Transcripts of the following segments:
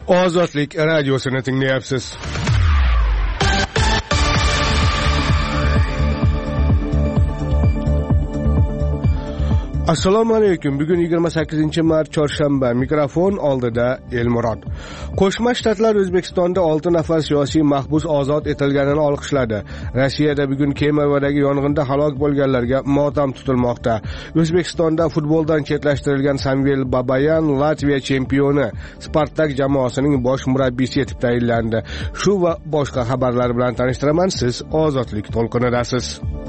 Ozodlik radiosini tinglayapsiz. Assalomu alaykum. Bugun 28-mart chorshanba. Mikrofon oldida Elmurod. Qo'shma Shtatlar O'zbekistonda 6 nafar siyosiy mahbus ozod etilganini olqishladi. Rossiyada bugun Kemerovdagi yong'inda halok bo'lganlarga motam tutilmoqda. O'zbekistonda futboldan chetlashtirilgan Samvel Babayan Latviya chempioni Spartak jamoasining bosh murabbiysi etib tayinlandi. Shu va boshqa xabarlar bilan tanishtiraman. Siz Ozodlik to'lqinidasiz.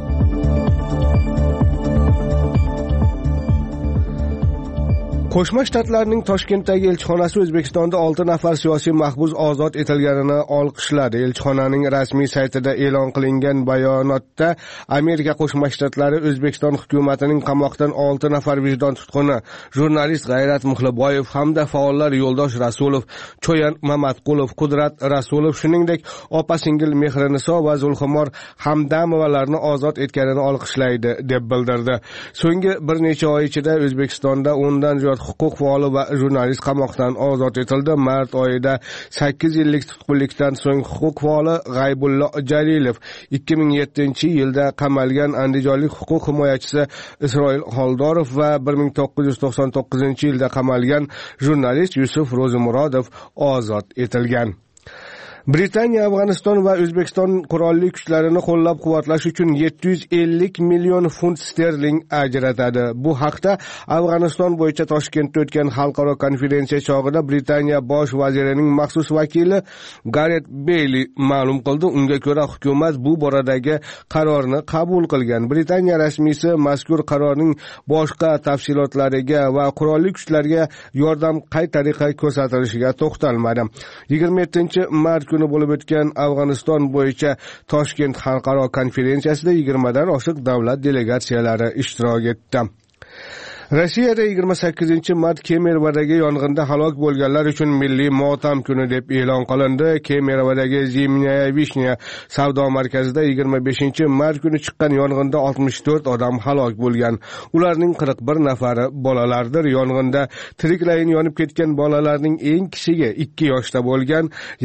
Qo'shma Shtatlarning Toshkentdagi elchixonasi O'zbekistonda 6 nafar siyosiy mahbus ozod etilganini olqishladi. Elchixonaning rasmiy saytida e'lon qilingan bayonotda Amerika Qo'shma Shtatlari O'zbekiston hukumatining qamoqdan 6 nafar vijdon tutquni, jurnalist G'ayrat Muxliboyev hamda faollar Yo'ldosh Rasulov, Cho'yan Mamatqulov, Qudrat Rasulov, shuningdek opa-singil Mehriniso va Zulxumor Hamdamovalarni ozod etganini olqishlaydi deb bildirdi. So'nggi bir necha oy ichida O'zbekistonda 10 dan ziyod huquq faoli va jurnalist qamoqdan ozod etildi. Mart oyida 8 yillik tutqunlikdan so'ng huquq faoli G'aybullo Jalilov, 2007-yilda qamalgan andijonlik huquq himoyachisi Isroil Xoldorov va 1999-yilda qamalgan jurnalist Yusuf Ro'zimurodov ozod etilgan. Britaniya Afg'oniston va O'zbekiston qurolli kuchlarini qo'llab-quvvatlash uchun 750 million funt sterling ajratadi. Bu haqda Afg'oniston bo'yicha Toshkentda o'tgan xalqaro konferensiya chog'ida Britaniya bosh vazirining maxsus vakili Garet Beyli ma'lum qildi. Unga ko'ra, hukumat bu boradagi qarorni qabul qilgan. Britaniya rasmiysi mazkur qarorning boshqa tafsilotlariga va qurolli kuchlarga yordam qay tariqa ko'rsatilishiga to'xtalmadi. 27-mart kuni bo'lib o'tgan Afg'oniston bo'yicha Toshkent xalqaro konferensiyasida 20 dan oshiq davlat delegatsiyalari ishtirok etdi. Rossiyada 28-mart Kemerovdagi yong'inda halok bo'lganlar uchun milliy motam kuni deb e'lon qilindi. Kemerovdagi Zimnyaya Vishnya savdo markazida 25-mart kuni chiqqan yong'inda 64 odam halok bo'lgan. Ularning 41 nafari bolalardir. Yong'inda tiriklayin yonib ketgan bolalarning eng kichigi 2 yoshda bo'lgan.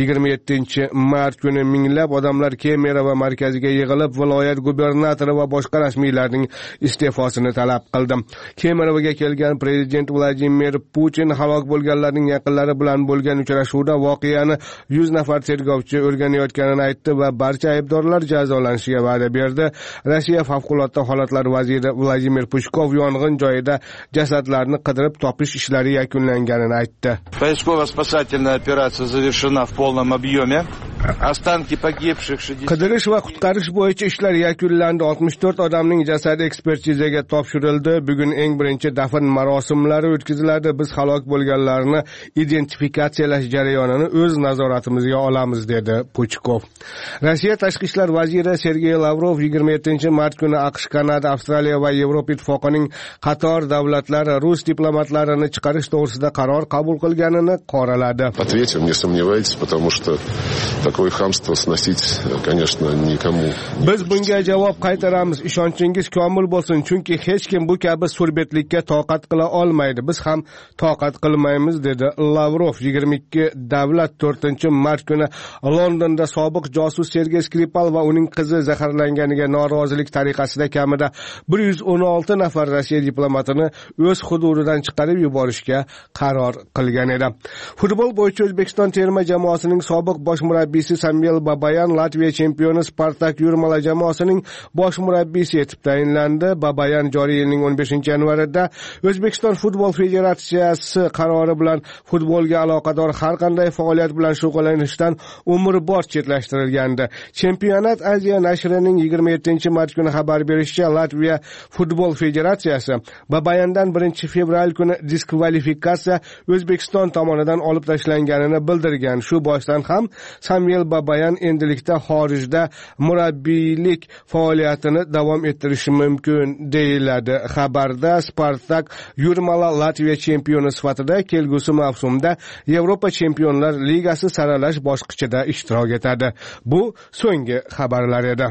27-mart kuni minglab odamlar Kemerova markaziga yig'ilib, viloyat gubernatori va boshqa rasmiylarning iste'fosini talab qildi. Kemerovaga kelgan prezident Vladimir Putin halok bo'lganlarning yaqinlari bilan bo'lgan uchrashuvda voqeani 100 nafar tergovchi o'rganayotganini aytdi va barcha aybdorlar jazolanishiga va'da berdi. Rossiya favqulodda holatlar vaziri Vladimir Pushkov yong'in joyida jasadlarni qidirib topish ishlari yakunlanganini aytdi. Поисково-спасательная операция завершена в полном объеме. Останки погибших Qidirish va qutqarish bo'yicha ishlar yakunlandi. 64 odamning jasadi ekspertizaga topshirildi. Bugun eng birinchi dafn marosimlari o'tkaziladi. Biz halok bo'lganlarni identifikatsiyalash jarayonini o'z nazoratimizga olamiz, dedi Puchkov. Rossiya tashqi ishlar vaziri Sergey Lavrov 27-mart kuni AQSh, Kanada, Avstraliya va Yevropa ittifoqining qator davlatlari rus diplomatlarini chiqarish to'g'risida qaror qabul qilganini qoraladi. Ответим, не сомневайтесь, потому что такое хамство сносить, конечно, никому. Biz bunga javob qaytaramiz. Ishonchingiz komil bo'lsin, chunki hech kim bu kabi surbetlikka toqat qila olmaydi. Biz ham toqat qilmaymiz, dedi Lavrov. 22 davlat 4-mart kuni Londonda sobiq josus Sergey Skripal va uning qizi zaharlanganiga norozilik tariqasida kamida 116 nafar Rossiya diplomatini o'z hududidan chiqarib yuborishga qaror qilgan edi. Futbol bo'yicha O'zbekiston terma jamoasining sobiq bosh murabbiysi Samvel Babayan Latviya chempioni Spartak Yurmala jamoasining bosh murabbiysi etib tayinlandi. Babayan joriy yilning 15-yanvarida O'zbekiston Futbol Federatsiyasi qarori bilan futbolga aloqador har qanday faoliyat bilan shug'ullanishdan umrbod chetlashtirilgandi. Championat Aziya nashrining 27-mart kuni xabar berishicha, Latviya Futbol Federatsiyasi Babayandan 1-fevral kuni diskvalifikatsiya O'zbekiston tomonidan olib tashlanganini bildirgan. Shu boshdan ham Samvel Babayan endilikda xorijda murabbiylik faoliyatini davom ettirishi mumkin deyiladi. Xabarda Spartak Yurmala Latviya chempioni sifatida kelgusi mavsumda Yevropa Chempionlar Ligasi saralash bosqichida ishtirok etadi. Bu so'nggi xabarlar edi.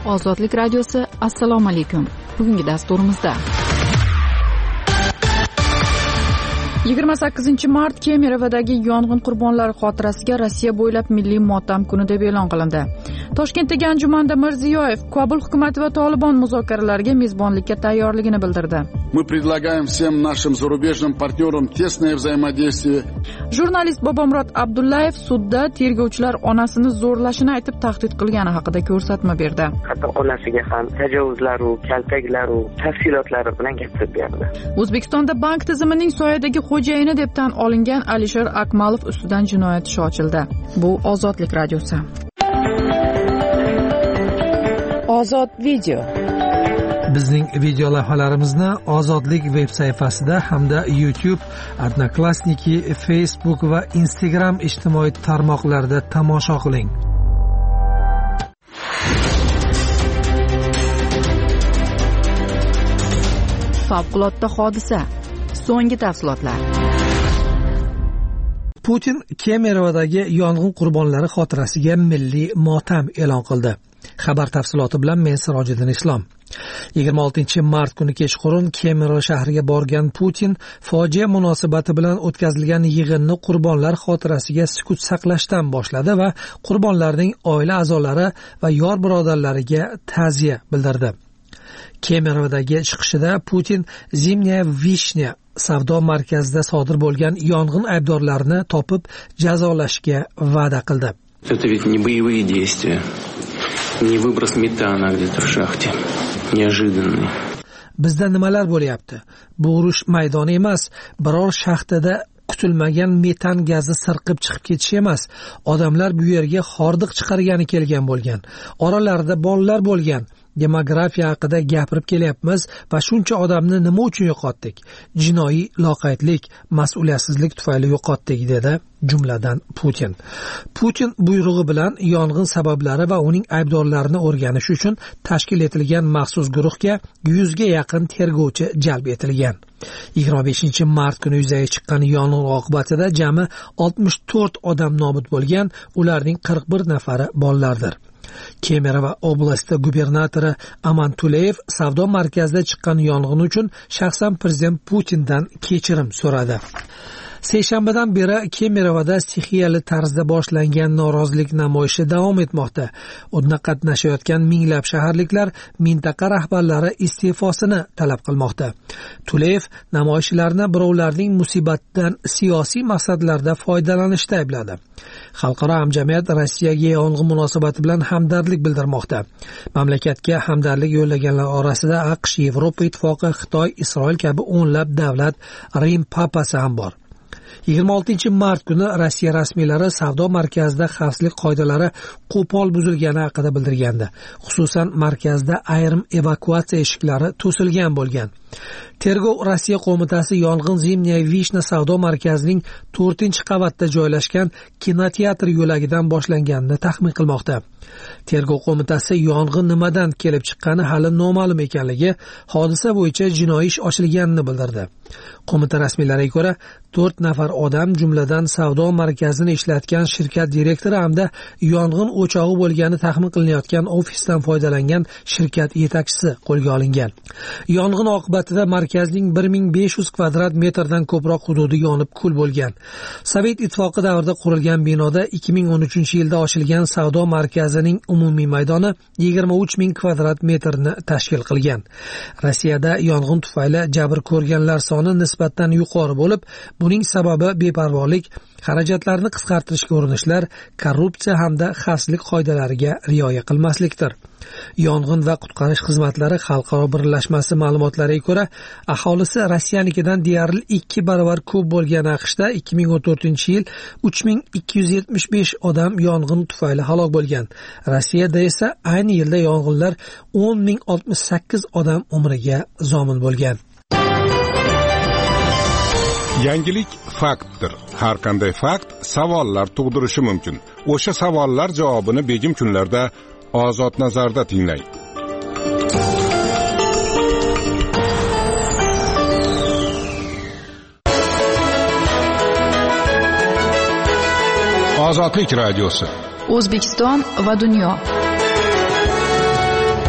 Ozodlik radiosi, assalomu alaykum. Bugungi dasturimizda 28 mart Kemerovdagi yong'in qurbonlari xotirasiga Rossiya bo'ylab milliy motam kuni deb e'lon qilindi. Toshkentdagi anjumanda Mirziyoyev Kobul hukumati va Tolibon muzokaralariga mezbonlikka tayyorligini bildirdi. Мы предлагаем всем нашим зарубежным партнерам тесное взаимодействие. Jurnalist Bobomurod Abdullayev sudda tergovchilar onasini zo'rlashini aytib tahdid qilgani haqida ko'rsatma berdi. Hatto onasiga ham tajovuzlar va kaltaklar va tafsilotlari bilan gapirib berdi. O'zbekistonda bank tizimining soyadagi xo'jayini deb tan olingan Alisher Akmalov ustidan jinoyat ishi ochildi. Bu Ozodlik radiosi. Ozod video. Bizning video lavhalarimizni Ozodlik veb sayfasida hamda YouTube, Odnoklassniki, Facebook va Instagram ijtimoiy tarmoqlarida tomosha qiling. Favqulodda hodisa. So'nggi tafsilotlar. Putin Kemerovdagi yong'in qurbonlari xotirasiga milliy motam e'lon qildi. Xabar tafsiloti bilan men Sirojiddin Islom. 26 mart kuni kechqurun Kemerov shahriga borgan Putin fojia munosabati bilan o'tkazilgan yig'inni qurbonlar xotirasiga sukut saqlashdan boshladi va qurbonlarning oila a'zolari va yor birodarlariga ta'ziya bildirdi. Kemerovdagi chiqishida Putin Zimnyaya Vishnya savdo markazida sodir bo'lgan yong'in aybdorlarini topib jazolashga va'da qildi. Это ведь не боевые действия, не выброс метана где-то в шахте, неожиданный. Bizda nimalar bo'lyapti? Bu urush maydoni emas, biror shaxtada kutilmagan metan gazi sirqib chiqib ketishi emas. Odamlar bu yerga hordiq chiqargani kelgan bo'lgan. Oralarida bolalar bo'lgan. Demografiya haqida gapirib kelyapmiz va shuncha odamni nima uchun yo'qotdik? Jinoiy loqaydlik, mas'uliyatsizlik tufayli yo'qotdik, dedi jumladan Putin. Putin buyrug'i bilan yong'in sabablari va uning aybdorlarini o'rganish uchun tashkil etilgan maxsus guruhga 100 ga yaqin tergovchi jalb etilgan. 25 mart kuni yuzaga chiqqan yong'in oqibatida jami 64 odam nobud bo'lgan, ularning 41 nafari bolalardir. Kemerova oblasti gubernatori Aman Tuleyev savdo markazida chiqqan yong'in uchun shaxsan prezident Putindan kechirim so'radi. Seshanbadan beri Kemerovda stixiyali tarzda boshlangan norozilik namoyishi davom etmoqda. Unda qatnashayotgan minglab shaharliklar mintaqa rahbarlari iste'fosini talab qilmoqda. Tuleyev namoyishchilarni birovlarning musibatdan siyosiy maqsadlarda foydalanishda aybladi. Xalqaro hamjamiyat Rossiyaga yong'in munosabati bilan hamdardlik bildirmoqda. Mamlakatga hamdardlik yo'llaganlar orasida AQSh, Yevropa Ittifoqi, Xitoy, Isroil kabi o'nlab davlat, Rim papasi ham bor. 26 mart kuni Rossiya rasmiylari savdo markazida xavfsizlik qoidalari qo'pol buzilgani haqida bildirgandi. Xususan, markazda ayrim evakuatsiya eshiklari to'silgan bo'lgan. Tergov Rossiya qo'mitasi yong'in Zimnyaya Vishnya savdo markazining 4-qavatda joylashgan kinoteatr yo'lagidan boshlanganini taxmin qilmoqda. Tergov qo'mitasi yong'in nimadan kelib chiqqani hali noma'lum ekanligi, hodisa bo'yicha jinoiy ish ochilganini bildirdi. Qo'mita rasmiylariga ko'ra, 4 nafar odam, jumladan savdo markazini ishlatgan shirkat direktori hamda yong'in o'chog'i bo'lgani taxmin qilinayotgan ofisdan foydalangan shirkat yetakchisi qo'lga olingan. Yong'in oqibatida markazning 1500 kvadrat metrdan ko'proq hududi yonib kul bo'lgan. Sovet ittifoqi davrida qurilgan binoda 2013-yilda ochilgan savdo markazining umumiy maydoni 23,000 kvadrat metrni tashkil qilgan. Rossiyada yong'in tufayli jabr ko'rganlar soni nisbatan yuqori bo'lib, buning sababi beparvolik, xarajatlarni qisqartirishga urinishlar, korrupsiya hamda xavfsizlik qoidalariga rioya qilmaslikdir. Yong'in va qutqarish xizmatlari xalqaro birlashmasi ma'lumotlariga ko'ra, aholisi Rossiyanikidan deyarli 2 barobar ko'p bo'lgan AQShda 2014-yil 3275 odam yong'in tufayli halok bo'lgan. Rossiyada esa ayni yilda yong'inlar 10,068 odam umriga zomin bo'lgan. Yangilik faktdir. Har qanday fakt savollar tug'dirishi mumkin. O'sha savollar javobini begim kunlarda Ozod nazarda tinglang. Ozodlik radiosi. O'zbekiston va dunyo.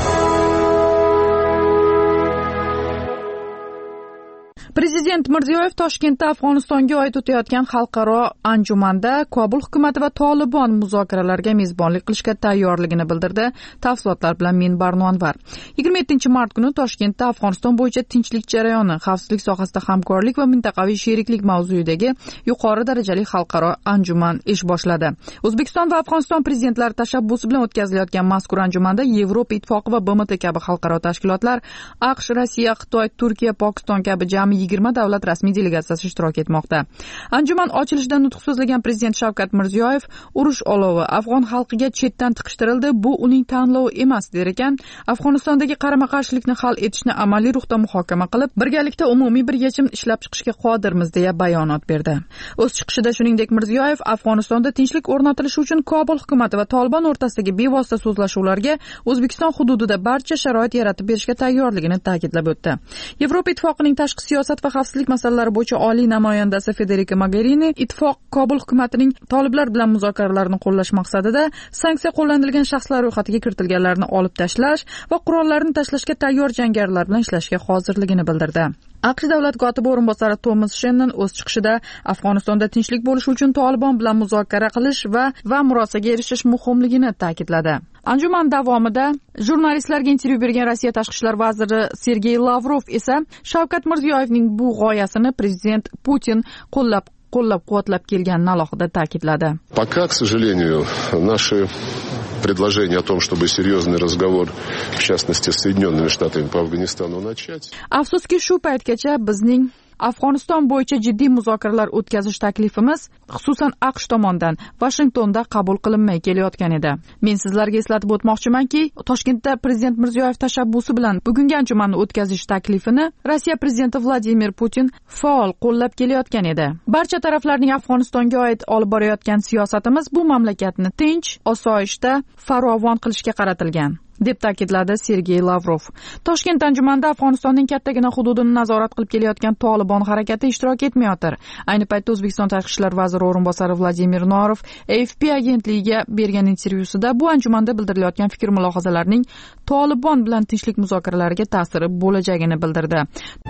Mirziyoyev Toshkentda Afg'onistonga oid o'tayotgan xalqaro anjumanda Kobul hukumati va Tolibon muzokaralarga mezbonlik qilishga tayyorligini bildirdi. Tafsilotlar bilan men Barnonvar. 27-mart kuni Toshkentda Afg'oniston bo'yicha tinchlik jarayoni, xavfsizlik sohasida hamkorlik va mintaqaviy sheriklik mavzuidagi yuqori darajali xalqaro anjuman ish boshladi. O'zbekiston va Afg'oniston prezidentlari tashabbusi bilan o'tkazilayotgan mazkur anjumanda Yevropa Ittifoqi va BMT kabi xalqaro tashkilotlar, AQSh, Rossiya, Xitoy, Turkiya, Pokiston kabi jami 20 davlat rasmiy delegatsiyasi ishtirok etmoqda. Anjuman ochilishida nutq so'zlagan prezident Shavkat Mirziyoyev, urush olovi afg'on xalqiga chetdan tiqishtirildi, bu uning tanlovi emas der ekan. Afg'onistondagi qarama-qarshilikni hal etishni amaliy ruhda muhokama qilib, birgalikda umumiy bir yechim ishlab chiqishga qodirmiz deya bayonot berdi. O'z chiqishida shuningdek Mirziyoyev Afg'onistonda tinchlik o'rnatilishi uchun Kobul hukumati va Tolibon o'rtasidagi bevosita so'zlashuvlarga O'zbekiston hududida barcha sharoit yaratib berishga tayyorligini ta'kidlab o'tdi. Yevropa Ittifoqining tashqi siyosat va xavfsizlik masalalari bo'yicha oliy namoyandasi Federica Mogherini ittifoq Kobul hukumatining toliblar bilan muzokaralarni qo'llash maqsadida sanksiya qo'llanilgan shaxslar ro'yxatiga kiritilganlarni olib tashlash va qurollarni tashlashga tayyor jangarilar bilan ishlashga hozirligini bildirdi. AQSh davlat kotibi o'rinbosari Tomas Shennon o'z chiqishida Afg'onistonda tinchlik bo'lishi uchun Tolibon bilan muzokara qilish va murosaga erishish muhimligini ta'kidladi. Anjuman davomida jurnalistlarga intervyu bergan Rossiya tashqi ishlar vaziri Sergey Lavrov esa Shavkat Mirziyoyevning bu g'oyasini prezident Putin qo'llab-quvvatlab kelganini alohida ta'kidladi. Пока, к сожалению, наши предложение о том, чтобы серьезный разговор, в частности, с Соединенными Штатами по Афганистану начать. Afsuski shu paytgacha bizning Afg'oniston bo'yicha jiddiy muzokaralar o'tkazish taklifimiz xususan AQSh tomonidan Vashingtonda qabul qilinmay kelayotgan edi. Men sizlarga eslatib o'tmoqchimanki, Toshkentda prezident Mirziyoyev tashabbusi bilan bugungi anjumanni o'tkazish taklifini Rossiya prezidenti Vladimir Putin faol qo'llab kelayotgan edi. Barcha taraflarning Afg'onistonga oid olib borayotgan siyosatimiz bu mamlakatni tinch, osoyishta, farovon qilishga qaratilgan, deb ta'kidladi Sergey Lavrov. Toshkent anjumanda Afg'onistonning kattagina hududini nazorat qilib kelayotgan Tolibon harakati ishtirok etmayotir. Ayni paytda O'zbekiston tashqi ishlar vaziri o'rinbosari Vladimir Norov AFP agentligiga bergan intervyusida bu anjumanda bildirilayotgan fikr-mulohazalarning Tolibon bilan tinchlik muzokaralariga ta'siri bo'lajagini bildirdi.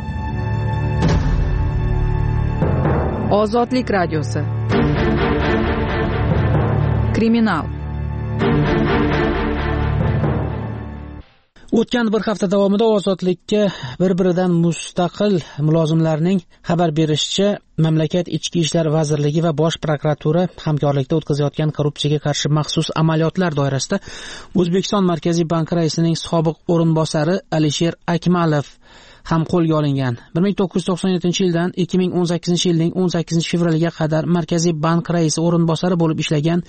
Ozodlik radiosi. Kriminal. O'tgan bir hafta davomida ozodlikka bir-biridan mustaqil mulozimlarning xabar berishicha, mamlakat Ichki ishlar vazirligi va Bosh prokuratura hamkorlikda o'tkazayotgan korrupsiyaga qarshi maxsus amaliyotlar doirasida O'zbekiston Markaziy banki raisining sobiq o'rinbosari Alisher Akmalov ham qo'lga olingan. 1997-yildan 2018-yilning 18-fevraliga qadar Markaziy bank raisi o'rinbosari bo'lib ishlagan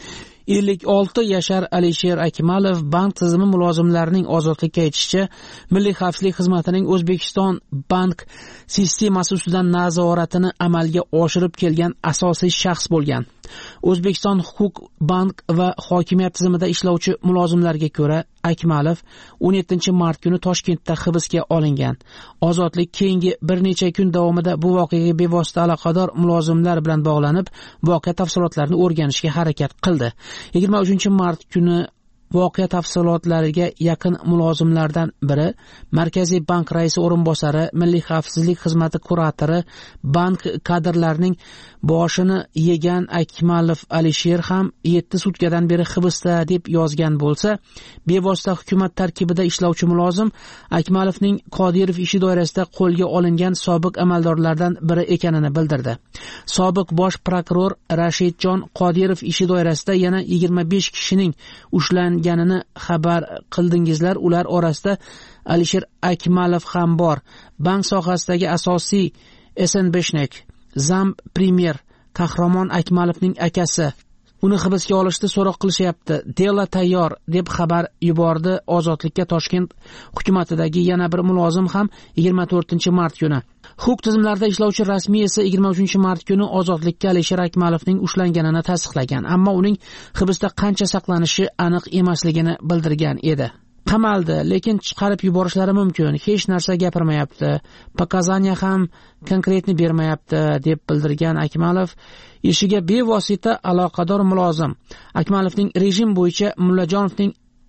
56 yashar Alisher Akmalov bank tizimi mulozimlarining ozodlikka aytishicha, Milliy xavfsizlik xizmatining O'zbekiston bank sistemasi ustidan nazoratini amalga oshirib kelgan asosiy shaxs bo'lgan. O'zbekiston huquq, bank va hokimiyat tizimida ishlovchi mulozimlarga ko'ra, Akmalov 17-mart kuni Toshkentda hibsga olingan. Ozodlik keyingi bir necha kun davomida bu voqeaga bevosita aloqador mulozimlar bilan bog'lanib, voqea tafsilotlarini o'rganishga harakat qildi. 23-mart kuni voqea tafsilotlariga yaqin mulozimlardan biri Markaziy bank raisi o'rinbosari, Milliy xavfsizlik xizmati kuratori, bank kadrlarining boshini yegan Akmalov Alisher ham 7 sutkadan beri hibsda deb yozgan bo'lsa, bevosita hukumat tarkibida ishlovchi mulozim Akmalovning Qodirov ishi doirasida qo'lga olingan sobiq amaldorlardan biri ekanini bildirdi. Sobiq bosh prokuror Rashidjon Qodirov ishi doirasida yana 25 kishining ushlanganini xabar qildingizlar. Ular orasida Alisher Akmalov ham bor. Bank sohasidagi asosiy Esenbeshnek, Zam Premier Qahramon Akmalovning akasi. Uni hibsga olishda so'roq qilishyapti. Dela tayyor deb xabar yubordi Ozodlikka Toshkent hukumatidagi yana bir mulozim ham 24-mart kuni. Huquq tizimlarida ishlovchi rasmiy esa 23-mart kuni Ozodlikka Alisher Akmalovning ushlanganini tasdiqlagan, ammo uning hibsda qancha saqlanishi aniq emasligini bildirgan edi. Qamaldi, lekin chiqarib yuborishlari mumkin. Hech narsa gapirmayapti. Pokazaniya ham konkretni bermayapti deb bildirgan Akmalov ishiga bevosita aloqador mulozim. Akmalovning rejim bo'yicha Mullajonovning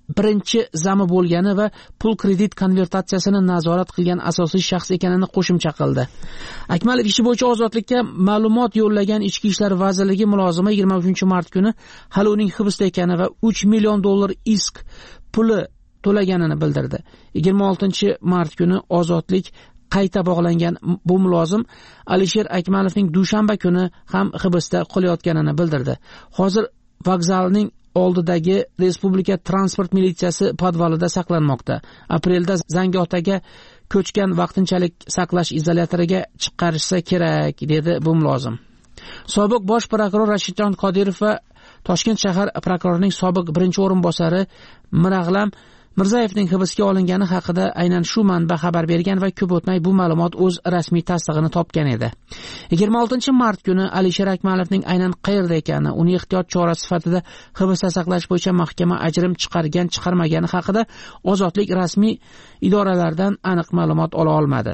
birinchi zami bo'lgani va pul kredit konvertatsiyasini nazorat qilgan asosiy shaxs ekanini qo'shimcha qildi. Akmalov ishi bo'yicha ozodlikka ma'lumot yo'llagan Ichki ishlar vazirligi mulozimi 23-mart kuni hali uning hibsda ekani va $3 million isk puli to'laganini bildirdi. 26-mart kuni ozodlik qayta bog'langan bu mulozim Alisher Akmalovning dushanba kuni ham hibsda qolayotganini bildirdi. Hozir vokzalning oldidagi Respublika transport militsiyasi podvalida saqlanmoqda. Aprelda Zangiotaga ko'chgan vaqtinchalik saqlash izolyatoriga chiqarishsa kerak, dedi bu mulozim. Sobiq bosh prokuror Rashidjon Qodirov va Toshkent shahar prokurorining sobiq birinchi o'rinbosari Mirag'lam Mirzayevning hibsga olingani haqida aynan shu manba xabar bergan va ko'p o'tmay bu ma'lumot o'z rasmiy tasdig'ini topgan edi. 26-mart kuni Alisher Akmalovning aynan qayerda ekani, uni ehtiyot chorasi sifatida hibsda saqlash bo'yicha mahkama ajrim chiqargan-chiqarmagani haqida ozodlik rasmiy idoralardan aniq ma'lumot ola olmadi.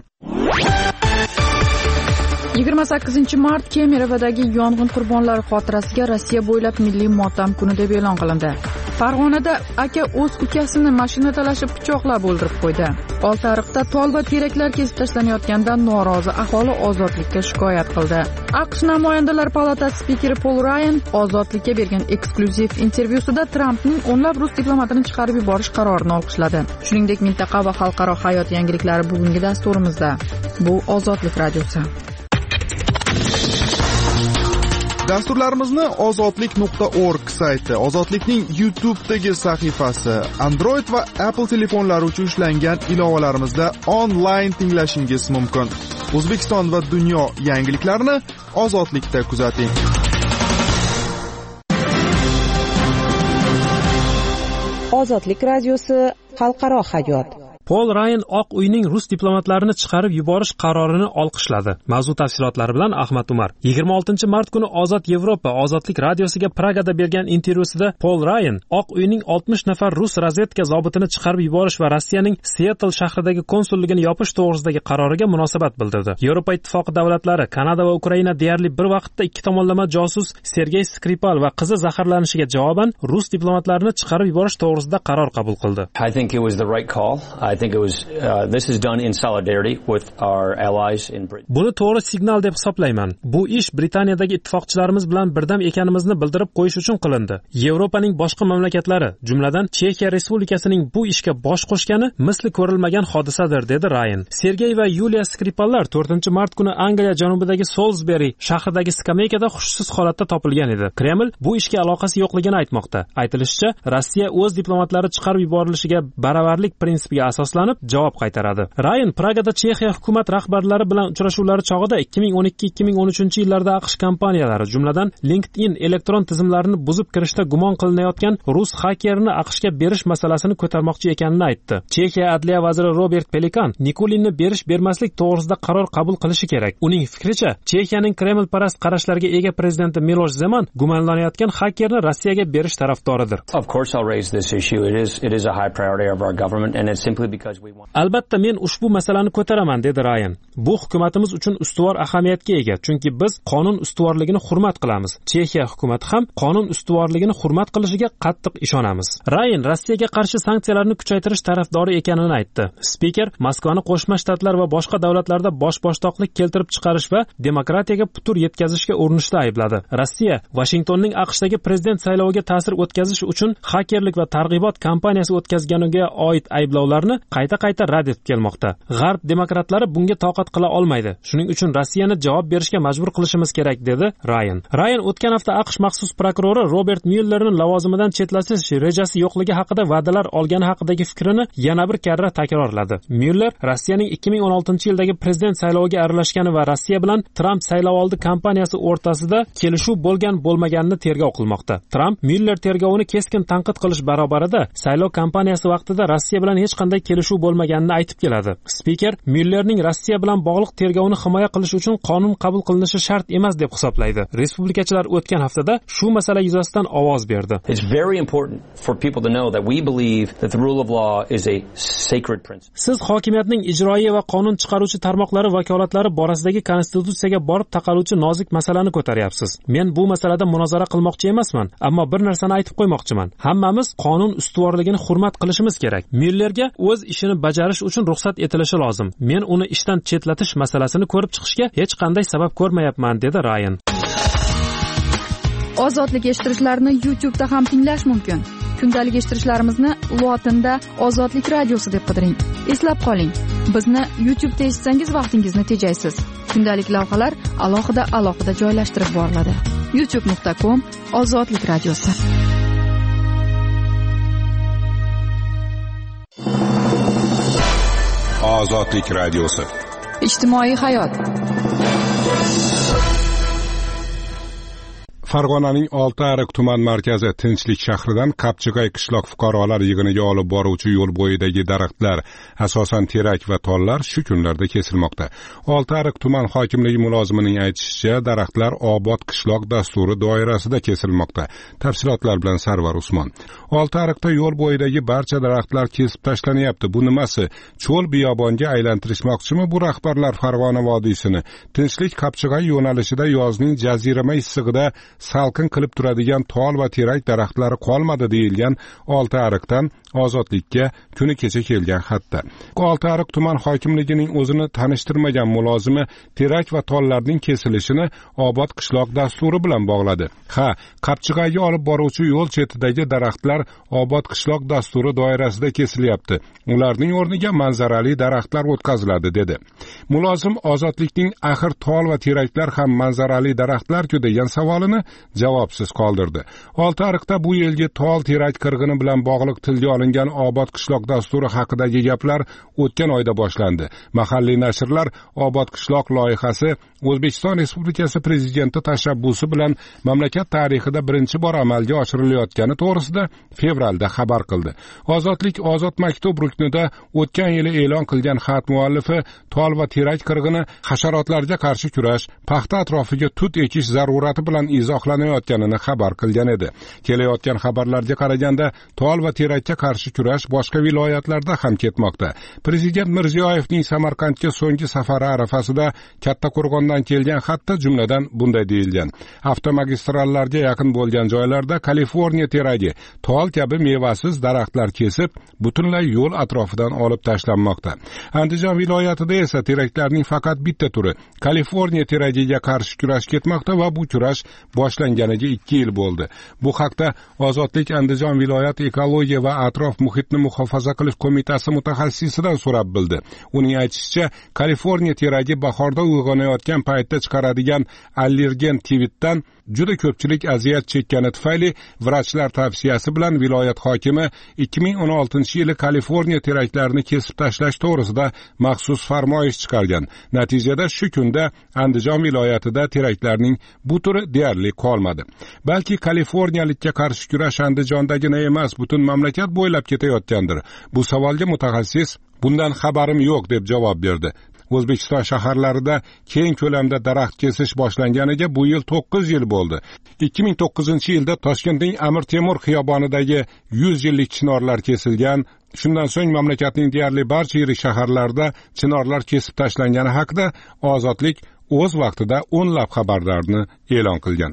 28-mart Kemerovdagi yong'in qurbonlari xotirasiga Rossiya bo'ylab milliy motam kuni deb e'lon qilindi. Farg'onada aka o'z ukasini mashina talashib pichoqlab o'ldirib qo'ydi. Oltiariqda tol va teraklar kesib tashlanayotgandan norozi aholi ozodlikka shikoyat qildi. AQSh namoyandalar palatasi spikeri Pol Rayan ozodlikka bergan eksklyuziv intervyusida Trampning o'nlab rus diplomatini chiqarib yuborish qarorini olqishladi. Shuningdek, mintaqa va xalqaro hayot yangiliklari bugungi dasturimizda. Bu Ozodlik radiosi. Dasturlarimizni ozodlik.org sayti, Ozodlikning YouTube'dagi sahifasi, Android va Apple telefonlari uchun ishlangan ilovalarimizda onlayn tinglashingiz mumkin. O'zbekiston va dunyo yangiliklarini Ozodlikda kuzating. Ozodlik radiosi, xalqaro hayot. Pol Rayan Oq uyning rus diplomatlarini chiqarib yuborish qarorini olqishladi. Mavzu tafsilotlari bilan Ahmad Umar. 26-mart kuni Ozod Yevropa Ozodlik radiosiga Pragada bergan intervyusida Pol Rayan Oq uyning 60 nafar rus razvedka zobitini chiqarib yuborish va Rossiyaning Seattle shahridagi konsulligini yopish to'g'risidagi qaroriga munosabat bildirdi. Yevropa ittifoqi davlatlari, Kanada va Ukraina deyarli bir vaqtda ikki tomonlama josus Sergey Skripal va qizi zaharlanishiga javoban rus diplomatlarini chiqarib yuborish to'g'risida qaror qabul qildi. I think it was the right call. I think it was this is done in solidarity with our allies in Britain. Buni to'g'ri signal deb hisoblayman. Bu ish Britaniyadagi ittifoqchilarimiz bilan birdam ekanimizni bildirib qo'yish uchun qilindi. Yevropaning boshqa mamlakatlari, jumladan Chexiya Respublikasining bu ishga bosh qo'shgani misli ko'rilmagan hodisadir, dedi Rayan. Sergey va Yuliya Skripallar 4-mart kuni Angliya janubidagi Salisbury shahridagi skameykada hushsiz holatda topilgan edi. Kreml bu ishga aloqasi yo'qligini aytmoqda. Aytilishicha, Rossiya o'z diplomatlari chiqarib yuborilishiga baravarlik prinsipiga asoslanib javob qaytaradi. Rayan Pragada Chexiya hukumat rahbarlari bilan uchrashuvlari chog'ida 2012-2013 yillarda AQSh kompaniyalari, jumladan LinkedIn elektron tizimlarini buzib kirishda gumon qilinayotgan rus hakerini AQShga berish masalasini ko'tarmoqchi ekanini aytdi. Chexiya adliya vaziri Robert Pelikan Nikolinni berish-bermaslik to'g'risida qaror qabul qilishi kerak. Uning fikricha, Chexiyaning Kreml-parast qarashlarga ega prezidenti Milosh Zeman gumonlanayotgan hakerni Rossiyaga berish tarafdoridir. Of course I'll raise this issue. It is a high priority of our government and it's simply because Albatta men ushbu masalani ko'taraman, dedi Rayan. Bu hukumatimiz uchun ustuvor ahamiyatga ega, chunki biz qonun ustuvorligini hurmat qilamiz. Chexiya hukumati ham qonun ustuvorligini hurmat qilishiga qattiq ishonamiz. Rayan Rossiyaga qarshi sanksiyalarni kuchaytirish tarafdori ekanini aytdi. Spiker Moskvani Qo'shma Shtatlar va boshqa davlatlarda bosh-boshtoqlik keltirib chiqarish va demokratiyaga putur yetkazishga urinishda aybladi. Rossiya Washingtonning AQShdagi prezident sayloviga ta'sir o'tkazish uchun hakerlik va targ'ibot kampaniyasi o'tkazganiga oid ayblovlarni qayta rad etib kelmoqda. G'arb demokratlari bunga toqat qila olmaydi. Shuning uchun Rossiyani javob berishga majbur qilishimiz kerak, dedi Rayan. Rayan o'tgan hafta AQSh maxsus prokurori Robert Muellerni lavozimidan chetlatish rejasi yo'qligi haqida va'dalar olgani haqidagi fikrini yana bir karra takrorladi. Mueller Rossiyaning 2016-yildagi prezident sayloviga aralashgani va Rossiya bilan Trump saylovoldi kampaniyasi o'rtasida kelishuv bo'lgan-bo'lmaganini tergov qilmoqda. Trump Mueller tergovini keskin tanqid qilish barobarida saylov kampaniyasi vaqtida Rossiya bilan hech qanday kelishuv bo'lmaganini aytib keladi. Spiker Myullerning Rossiya bilan bog'liq tergovni himoya qilish uchun qonun qabul qilinishi shart emas deb hisoblaydi. Respublikachilar o'tgan haftada shu masala yuzasidan ovoz berdi. It's very important for people to know that we believe that the rule of law is a sacred principle. Siz hokimiyatning ijroiya va qonun chiqaruvchi tarmoqlari vakolatlari borasidagi konstitutsiyaga borib taqaluvchi nozik masalani ko'taryapsiz. Men bu masalada munozara qilmoqchi emasman, ammo bir narsani aytib qo'ymoqchiman. Hammamiz qonun ustuvorligini hurmat qilishimiz kerak. Myullerga o'z ishini bajarish uchun ruxsat etilishi lozim. Men uni ishdan chetlatish masalasini ko'rib chiqishga hech qanday sabab ko'rmayapman, dedi Ryan. Ozodlik eshittirishlarni YouTube'da ham tinglash mumkin. Kundalik eshittirishlarimizni lotinda Ozodlik radiosi deb qidiring. Eslab qoling, bizni YouTube'da eshitsangiz vaqtingizni tejaysiz. Kundalik lavhalar alohida joylashtirib boriladi. youtube.com/Ozodlik radiosi. Ozodlik radiosi. Ijtimoiy hayot. Farg'onaning Oltiariq tuman markazi Tinchlik shahridan Kapchig'ay qishloq fuqarolar yig'iniga olib boruvchi yo'l bo'yidagi daraxtlar, asosan terak va tollar shu kunlarda kesilmoqda. Oltiariq tuman hokimligi mulozimining aytishicha, daraxtlar obod qishloq dasturi doirasida kesilmoqda. Tafsilotlar bilan Sarvar Usmon. Oltiariqda yo'l bo'yidagi barcha daraxtlar kesib tashlanyapti. Bu nimasi? Cho'l biyobonga aylantirishmoqchimi bu rahbarlar Farg'ona vodiysini? Tinchlik Kapchig'ay yo'nalishida yozning jazirama issig'ida salqin qilib turadigan tol va terak daraxtlari qolmadi deyilgan Oltiariqdan Ozodlikka kuni kecha kelgan xatda. Oltiariq tuman hokimligining o'zini tanishtirmagan mulozimi terak va tollarning kesilishini obod qishloq dasturi bilan bog'ladi. Kapchig'ayga olib boruvchi yo'l chetidagi daraxtlar obod qishloq dasturi doirasida kesilyapti. Ularning o'rniga manzarali daraxtlar o'tkaziladi, dedi. Mulozim Ozodlikning axir tol va teraklar ham manzarali daraxtlar-ku degan savolini javobsiz qoldirdi. Oltiariqda bu yilgi tol terak qirg'ini bilan bog'liq tilga olingan obod qishloq dasturi haqidagi gaplar o'tgan oyda boshlandi. Mahalliy nashrlar obod qishloq loyihasi O'zbekiston Respublikasi prezidenti tashabbusi bilan mamlakat tarixida birinchi bor amalga oshirilayotgani to'g'risida fevralda xabar qildi. Ozodlik Ozod maktub ruknida o'tgan yili e'lon qilgan xat muallifi tol va terak qirg'ini hasharotlarga qarshi kurash, paxta atrofiga tut ekish zarurati bilan izohlanayotganini xabar qilgan edi. Kelayotgan xabarlarga qaraganda tol va terakka qarshi kurash boshqa viloyatlarda ham ketmoqda. Prezident Mirziyoyevning Samarqandga so'nggi safari arafasida Kattaqo'rg'ondan kelgan xatda jumladan bunday deyilgan: avtomagistrallarga yaqin bo'lgan joylarda Kaliforniya teragi, tol kabi mevasiz daraxtlar kesib, butunlay yo'l atrofidan olib tashlanmoqda. Andijon viloyatida esa teraklarning faqat bitta turi, Kaliforniya teragiga qarshi kurash ketmoqda va bu kurash boshlanganiga 2 yil bo'ldi. Bu haqda Ozodlik Andijon viloyat ekologiya va atrof muhitni muhofaza qilish qo'mitasi mutaxassisidan so'rab bildi. Uning aytishicha, Kaliforniya teragi bahorda uyg'onayotgan paytda chiqaradigan allergen tvitdan juda ko'pchilik aziyat chekkani tufayli vrachlar tavsiyasi bilan viloyat hokimi 2016-yili Kaliforniya teraklarini kesib tashlash to'g'risida maxsus farmoyish chiqargan. Natijada shu kunda Andijon viloyatida teraklarning bu turi deyarli qolmadi. Balki Kaliforniyalikka qarshi kurash Andijondagina emas, butun mamlakat bo'ylab ketayotgandir. Bu savolga mutaxassis bundan xabarim yo'q deb javob berdi. O'zbekiston shaharlarida keng ko'lamda daraxt kesish boshlanganiga bu yil 9 yil bo'ldi. 2009-yilda Toshkentning Amir Temur xiyobonidagi 100 yillik chinorlar kesilgan. Shundan so'ng mamlakatning deyarli barcha yirik shaharlarida chinorlar kesib tashlangani haqida Ozodlik o'z vaqtida o'nlab xabarlarni e'lon qilgan.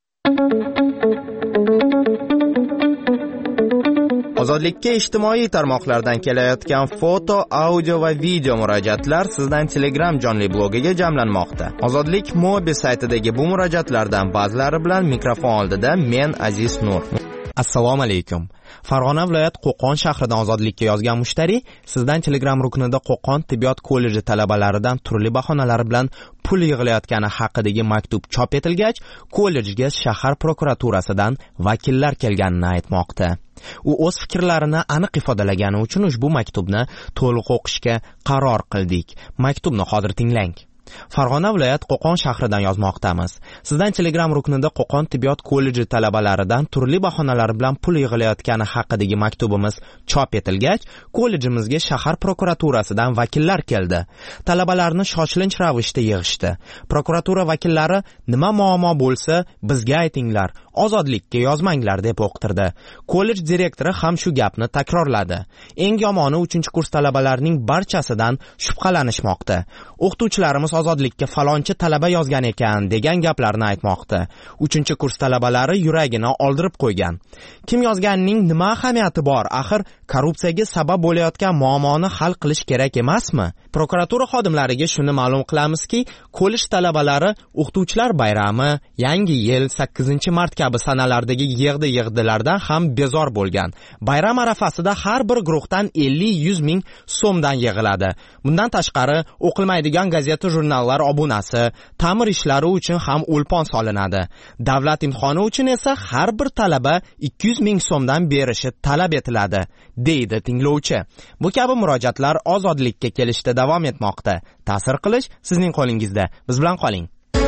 Ozodlikka ijtimoiy tarmoqlardan kelayotgan foto, audio va video murojaatlar sizdan Telegram jonli blogiga jamlanmoqda. Ozodlik mobil saytidagi bu murojaatlardan ba'zilari bilan mikrofon oldida men Aziz Nur. Assalomu alaykum. Farg'ona viloyat Qo'qon shahridan Ozodlikka yozgan mushtari sizdan Telegram ruknida Qo'qon tibbiyot kolleji talabalaridan turli bahonalar bilan pul yig'ilayotgani haqidagi maktub chop etilgach, kollejga shahar prokuraturasidan vakillar kelganini aytmoqda. U o'z fikrlarini aniq ifodalagani uchun ushbu maktubni to'liq o'qishga qaror qildik. Maktubni hozir tinglang. Farg'ona viloyat Qo'qon shahridan yozmoqdamiz. Sizdan Telegram ruknida Qo'qon tibbiyot kolleji talabalaridan turli bahonalar bilan pul yig'ilayotgani haqidagi maktubimiz chop etilgach, kollejimizga shahar prokuraturasidan vakillar keldi. Talabalarni shoshilinch ravishda yig'ishdi. Prokuratura vakillari nima muammo bo'lsa, bizga aytinglar, ozodlikka yozmanglar deb o'qtirdi. Kollej direktori ham shu gapni takrorladi. Eng yomoni 3-kurs talabalarining barchasidan shubhalanishmoqda. O'qituvchilarimiz ozodlikka falonchi talaba yozgan ekan degan gaplarni aytmoqda. 3-kurs talabalari yuragini oldirib qo'ygan. Kim yozganining nima ahamiyati bor? Axir korrupsiyaga sabab bo'layotgan muammoni hal qilish kerak emasmi? Prokuratura xodimlariga shuni ma'lum qilamizki, kollej talabalari o'qituvchilar bayrami, yangi yil, 8-mart kabi sanalardagi yig'di-yig'dilardan ham bezor bo'lgan. Bayram arafasida har bir guruhdan 50-100 ming so'mdan yig'iladi. Bundan tashqari, o'qilmaydigan gazeta jurnallar obunasi, ta'mir ishlari uchun ham o'lpon solinadi. Davlat imtihoni uchun esa har bir talaba 200 ming so'mdan berishi talab etiladi, deydi tinglovchi. Bu kabi murojaatlar ozodlikka kelishda davom etmoqda. Ta'sir qilish sizning qo'lingizda. Biz bilan qoling.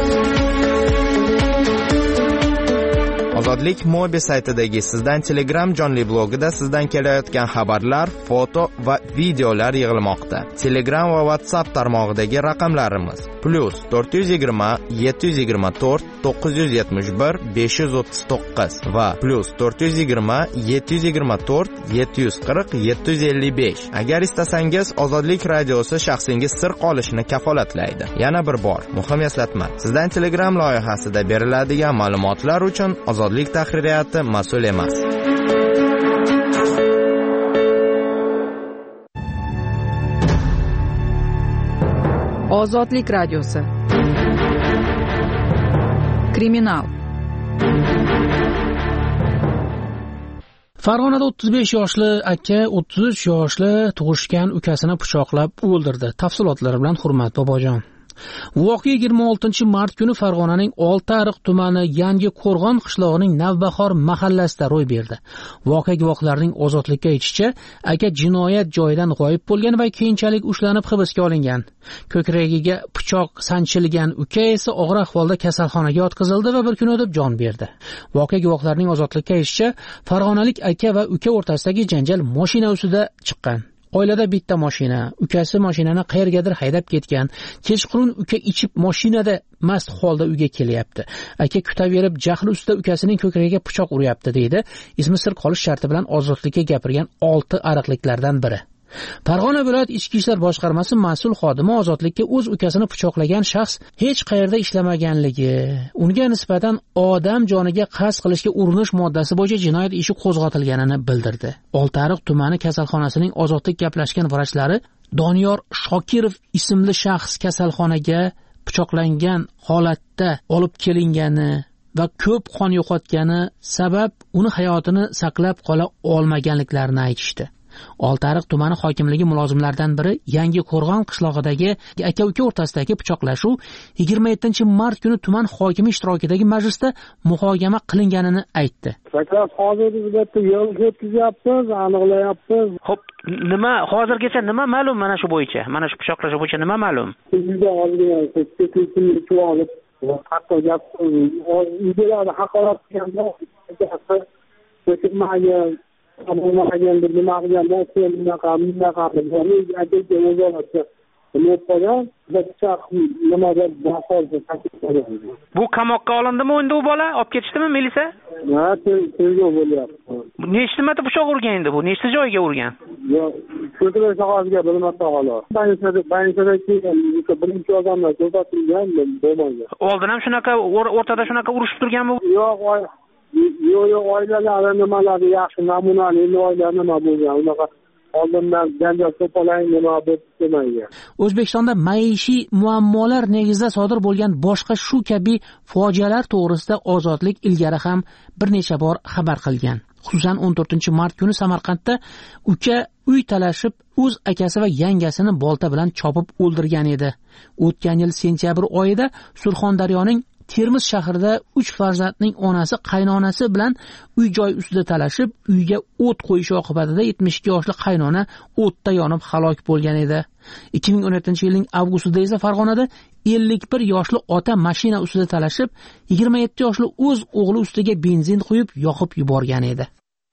Ozodlik Mobi saytidagi sizdan Telegram jonli blogida sizdan kelayotgan xabarlar, foto va videolar yig'ilmoqda. Telegram va WhatsApp tarmog'idagi raqamlarimiz +420 724 971 539 va +420 724 740 755. Agar istasangiz, Ozodlik radiosi shaxsingiz sir qolishini kafolatlaydi. Yana bir bor, muhim eslatma. Sizdan Telegram loyihasida beriladigan ma'lumotlar uchun Ozodlik tahririyati mas'ul emas. Ozodlik radiosi. Kriminal. Farg'onada 35 yoshli aka 33 yoshli tug'ishgan ukasini pichoqlab o'ldirdi. Tafsilotlari bilan Hurmat Bobojon. Voqea 26 mart kuni Farg'onaning Oltiariq tumani Yangi Qo'rg'on qishlog'ining Navbahor mahallasida ro'y berdi. Voqea guvohlarining ozodlikka aytishicha, aka jinoyat joyidan g'oyib bo'lgan va keyinchalik ushlanib hibsga olingan. Ko'kragiga pichoq sanchilgan uka esa og'ir ahvolda kasalxonaga yotqizildi va bir kun o'tib jon berdi. Voqea guvohlarining ozodlikka aytishicha, farg'onalik aka va uka o'rtasidagi janjal mashina ustida chiqqan. Oilada bitta mashina, ukasi mashinani qayergadir haydab ketgan. Kechqurun uka ichib mashinada mast holda uyga kelyapti. Aka kutaverib jahl ustida ukasining ko'kragiga pichoq uryapti deydi. Ismi sir qolish sharti bilan ozodlikka gapirgan 6 ariqliklardan biri. Farg'ona viloyat ichki ishlar boshqarmasi mas'ul xodimi ozodlikka o'z ukasini pichoqlagan shaxs hech qayerda ishlamaganligi, unga nisbatan odam joniga qasd qilishga urinish moddasi bo'yicha jinoyat ishi qo'zg'atilganini bildirdi. Oltiariq tumani kasalxonasining ozodlik gaplashgan vrachlari Doniyor Shokirov ismli shaxs kasalxonaga pichoqlangan holatda olib kelingani va ko'p qon yo'qotgani sabab uni hayotini saqlab qola olmaganliklarini aytishdi. Oltiariq tumani hokimligi mulozimlaridan biri Yangi Qo'rg'on qishlog'idagi aka-uka o'rtasidagi pichoqlashuv 27-mart kuni tuman hokimi ishtirokidagi majlisda muhokama qilinganini aytdi. Hozir biz bitta yo'l o'tkazyapmiz, aniqlayapmiz. Xo'p, nima hozirgacha nima ma'lum mana shu bo'yicha? Mana shu pichoqlashuv bo'yicha nima ma'lum? Bizga olib hatto gap uydalarda haqorat qilganda ko'chirmagan bo'lmagan bir nima qilgan bo'lsa bunaqa bu qamoqqa olindimi endi u bola? Olib ketishdimi militsiya? Ha, tergov bo'lyapti. Nechta marta pichoq urgan endi bu? Nechta joyiga urgan? Yo'q, ko'krak sohasiga bir marta xolos. Banishada kelgan birinchi odamlar ko'rsatilgan bo'lmagan. Oldin ham shunaqa o'rtada shunaqa urushib turganmi? Yo'q, oilalar nimalari yaxshi namunali oilalar nima bo'lgan, unaqa oldindan janjal to'polay nima deb demaydi. O'zbekistonda maishiy muammolar negizida sodir bo'lgan boshqa shu kabi fojialar to'g'risida Ozodlik ilgari ham bir necha bor xabar qilgan. Xususan 14-mart kuni Samarqandda uka uy talashib o'z akasi va yangasini bolta bilan chopib o'ldirgan edi. O'tgan yil sentyabr oyida Surxondaryoning Termiz shahrida 3 farzandning onasi qaynonasi bilan uy-joy ustida talashib, uyga o't qo'yish oqibatida 72 yoshli qaynona o'tda yonib halok bo'lgan edi. 2017-yilning avgustida esa Farg'onada 51 yoshli ota mashina ustida talashib, 27 yoshli o'z o'g'li ustiga benzin quyib yoqib yuborgan edi.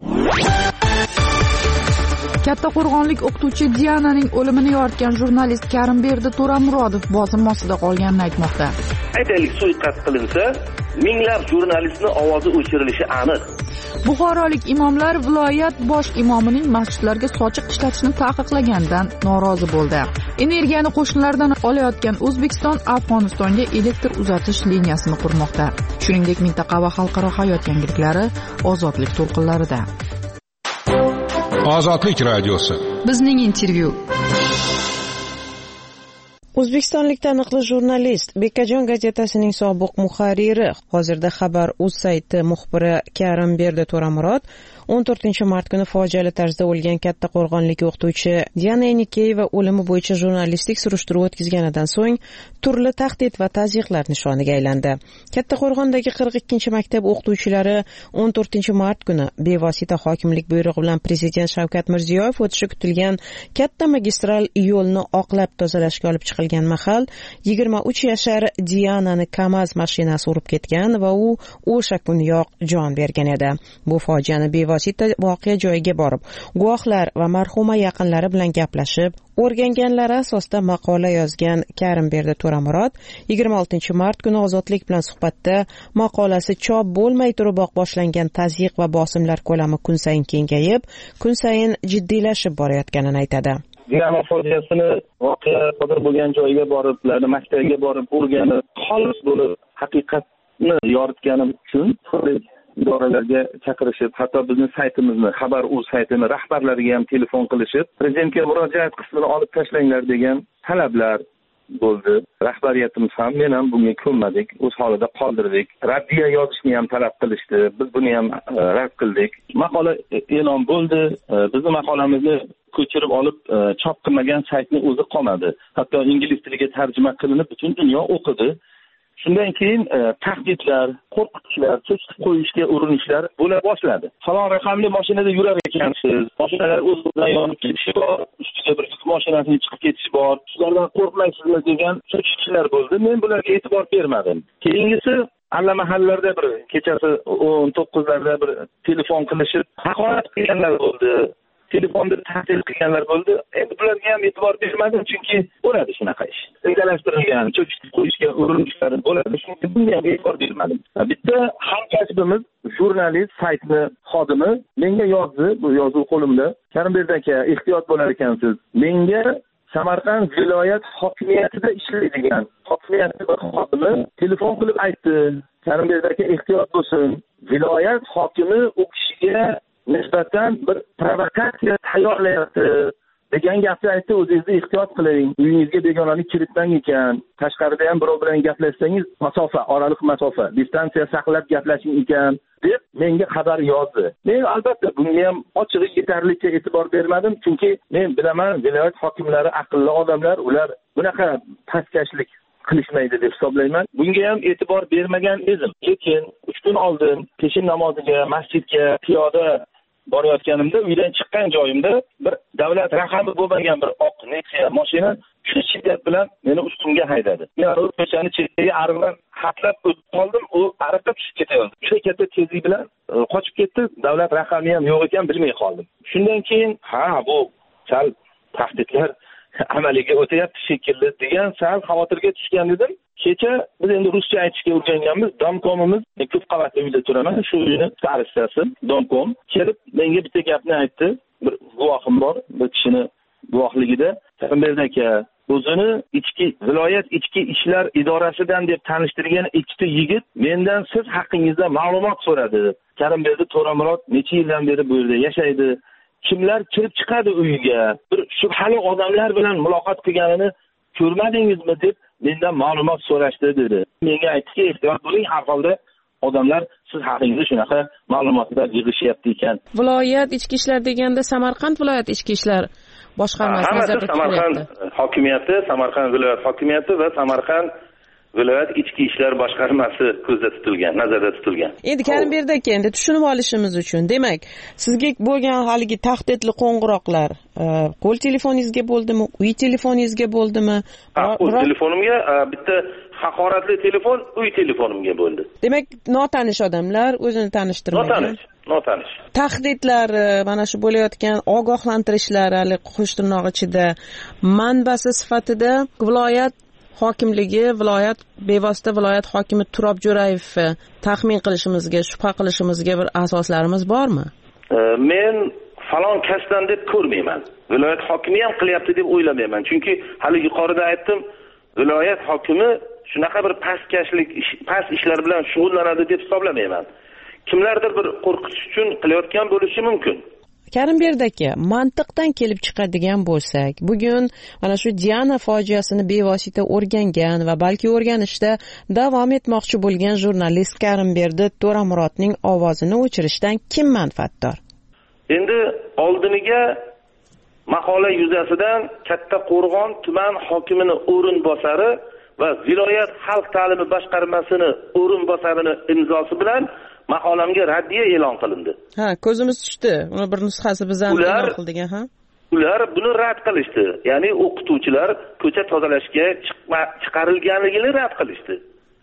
Kattaqo'rg'onlik o'qituvchi Diananing o'limini yoritgan jurnalist Karimberdi To'ramurodov bosim ostida qolganini aytmoqda. Aytaylik, suiqasd qilinsa, minglab jurnalistni ovozi o'chirilishi aniq. Buxorolik imomlar viloyat bosh imomining masjidlarga sochiq ishlatishni taqiqlaganidan norozi bo'ldi. Energiyani qo'shnilardan olayotgan O'zbekiston Afg'onistonga elektr uzatish liniyasini qurmoqda. Shuningdek, mintaqa va xalqaro hayot yangiliklari ozodlik to'lqinlarida. Ozodlik radiosi. Bizning intervyu. O'zbekistonlik taniqli jurnalist, Bekkajon gazetasining sobiq muharriri, hozirda Xabar.uz sayti muxbiri Karimberdi To'ramurod 14-mart kuni fojiali tarzda o'lgan Kattaqo'rg'onlik o'qituvchi Diana Enikeyeva o'limi bo'yicha jurnalistik surishtiruv o'tkazganidan so'ng turli tahdid va tazyiqlar nishoniga aylandi. Kattaqo'rg'ondagi 42-maktab o'qituvchilari 14-mart kuni bevosita hokimlik buyrug'i bilan Prezident Shavkat Mirziyoyev o'tishi kutilgan katta magistral yo'lni oqlab tozalashga olib chiqilgan mahal 23 yashar Dianani Kamaz mashinasi urib ketgan va u o'sha kuniyoq jon bergan edi. Bu fojiani bevosita voqea joyiga borib, guvohlar va marhuma yaqinlari bilan gaplashib, o'rganganlari asosida maqola yozgan Karimberdi To'ramurod 26-mart kuni Ozodlik bilan suhbatda maqolasi chop bo'lmay turiboq boshlangan tazyiq va bosimlar ko'lami kun sayin kengayib, kun sayin jiddiylashib borayotganini aytadi. Diana fojiasini voqea sodir bo'lgan joyiga borib, maktabga borib, o'rganib, xolis bo'lib, haqiqatni yoritganim uchun idoralarga chaqirishib, hatto bizning saytimizni, Xabar.uz saytini rahbarlariga ham telefon qilishib, prezidentga murojaat qismini olib tashlanglar degan talablar bo'ldi. Rahbariyatimiz ham, men ham bunga ko'nmadik, o'z holida qoldirdik. Raddiya yozishni ham talab qilishdi. Biz buni ham rad qildik. Maqola e'lon bo'ldi. Bizning maqolamizni ko'chirib olib chop qilmagan saytning o'zi qolmadi. Hatto ingliz tiliga tarjima qilinib butun dunyo o'qidi. Shundan keyin tahdidlar, qo'rqitishlar, cho'chitib qo'yishga urinishlar bo'la boshladi. Falon raqamli mashinada yurar ekansiz, mashinalar o'z-o'zidan yonib ketishi bor, ustiga bir yuk mashinasining chiqib ketishi bor. Shulardan qo'rqmaysizmi degan cho'chitishlar bo'ldi. Men bularga e'tibor bermadim. Keyingisi allamahallarda bir kechasi 19larda bir telefon qilishib, haqorat qilganlar bo'ldi. Telefonda tahdid qilganlar bo'ldi. Endi bularga ham e'tibor bermadim, chunki bo'ladi shunaqa ish. Rejalashtirilgan, cho'chitib qo'yishga urinishlar bo'ladi. Chunki bunga ham e'tibor bermadim. Bitta hamkasbimiz, jurnalist, saytni xodimi menga yozdi, bu yozuv qo'limda. Karimberdi aka, ehtiyot bo'lar ekansiz. Menga Samarqand viloyat hokimiyatida ishlaydigan hokimiyatning xodimi telefon qilib aytdi. Karimberdi aka, ehtiyot bo'lsin. Viloyat hokimi u kishiga nisbatan bir provokatsiya tayyorlayapti degan gapni aytdi. O'zingizni ehtiyot qiling, uyingizga begonaning kiritmang ekan, tashqarida ham birov bilan gaplashsangiz oraliq masofa, distansiya saqlab gaplashing ekan deb menga xabar yozdi. Men albatta bunga ham ochig'i yetarlicha e'tibor bermadim, chunki men bilaman viloyat hokimlari aqlli odamlar, ular bunaqa pastkashlik qilishmaydi deb hisoblayman. Bunga ham e'tibor bermagan edim. Lekin 3 kun oldin peshin namoziga masjidga piyoda borayotganimda, uydan chiqqan joyimda bir davlat raqami bo'lmagan bir oq Nexia mashina kuchli shiddat bilan meni ustimga haydadi. Men o'tmashani chekkaga ariqdan hatlab o'tib qoldim, u ariqqa tushib ketayotdi. Juda katta tezlik bilan qochib ketdi. Davlat raqami ham yo'q ekan, bilmay qoldim. Shundan keyin bu sal tahdidlar amaliga o'tayapti shekilli degan sal xavotirga tushgan edim. Kecha biz endi ruscha aytishga o'rganganmiz. Domkomimiz, ko'p qavatli uyda turaman, shu uyni starostasi Domkom kelib menga bitta gapni aytdi. Bir guvohim bor, bir kishini guvohligida. Karimberdi aka, o'zini viloyat ichki ishlar idorasidan deb tanishtirgan ikkita yigit mendan siz haqingizda ma'lumot so'radi. Karimberdi To'ramurod necha yildan beri bu yerda yashaydi? Kimlar kirib chiqadi uyiga? Bir shubhali odamlar bilan muloqot qilganini ko'rmadingizmi deb mendan ma'lumot so'rashdi dedi. Menga aytdiki, ehtiyot bo'ling, har holda odamlar siz haqingizda shunaqa ma'lumotlar yig'ishyapti ekan. Viloyat ichki ishlar deganda Samarqand viloyat ichki ishlar boshqarmasi nazarda Samarqand hokimiyati, Samarqand viloyat hokimiyati va Samarqand viloyat ichki ishlar boshqarmasi ko'zda tutilgan, nazarda tutilgan. Endi Karimbek aka, endi tushunib olishimiz uchun, demak, sizga bo'lgan haligi tahdidli qo'ng'iroqlar qo'l telefoningizga bo'ldimi, uy telefoningizga bo'ldimi? Qo'l telefonimga, bitta haqoratli telefon uy telefonimga bo'ldi. Demak, notanish odamlar o'zini tanishtirmagan. Notanish. Tahdidlari, mana shu bo'layotgan ogohlantirishlar, hali qo'sh tirnoq ichida manbasi sifatida viloyat hokimligi, viloyat bevosita viloyat hokimi Turob Jo'rayevni taxmin qilishimizga, shubha qilishimizga bir asoslarimiz bormi? Men falon kasdan deb ko'rmayman. Viloyat hokimi ham qilyapti deb o'ylamayman. Chunki hali yuqorida aytdim, viloyat hokimi shunaqa bir pastkashlik, past ishlar bilan shug'ullanadi deb hisoblamayman. Kimlardir bir qo'rqitish uchun qilayotgan bo'lishi mumkin. Karimbek aka, mantiqdan kelib chiqadigan bo'lsak, bugun mana shu Diana fojiasini bevosita o'rgangan va balki o'rganishda davom etmoqchi bo'lgan jurnalist Karimbek To'ramurodning ovozini o'chirishdan kim manfaatdor? Endi oldiniga maqola yuzasidan Kattaqo'rg'on tuman hokimining o'rinbosari va viloyat xalq ta'limi boshqarmasining o'rinbosarining imzosi bilan maqolamga raddiya e'lon qilindi. Ha, ko'zimiz tushdi. Uni bir nusxasi bizdan e'lon qildigan, ha? Ular buni rad qilishdi. Ya'ni o'qituvchilar ko'cha tozalashga chiqarilganligini rad qilishdi.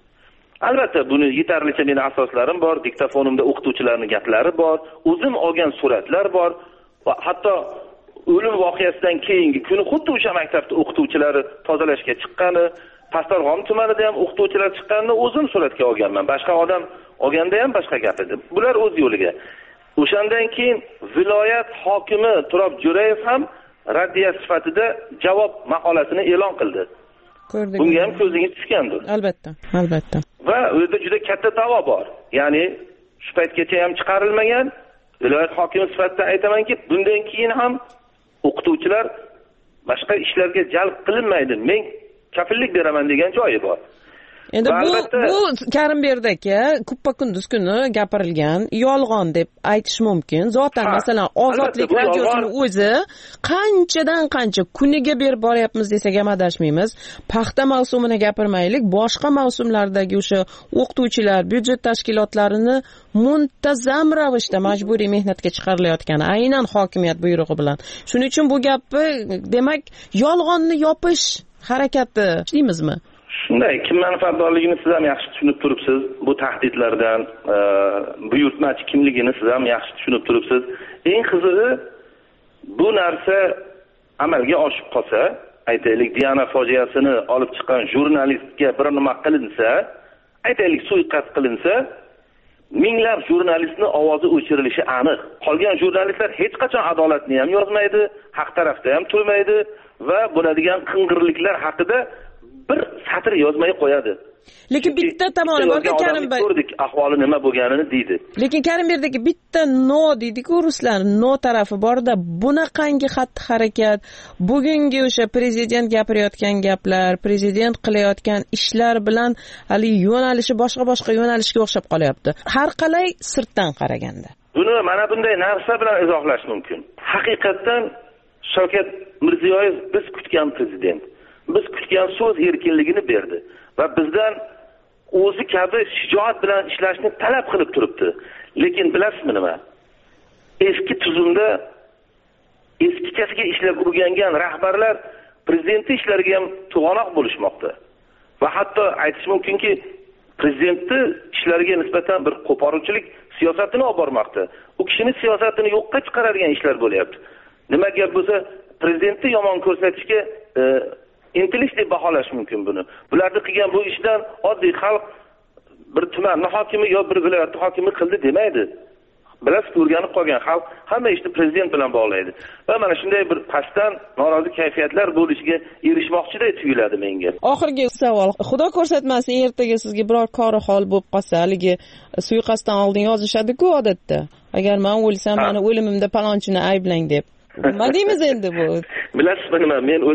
Albatta, buni yetarlicha meni asoslarim bor, diktofonimda o'qituvchilarning gaplari bor, o'zim olgan suratlar bor va hatto o'lim voqeasidan keyingi kuni xuddi o'sha maktabda o'qituvchilari tozalashga chiqqani, Pastarg'om tumanida ham o'qituvchilar chiqqanini o'zim suratga olganman. Boshqa odam olganda ham boshqa gap edi. Bular o'z yo'liga. O'shandan keyin viloyat hokimi Turob Jo'rayev ham raddiya sifatida javob maqolasini e'lon qildi. Ko'rdik. Bunga ham ko'zingiz tushgandir. Albatta, albatta. Va u yerda juda katta da'vo bor. Ya'ni shu paytgacha ham chiqarilmagan. Viloyat hokimi sifatida aytamanki, bundan keyin ham o'qituvchilar boshqa ishlarga jalb qilinmaydi. Men kafillik beraman degan joyi bor. Endi bu Karimbek aka kuppa kunduz kuni gapirilgan yolg'on deb aytish mumkin. Zotan masalan Ozodlik radiosining o'zi qanchadan qancha kuniga berib boryapmiz desak ham adashmaymiz. Paxta mavsumini gapirmaylik, boshqa mavsumlardagi o'sha o'qituvchilar, byudjet tashkilotlarini muntazam ravishda majburiy mehnatga chiqarilayotgani aynan hokimiyat buyrug'i bilan. Shuning uchun bu gapni, demak, yolg'onni yopish harakati deymizmi? Shunday, kim manfaatdorligini siz ham yaxshi tushunib turibsiz. Bu tahdidlardan, buyurtmachi kimligini siz ham yaxshi tushunib turibsiz. Eng qizig'i, bu narsa amalga oshib qolsa, aytaylik, Diana fojiasini olib chiqqan jurnalistga bir nima qilinsa, aytaylik, suiqasd qilinsa, minglab jurnalistning ovozi o'chirilishi aniq. Qolgan jurnalistlar hech qachon adolatni ham yozmaydi, haq tarafda ham turmaydi va bo'ladigan qing'irliklar haqida bir satr yozmay qo'yadi. Lekin bitta tomoni borda Karimbek ko'rdik, ahvoli nima bo'lganini deydi. Lekin Karimbekdagi bitta no deydi-ku ruslar, no tarafi borda bunaqangi xatti-harakat, bugungi o'sha prezident gapirayotgan gaplar, prezident qilayotgan ishlar bilan hali yo'nalishi boshqa yo'nalishga o'xshab qolyapti. Har qalay sirtdan qaraganda. Buni mana bunday narsa bilan izohlash mumkin. Haqiqatan Shavkat Mirziyoyev biz kutgan prezident. Biz kutgan so'z erkinligini berdi va bizdan o'zi kabi shijoat bilan ishlashni talab qilib turibdi. Lekin bilasizmi nima? Eski tuzumda eskichasiga ishlab o'rgangan rahbarlar prezidentning ishlariga ham to'g'anoq bo'lishmoqda. Va hatto aytish mumkinki, prezidentning ishlariga nisbatan bir qo'poruvchilik siyosatini olib bormoqda. U kishining siyosatini yo'qqa chiqaradigan ishlar bo'lyapti. Nima gap bo'lsa, prezidentni yomon ko'rsatishga intilish deb baholash mumkin buni. Bularni qilgan bu ishdan oddiy xalq bir tuman hokimi yo bir viloyat hokimi qildi demaydi. Bilasiz, o'rganib qolgan xalq hamma ishni prezident bilan bog'laydi. Va mana shunday bir pastdan norozi kayfiyatlar bo'lishiga erishmoqchiday tuyuladi menga. Oxirgi savol. Xudo ko'rsatmasin, ertaga sizga biror kori hol bo'lib qolsa, haligi suiqasddan oldin yozishadi-ku odatda. Agar men o'lsam, meni o'limimda palonchini ayblang deb. Nima deymiz endi bu? Bilasizmi nima?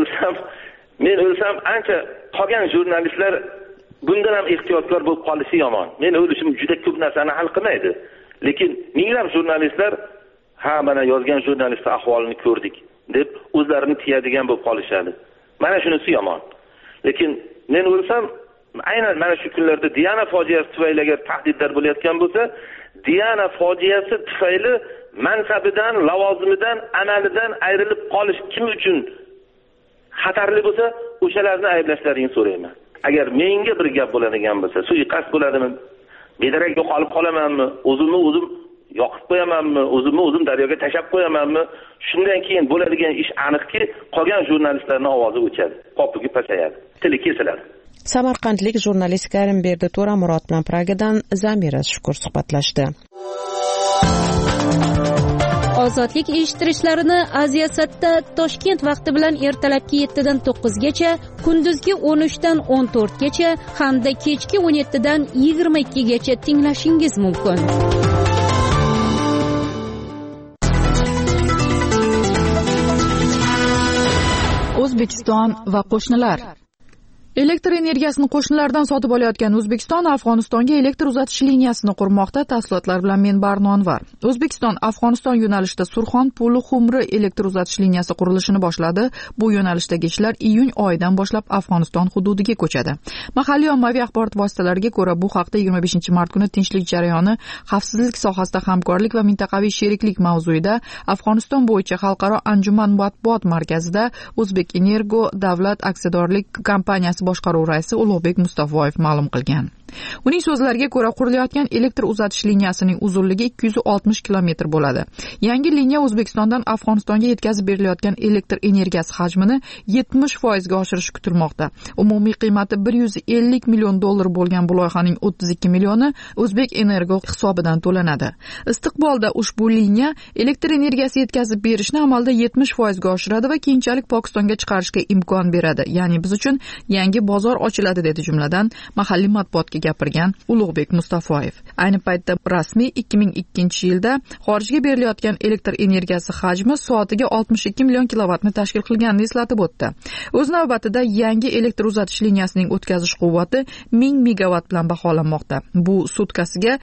Men o'lsam ancha qolgan jurnalistlar bundan ham ehtiyotkor bo'lib qolishi yomon. Men o'lishim juda ko'p narsani hal qilmaydi. Lekin minglab jurnalistlar mana yozgan jurnalistlar ahvolini ko'rdik deb o'zlarini tiyadigan bo'lib qolishadi. Mana shunisi yomon. Lekin men o'lsam aynan mana shu kunlarda Diana fojiasi tufayli agar tahdidlar bo'layotgan bo'lsa, Diana fojiasi tufayli mansabidan, lavozimidan, amalidan ayrilib qolish kim uchun xatarli bo'lsa, o'shalarni ayblashlarini so'rayman. Agar menga bir gap bo'ladigan bo'lsa, suiqasd bo'ladimi? Bedarak yo'qolib qolamanmi? O'zimni o'zim yoqib qo'yamanmi? O'zimni o'zim daryoga tashab qo'yamanmi? Shundan keyin bo'ladigan ish aniqki, qolgan jurnalistlarning ovozi o'chadi, popugi pasayadi, tili kesiladi. Samarqandlik jurnalist Karimberdi To'ramurod bilan Pragadan Zamira Shukur suhbatlashdi. Ozodlik eshittirishlarini Aziyasatda Toshkent vaqti bilan ertalabki 7 dan 9 gacha, kunduzgi 13 dan 14 gacha hamda kechki 17 dan 22 gacha tinglashingiz mumkin. O'zbekiston va qo'shnilar. Elektr energiyasini qo'shnilardan sotib olayotgan O'zbekiston Afg'onistonga elektr uzatish liniyasini qurmoqda. Tafsilotlar bilan men Barnonvar. O'zbekiston Afg'oniston yo'nalishida Surxon Puli Xumri elektr uzatish liniyasi qurilishini boshladi. Bu yo'nalishdagi ishlar iyun oyidan boshlab Afg'oniston hududiga ko'chadi. Mahalliy ommaviy axborot vositalariga ko'ra, bu haqda 25 mart kuni tinchlik jarayoni, xavfsizlik sohasida hamkorlik va mintaqaviy sheriklik mavzuida Afg'oniston bo'yicha xalqaro anjuman matbuot markazida O'zbek Energo davlat aksiyadorlik kompaniyasi boshqaruv raisi Ulug'bek Mustafoyev ma'lum qilgan. Uning so'zlariga ko'ra, qurilayotgan elektr uzatish liniyasining uzunligi 260 kilometr bo'ladi. Yangi liniya O'zbekistondan Afg'onistonga yetkazib berilayotgan elektr energiyasi hajmini 70% ga oshirishi kutilmoqda. Umumiy qiymati 150 million dollar bo'lgan bu loyihaning 32 millioni O'zbek Energo hisobidan to'lanadi. Istiqbolda ushbu liniya elektr energiyasi yetkazib berishni amalda 70% ga oshiradi va keyinchalik Pokistonga chiqarishga imkon beradi. Ya'ni biz uchun yangi bozor ochiladi, dedi jumladan mahalliy matbuotga gapirgan Ulug'bek Mustafoyev. Ayni paytda rasmiy 2002-yilda xorijga berilayotgan elektr energiyasi hajmi soatiga 62 million kilovatni tashkil qilganini eslatib o'tdi. O'z navbatida yangi elektr uzatish liniyasining o'tkazish quvvati 1000 megavat bilan baholanmoqda. Bu sutkasiga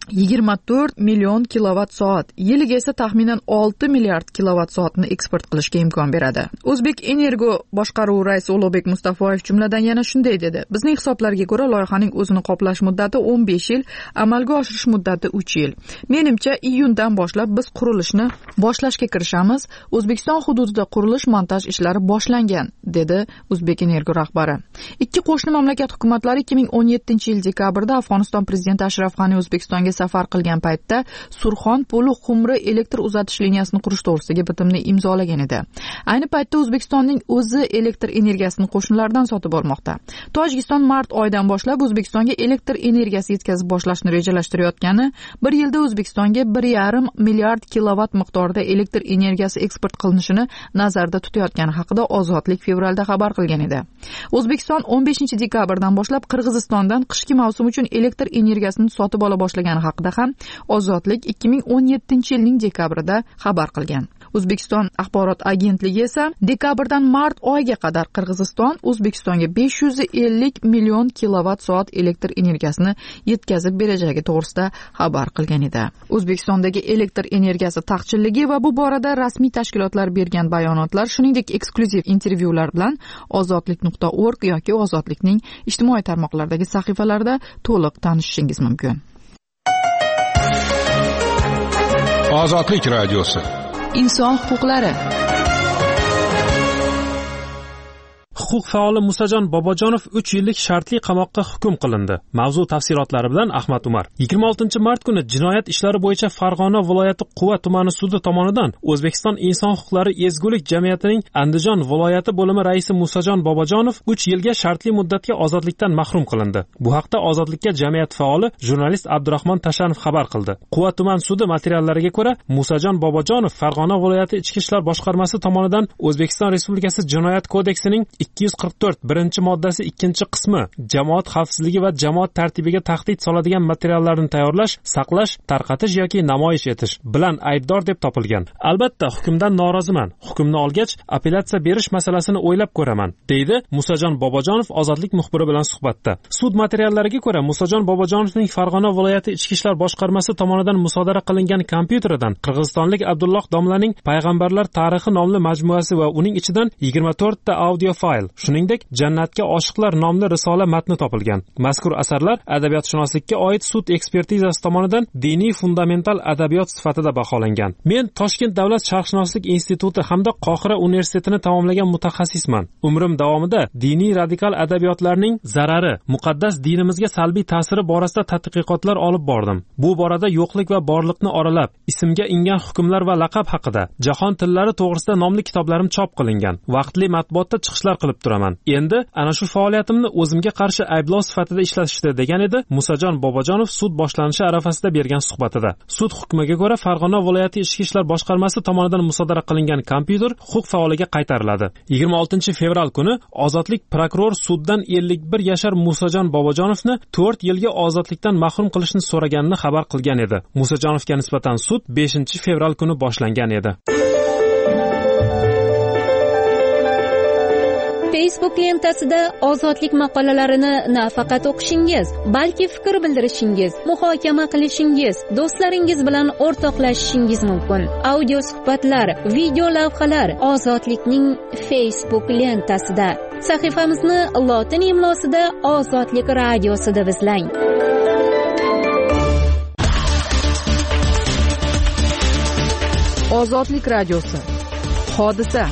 24 million kilovat soat, yiliga esa taxminan 6 milliard kilovat soatni eksport qilishga imkon beradi. O'zbek Energo boshqaruv raisi Ulug'bek Mustafoyev jumladan yana shunday dedi: Bizning hisoblarga ko'ra loyihaning o'zini qoplash muddati 15 yil, amalga oshirish muddati 3 yil. Menimcha iyundan boshlab biz qurilishni boshlashga kirishamiz. O'zbekiston hududida qurilish-montaj ishlari boshlangan, dedi O'zbek Energo rahbari. Ikki qo'shni mamlakat hukumatlari 2017-yil dekabrda Afg'oniston prezidenti Ashraf G'ani O'zbekistonga safar qilgan paytda Surxon Puli Xumri elektr uzatish liniyasini qurish to'g'risidagi bitimni imzolagan edi. Ayni paytda O'zbekistonning o'zi elektr energiyasini qo'shnilardan sotib olmoqda. Tojikiston mart oyidan boshlab O'zbekistonga elektr energiyasi yetkazib boshlashni rejalashtirayotgani, bir yilda O'zbekistonga 1,5 milliard kilovat miqdorida elektr energiyasi eksport qilinishini nazarda tutayotgani haqida Ozodlik fevralda xabar qilgan edi. O'zbekiston 15 dekabrdan boshlab Qirg'izistondan qishki mavsum uchun elektr energiyasini sotib ola boshlagani haqida ham Ozodlik 2017-yilning dekabrida xabar qilgan. O'zbekiston axborot agentligi esa dekabrdan mart oyiga qadar Qirg'iziston O'zbekistonga 550 million kilovat soat elektr energiyasini yetkazib berajagi to'g'risida xabar qilgan edi. O'zbekistondagi elektr energiyasi taqchilligi va bu borada rasmiy tashkilotlar bergan bayonotlar, shuningdek eksklyuziv intervyular bilan ozodlik.org yoki Ozodlikning ijtimoiy tarmoqlardagi sahifalarida to'liq tanishishingiz mumkin. Ozodlik radiosi. Inson huquqlari. Huquq faoli Musajon Bobojonov 3 yillik shartli qamoqqa hukm qilindi. Mavzu tafsilotlari bilan Ahmad Umar. 26-mart kuni Jinoyat ishlari bo'yicha Farg'ona viloyati Quva tumani sudi tomonidan O'zbekiston inson huquqlari ezgulik jamiyatining Andijon viloyati bo'limi raisi Musajon Bobojonov 3 yilga shartli muddatga ozodlikdan mahrum qilindi. Bu haqda Ozodlikka jamiyat faoli jurnalist Abdurahmon Tashanov xabar qildi. Quva tuman sudi materiallariga ko'ra, Musajon Bobojonov Farg'ona viloyati ichki ishlar boshqarmasi tomonidan O'zbekiston Respublikasi Jinoyat kodeksining 244 birinchi moddasi 2 qismi jamoat xavfsizligi va jamoat tartibiga tahdid soladigan materiallarni tayyorlash, saqlash, tarqatish yoki namoyish etish bilan aybdor deb topilgan. Albatta, hukmdan noroziman. Hukmni olgach, apellyatsiya berish masalasini o'ylab ko'raman, deydi Musajon Bobojonov Ozodlik muxbiri bilan suhbatda. Sud materiallariga ko'ra, Musajon Bobojonovning Farg'ona viloyati ichki ishlar boshqarmasi tomonidan musodara qilingan kompyuteridan qirg'izistonlik Abdulloh domlaning Payg'ambarlar tarixi nomli majmuasi va uning ichidan 24 ta audio fayl sayl, shuningdek Jannatga oshiqlar nomli risola matni topilgan. Mazkur asarlar adabiyotshunoslikka oid sud ekspertizasi tomonidan diniy fundamental adabiyot sifatida baholangan. Men Toshkent davlat sharqshunoslik instituti hamda Qohira universitetini tamomlagan mutaxassisman. Umrim davomida diniy radikal adabiyotlarning zarari, muqaddas dinimizga salbiy ta'siri borasida tadqiqotlar olib bordim. Bu borada yo'qlik va borliqni oralab, ismga ingan hukmlar va laqab haqida, jahon tillari to'g'risida nomli kitoblarim chop qilingan. Vaqtli matbuotda chiqishlar qilib turaman. Endi ana shu faoliyatimni o'zimga qarshi ayblov sifatida ishlatishdi, degan edi Musajon Bobojonov sud boshlanishi arafasida bergan suhbatida. Sud hukmiga ko'ra Farg'ona viloyati ichki ishlar boshqarmasi tomonidan musodara qilingan kompyuter huquq faoliga qaytariladi. 26 fevral kuni ozodlik prokuror suddan 51 yashar Musajon Bobojonovni 4 yilga ozodlikdan mahrum qilishni so'raganini xabar qilgan edi. Musajonovga nisbatan sud 5 fevral kuni boshlangan edi. Facebook lentasida ozodlik maqolalarini nafaqat o'qishingiz, balki fikr bildirishingiz, muhokama qilishingiz, do'stlaringiz bilan o'rtoqlashishingiz mumkin. Audio suhbatlar, video lavhalar ozodlikning Facebook lentasida. Sahifamizni lotin imlosida Ozodlik radiosi deb izlang. Ozodlik radiosi. Hodisa.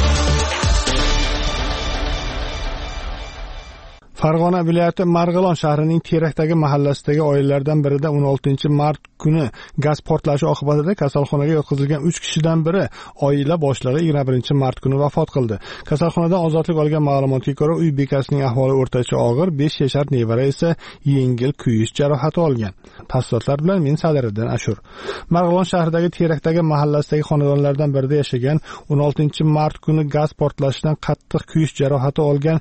Farg'ona viloyati Marg'ilon shahrining Terakdagi mahallasidagi oilalardan birida 16 mart kuni gaz portlashi oqibatida kasalxonaga yotqizilgan 3 kishidan biri oila boshlig'i 21 mart kuni vafot qildi. Kasalxonadan ozodlik olgan ma'lumotga ko'ra, uy bekasining ahvoli o'rtacha og'ir, 5 yashar nevara esa yengil kuyish jarohati olgan. Tafsilotlar bilan men Sadiriddin Ashur. Marg'ilon shahridagi Terakdagi mahallasidagi xonadonlardan birida yashagan 16 mart kuni gaz portlashidan qattiq kuyish jarohati olgan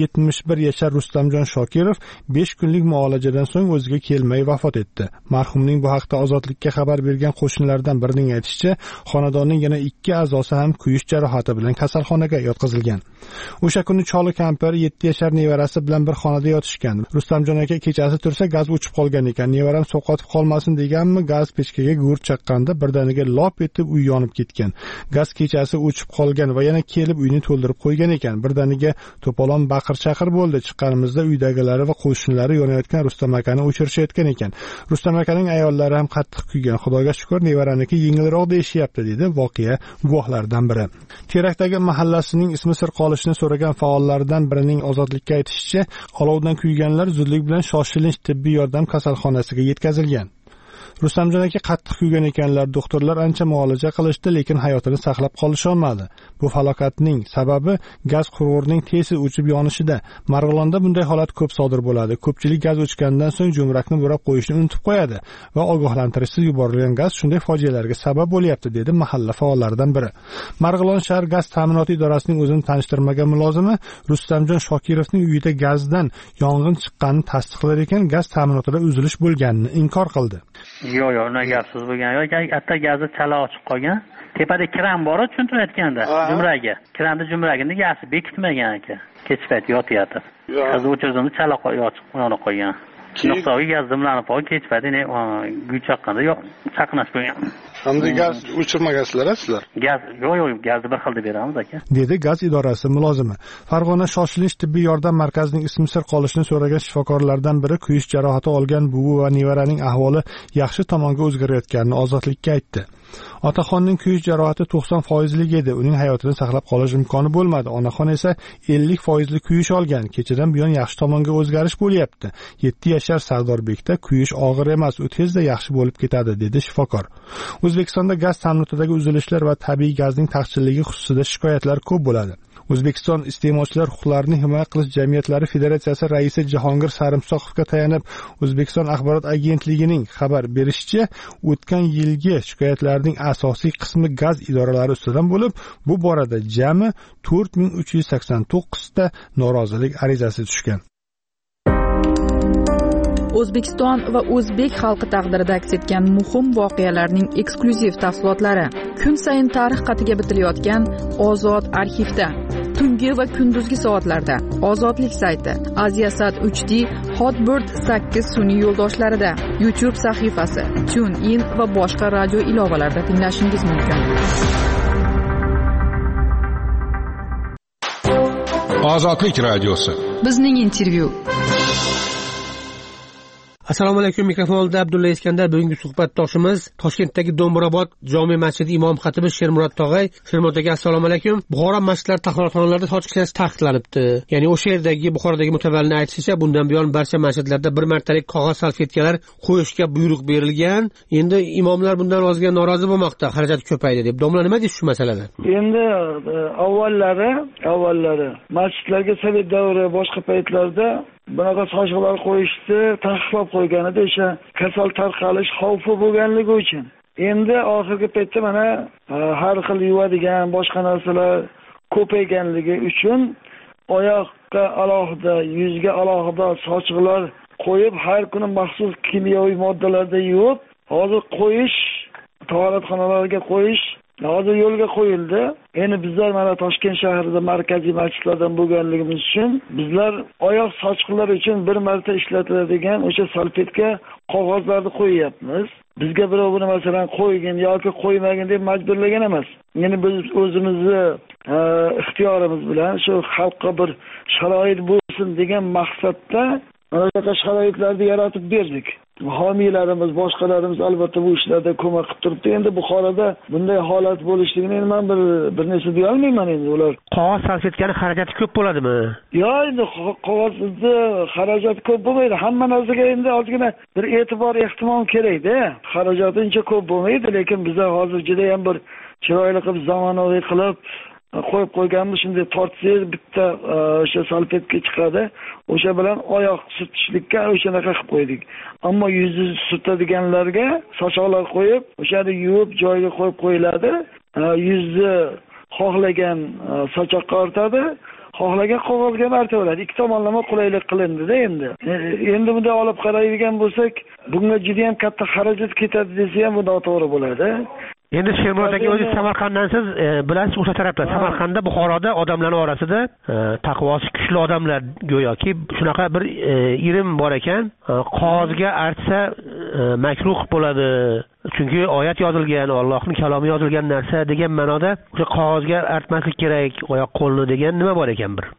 71 yashar Rustamjon Shokirov 5 kunlik muolajadan so'ng o'ziga kelmay vafot etdi. Marhumning bu haqda Ozodlikka xabar bergan qo'shnilardan birining aytishicha, xonadonning yana 2 a'zosi ham kuyish jarohati bilan kasalxonaga yotqizilgan. O'sha kuni choli kampir 7 yashar nevarasi bilan bir xonada yotishgan. Rustamjon aka kechasi tursa gaz o'chib qolgan ekan. Nevaram sovqotib qolmasin deganmi, gaz pechkaga g'ur chaqqanda birdaniga lop etib uy yonib ketgan. Gaz kechasi o'chib qolgan va yana kelib uyni to'ldirib qo'ygan ekan. Birdaniga to'polon baqir-chaqir bo'ldi. Chiqqanimizda uydagilari va qo'shnilari yonayotgan Rustam akani o'chirishayotgan ekan. Rustam akaning ayollari ham qattiq kuygan. Xudoga shukr, nevaraniki yengilroq deyishyapti, dedi voqea guvohlaridan biri. Terakdagi mahallasining ismi sir qolishini so'ragan faollardan birining Ozodlikka aytishicha, olovdan kuyganlar zudlik bilan shoshilinch tibbiy yordam kasalxonasiga yetkazilgan. Rustamjon aka qattiq kuygan ekanlar, doktorlar ancha muolaja qilishdi, lekin hayotini saqlab qolisha olmadi. Bu falokatning sababi gaz qurg'urning tez o'chib yonishida. Marg'ilonda bunday holat ko'p sodir bo'ladi. Ko'pchilik gaz o'chgandan so'ng jo'mrakni burab qo'yishni unutib qo'yadi va ogohlantirishsiz yuborilgan gaz shunday fojialarga sabab bo'lyapti, dedi mahalla faollaridan biri. Marg'ilon shahar gaz ta'minoti idorasining o'zini tanishtirmagan mulozimi Rustamjon Shokirovning uyida gazdan yong'in chiqqanini tasdiqlar ekan, gaz ta'minotida uzilish bo'lganini inkor qildi. Yo'q, uni gapsiz bo'lgan. Yo'q, katta gazni chala ochib qolgan. Tepada kran bor, tushuntirayotganda jumraga. Kranni jumragini gazi bekitmagan aka. Kech payt yotyapti. Gaz o'chirdim, chala ochib yonib qolgan. Nuqtaviy gaz dimlanib qolgan, kech payt guy chaqqanda yo'q, chaqnash bo'lgan. Hamda gaz o'chirmagasizlar sizlar? Gaz yo'q, gazni bir xilda beramiz aka. Dedi gaz idorasi mulozimi. Farg'ona shoshilinch tibbiy yordam markazining ismi sir qolishini so'ragan shifokorlardan biri kuyish jarohati olgan buvi va nevaraning ahvoli yaxshi tomonga o'zgarayotganini Ozodlikka aytdi. Otaxonning kuyish jarohati 90% edi. Uning hayotini saqlab qolish imkoni bo'lmadi. Onaxon esa 50% kuyish olgan. Kechadan buyon yaxshi tomonga o'zgarish bo'lyapti. 7 yashar Sardorbekda kuyish og'ir emas, u tezda yaxshi bo'lib ketadi, dedi shifokor. O'zbekistonda gaz ta'minotidagi uzilishlar va tabiiy gazning taqchilligi xususida shikoyatlar ko'p bo'ladi. O'zbekiston iste'molchilar huquqlarini himoya qilish jamiyatlari federatsiyasi raisi Jahongir Sarimsoqovga tayanib, O'zbekiston axborot agentligining xabar berishicha, o'tgan yilgi shikoyatlarning asosiy qismi gaz idoralari ustidan bo'lib, bu borada jami 4389 ta norozilik arizasi tushgan. O'zbekiston va o'zbek xalqi taqdirida aks etgan muhim voqealarning eksklyuziv tafsilotlari kun sayin tarix qatiga bitilayotgan Ozod arxivda. Tungi va kunduzgi soatlarda Ozodlik sayti, Aziasat 3D, Hotbird 8 sun'iy yo'ldoshlarida, YouTube sahifasi, TuneIn va boshqa radio ilovalarida tinglashingiz mumkin. Ozodlik radiosi. Bizning intervyu. Assalomu alaykum, mikrofonda Abdulla Iskandar. Bugungi suhbatdoshimiz Toshkentdagi Do'mbirobod jome masjidi imom xatibi Shermurod tog'ay. Shermurod aka, assalomu alaykum. Buxoro masjidlari, tahoratxonalarida soch kesilish taqiqlanibdi. Ya'ni o'sha yerdagi Buxorodagi mutavallining aytishicha, bundan buyon barcha masjidlarda bir martalik qog'oz salfetkalar qo'yishga buyruq berilgan. Endi imomlar bundan o'ziga norozi bo'lmoqda, xarajat ko'paydi deb. Domla, nima deysiz shu masalada? Endi avvallari masjidlarga sovet davri boshqa paytlarda bunaqa sochiqlar qo'yishni taqiqlab qo'yganida o'sha kasal tarqalish xavfi bo'lganligi uchun. Endi oxirgi paytda mana har xil yuvadigan boshqa narsalar ko'payganligi uchun oyoqqa alohida, yuzga alohida sochiqlar qo'yib, har kuni maxsus kimyoviy moddalarda yuvib, hozir qo'yish, tahoratxonalarga qo'yish hozir yo'lga qo'yildi. Endi bizlar mana Toshkent shahrida markaziy masjidlardan bo'lganligimiz uchun bizlar oyoq sochiqlari uchun bir marta ishlatiladigan o'sha salfetka qog'ozlarni qo'yyapmiz. Bizga birov buni masalan qo'ygin yoki qo'ymagin deb majburlagan emas. Ya'ni biz o'zimizni ixtiyorimiz bilan shu xalqqa bir sharoit bo'lsin degan maqsadda mana sharoitlarni yaratib berdik. Homiylarimiz, boshqalarimiz albatta bu ishlarda ko'mak qilib turibdi. Endi Buxoroda bunday holat bo'lishligini men bir narsa deya olmayman endi ular. Qog'oz salfetkani xarajati ko'p bo'ladimi? Yo'q, endi qog'ozni xarajati ko'p bo'lmaydi. Hamma narsaga endi ozgina bir e'tibor, ehtimom kerak-da. Xarajati uncha ko'p bo'lmaydi, lekin bizlar hozir juda ham bir chiroyli qilib, zamonaviy qilib qo'yib qo'yganmiz. Shunday tortsangiz bitta o'sha salfetka chiqadi. O'sha bilan oyoq surtishlikka o'shanaqa qilib qo'ydik. Ammo yuzni surtadiganlarga sochoqlar qo'yib, o'shani yuvib joyiga qo'yib qo'yiladi. Yuzni xohlagan sochoqqa ortadi, xohlagan qog'ozga artib oladi. Ikki tomonlama qulaylik qilindi-da endi. Endi bunday olib qaraydigan bo'lsak, bunga juda ham katta xarajat ketadi desa ham bu noto'g'ri bo'ladi. Endi Shermurod aka, o'zingiz Samarqanddansiz, bilasiz, o'sha tarafda Samarqandda, Buxoroda odamlarning orasida taqvosi kuchli odamlar go'yoki shunaqa bir irim bor ekan, qog'ozga artsa makruh bo'ladi. Chunki oyat yozilgan, Allohning kalomi yozilgan narsa degan ma'noda o'sha qog'ozga artmaslik kerak oyoq qo'lni degan nima bor ekan bir.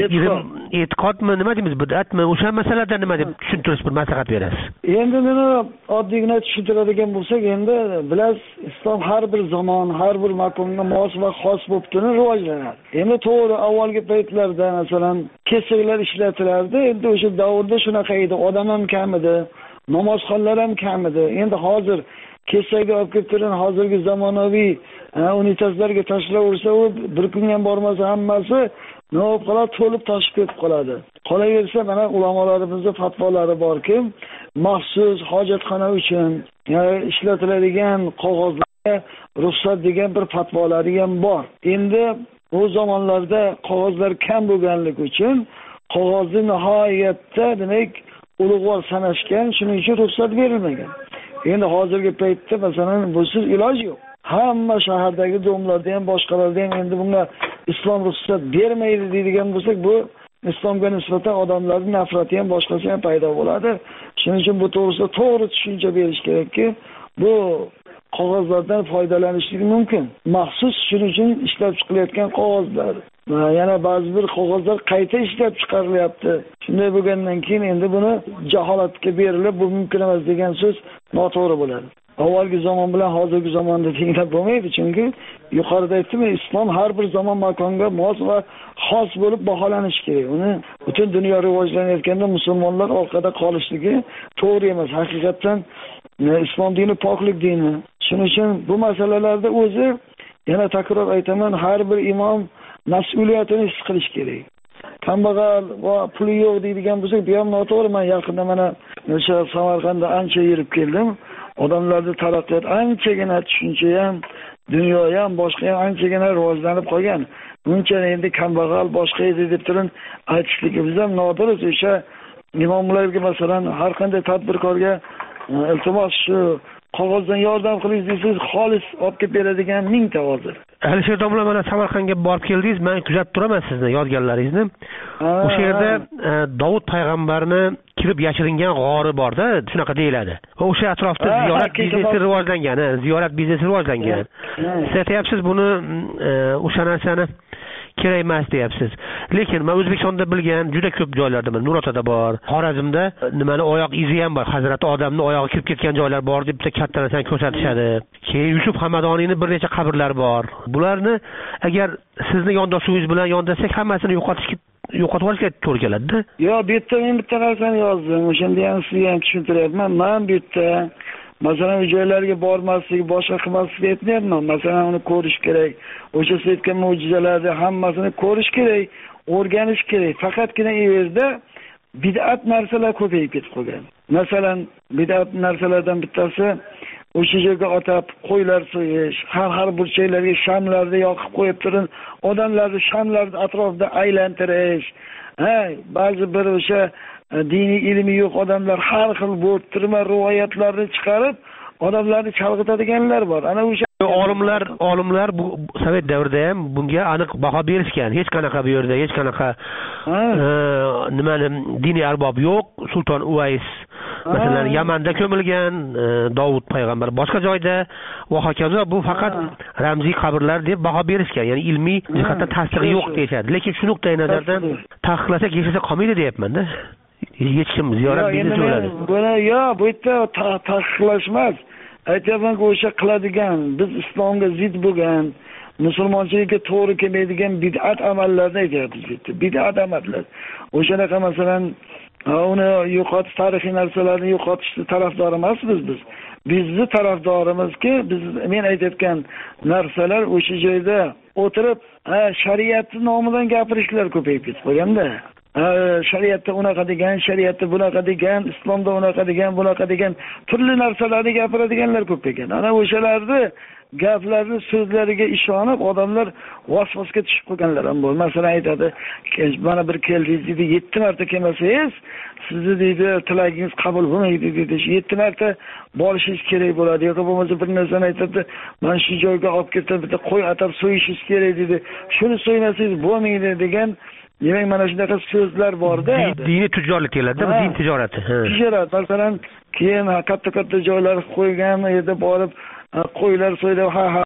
E'tiqodmi, nima deymiz, bid'atmi? O'sha masalada nima deb tushuntirish, bir maslahat berasiz? Endi buni oddiygina tushuntiradigan bo'lsak, endi bilasiz, islom har bir zamon, har bir makonga mos va xos bo'lib turib rivojlanadi. Endi to'g'ri, avvalgi paytlarda masalan kesiklar ishlatilardi. Endi o'sha davrda shunaqa edi, odam ham kam edi, namozxonlar ham kam edi. Endi hozir kesakga olib kelib turgan hozirgi zamonaviy unitazlarga tashlaversa, u bir kun ham bormasa hammasi nima bo'lib qoladi, to'lib toshib ketib qoladi. Qolaversa, mana ulamolarimizning fatvolari borki, maxsus hojatxona uchun ishlatiladigan qog'ozlarga ruxsat degan bir fatvolari ham bor. Endi u zamonlarda qog'ozlar kam bo'lganligi uchun qog'ozni nihoyatda demak ulug'vor sanashgan, shuning uchun ruxsat berilmagan. Endi hozirgi paytda masalan busiz iloji yo'q. Hamma shahardagi domlarda ham boshqalarda ham endi bunga islom ruxsat bermaydi deydigan bo'lsak, bu islomga nisbatan odamlarning nafrati ham boshqasi ham paydo bo'ladi. Shuning uchun bu to'g'risida to'g'ri tushuncha berish kerakki, bu qog'ozlardan foydalanishlik mumkin. Maxsus shuning uchun ishlab chiqilayotgan qog'ozlar. Yana ba'zi bir qog'ozlar qayta ishlab chiqarilyapti. Shunday bo'lgandan keyin endi buni jaholatga berilib, bu mumkin emas degan so'z noto'g'ri bo'ladi. Avvalgi zamon bilan hozirgi zamonda tenglab bo'lmaydi, chunki yuqorida aytdim, islom har bir zamon makonga mos va xos bo'lib baholanishi kerak. Uni butun dunyo rivojlanayotganda musulmonlar orqada qolishligi to'g'ri emas. Haqiqatan islom dini poklik dini. Shuning uchun bu masalalarda o'zi, yana takror aytaman, har bir imom mas'uliyatini his qilish kerak. Kambag'al va puli yo'q deydigan bo'lsak, bu ham noto'g'ri. Men yaqinda mana o'sha Samarqandda ancha yurib keldim. Odamlarning taraqqiyot anchagina tushuncha ham, dunyo ham, boshqa ham anchagina rivojlanib qolgan. Buncha endi kambag'al boshqa edi deb turib aytishligimiz ham noto'g'ri. O'sha imomlarga masalan har qanday tadbirkorga iltimos shu qog'ozdan yordam qiling desangiz, xolis olib kelib beradigan mingta hozir. Alisher domla, mana Samarqandga borib keldingiz, men kuzatib turaman sizni yodganlaringizni. O'sha yerda Davud payg'ambarni kirib yashiringan g'ori bor-da, shunaqa deyiladi. O'sha atrofda ziyorat biznesi rivojlangan, ziyorat biznesi rivojlangan. Siz aytyapsiz buni o'sha narsani kerak emas deyapsiz. Lekin men O'zbekistonda bilgan juda ko'p joylarda, Nurotada bor, Xorazmda nimani oyoq izi ham bor. Hazrati odamning oyog'i kirib ketgan joylar bor deb bitta katta narsani ko'rsatishadi. Keyin Yusuf Hamadoniyning bir necha qabrlari bor. Bularni agar sizni yondoshuvingiz bilan yondasak, hammasini yo'qotib olishga to'g'ri keladi-da. Yo'q, bu yerda men bitta narsani yozdim. O'shanda ham sizga ham tushuntiryapman. Men bu yerda masalan u joylarga bormaslik, boshqa qilmaslik aytmayapman. Masalan uni ko'rish kerak. O'sha siz aytgan mo'jizalarni hammasini ko'rish kerak, o'rganish kerak. Faqatgina u yerda bid'at narsalar ko'payib ketib qolgan. Masalan, bid'at narsalardan bittasi o'sha joyga atab qo'ylar so'yish, har burchaklarga shamlarni yoqib qo'yib turib, odamlarni shamlarni atrofida aylantirish. Ba'zi bir o'sha diniy ilmi yo'q odamlar har xil bo'rttirma rivoyatlarni chiqarib, odamlarni chalg'itadiganlar bor. Ana o'sha olimlar bu Sovet davrida ham bunga aniq baho berishgan. Hech qanaqa bu yerda hech qanaqa diniy arbob yo'q. Sulton Uvays masalan Yamanda ko'milgan, Davud payg'ambar boshqa joyda va hokazo. Bu faqat ramziy qabrlar deb baho berishgan. Ya'ni ilmiy jihatdan tasdig'i yo'q deyshadi. Lekin shu nuqtai nazardan taqiqlasak yashasa qolmaydi deyapman-da. Hech kim ziyorat biznesi bo'ladi. Buni bu yerda taqiqlash emas. Aytyapmanki, o'sha qiladigan, biz islomga zid bo'lgan, musulmonchilikka to'g'ri kelmaydigan bid'at amallarni aytyapmiz. Bid'at amallar. O'shanaqa masalan uni yo'qotish, tarixiy narsalarni yo'qotishni tarafdori emasmiz biz. Bizni tarafdorimizki, men aytayotgan narsalar o'sha joyda o'tirib, shariatning nomidan gapirishlar ko'payib ketib qolganda. Shariatda unaqa degan, shariatda bunaqa degan, islomda unaqa degan, bunaqa degan turli narsalarni gapiradiganlar ko'p ekan. Ana o'shalarni gaplarni so'zlariga ishonib odamlar vasvasga tushib qolganlar ham bor. Masalan aytadi, mana bir keldingiz deydi, 7 marta kelmasangiz, sizni deydi tilagingiz qabul bo'lmaydi deydi. 7 marta borishingiz kerak bo'ladi. Yo'q bo'lmasa bir narsani aytadi, men shu joyga olib ketib bitta qo'y atab so'yishingiz kerak deydi. Shuni so'ymasangiz bo'lmaydi degan. Demak, mana shunaqa so'zlar bor-da. Diniy tijorlik deyiladi, bu din tijorati. Tijorat, masalan, keyin katta joylar qo'ygan yerda borib qo'ylar so'ylab,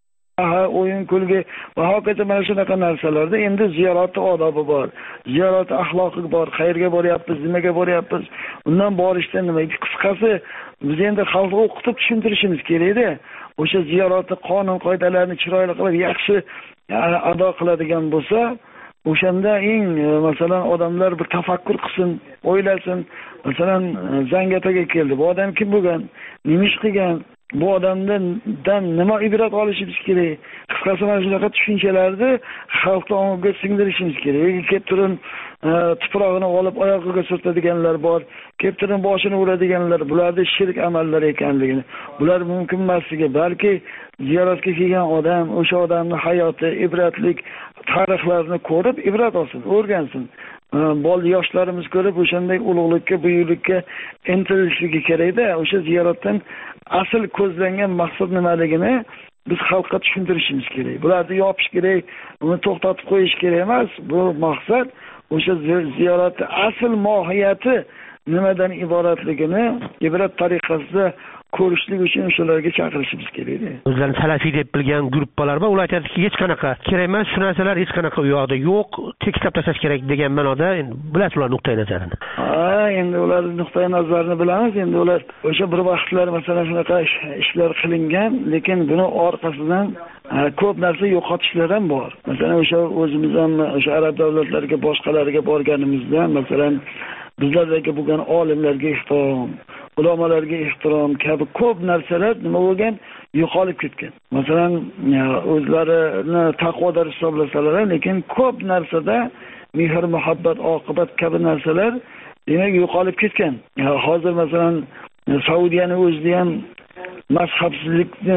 o'yin kulgi va hokazo mana shunaqa narsalarda endi ziyorat odobi bor. Ziyorat axloqi bor. Qayerga boryapmiz, nimaga boryapmiz? Undan borishda nima? Qisqasi, biz endi xalqqa o'qitib tushuntirishimiz kerak-da. O'sha ziyoratni qonun qoidalarini chiroyli qilib, yaxshi ado qiladigan bo'lsa, o'shanda masalan odamlar bir tafakkur qilsin, o'ylasin. Masalan, Zangataga keldi. Bu odam kim bo'lgan? Nima ish qilgan? Bu odamdan nima ibrat olishimiz kerak? Qisqasi mana shunaqa tushunchalarni xalqqa ongiga singdirishimiz kerak. Kelib turib tuprog'ini olib oyog'iga surtadiganlar bor. Kelib turib boshini uradiganlar, bularning shirk amallari ekanligini, bular mumkin emasligi, balki ziyoratga kelgan odam o'sha odamning hayoti, ibratlik tarixlarini ko'rib ibrat olsin, o'rgansin. Yoshlarimiz ko'rib o'shanday ulug'likka, buyuklikka intilishligi kerak-da. O'sha ziyoratdan asl ko'zlangan maqsad nimaligini biz xalqqa tushuntirishimiz kerak. Bularni yopish kerak, uni to'xtatib qo'yish kerak emas. Bu maqsad o'sha ziyoratning asl mohiyati nimadan iboratligini ibrat tariqasida ko'rishlik uchun o'shalarga chaqirishimiz kerak-da. O'zlarini salafiy deb bilgan guruhlar bor, ular aytadiki, hech qanaqa kerak emas, shu narsalar hech qanaqa u yoqda yo'q, tekislab tashlash kerak degan ma'noda. Bilasiz ular nuqtai nazarini. Endi ular nuqtai nazarini bilamiz. Endi ular o'sha bir vaqtlar masalan shunaqa ishlar qilingan, lekin buni orqasidan ko'p narsa yo'qotishlar ham bor. Masalan, o'sha o'zimiz ham o'sha arab davlatlariga, boshqalariga borganimizda, masalan, bizlardagi bo'lgan olimlarga ehtirom, ulamolarga ehtirom kabi ko'p narsalar nima bo'lgan, yo'qolib ketgan. Masalan, o'zlarini taqvodor hisoblasalar, lekin ko'p narsada mehr, muhabbat, oqibat kabi narsalar demak yo'qolib ketgan. Hozir masalan Saudiyaning o'zida ham mazhabsizlikni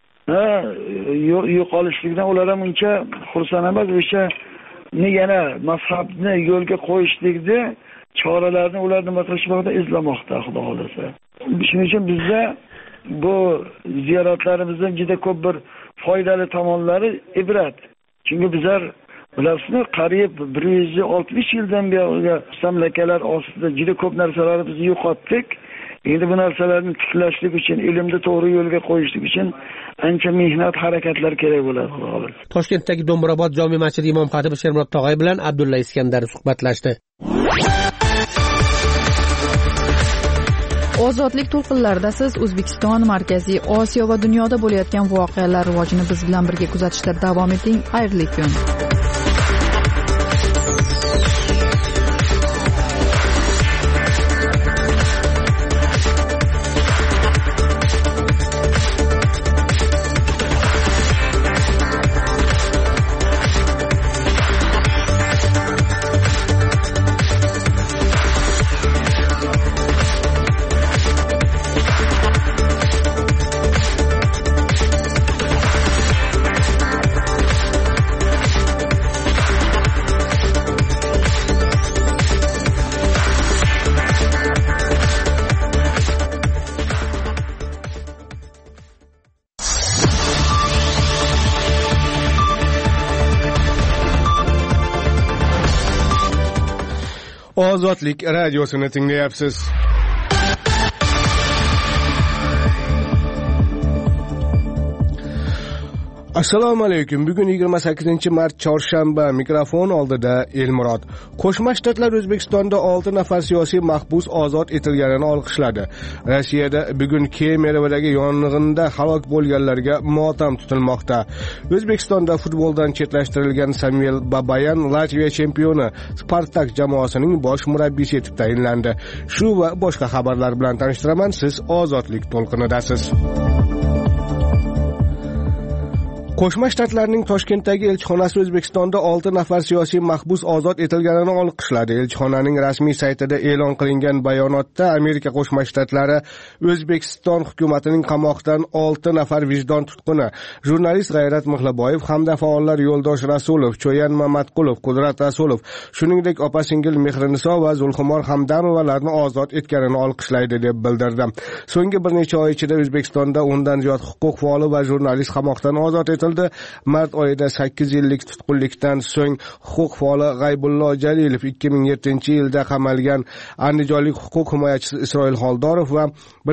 yo'qolishlikdan ular ham uncha xursand emas. O'sha yana mazhabni yo'lga qo'yishlikda choralarni ular nima qilishmoqda, izlamoqda, xudo xolasa. Shuning uchun bizda bu ziyoratlarimizdan juda ko'p bir foydali tomonlari ibrat. Chunki bizlar bilasizmi, qariyb 160 yildan beri mustamlakalar ostida juda ko'p narsalarimizni yo'qotdik. Endi bu narsalarni tiklashlik uchun, ilmni to'g'ri yo'lga qo'yishlik uchun ancha mehnat, harakatlar kerak bo'ladi, xudo xohlasa. Toshkentdagi Do'mbrobod jome masjidi imom xatibi Shermurod Tog'ay bilan Abdulla Iskandar suhbatlashdi. Ozodlik to'lqinlarida siz O'zbekiston, Markaziy Osiyo va dunyoda bo'layotgan voqealar rivojini biz bilan birga kuzatishda davom eting. Xayrli kun. Ozodlik radiosini tinglayapsiz. Assalomu alaykum. Bugun 28-mart chorshanba. Mikrofon oldida Elmurod. Qo'shma Shtatlar O'zbekistonda 6 nafar siyosiy mahbus ozod etilganini olqishladi. Rossiyada bugun Kemerovdagi yong'inda halok bo'lganlarga motam tutilmoqda. O'zbekistonda futboldan chetlashtirilgan Samuel Babayan Latviya chempioni Spartak jamoasining bosh murabbiysi etib tayinlandi. Shu va boshqa xabarlar bilan tanishtiraman. Siz Ozodlik to'lqinidasiz. Qo'shma Shtatlarning Toshkentdagi elchixonasi O'zbekistonda 6 nafar siyosiy mahbus ozod etilganini olqishladi. Elchixonaning rasmiy saytida e'lon qilingan bayonotda Amerika Qo'shma Shtatlari O'zbekiston hukumatining qamoqdan 6 nafar vijdon tutquni, jurnalist G'ayrat Muhlaboyev hamda faollar Yo'ldosh Rasulov, Cho'yan Mamatqulov, Qudrat Rasulov, shuningdek opa-singil Mehriniso va Zulxumor Hamdamovalarni ozod etganini olqishlaydi deb bildirdi. So'nggi bir necha oy ichida O'zbekistonda o'ndan ziyod huquq faoli va jurnalist qamoqdan ozod etildi. Mart oyida 8 yillik tutqunlikdan so'ng huquq faoli G'aybullo Jalilov, 2007-yilda qamalgan andijonlik huquq himoyachisi Isroil Xoldorov va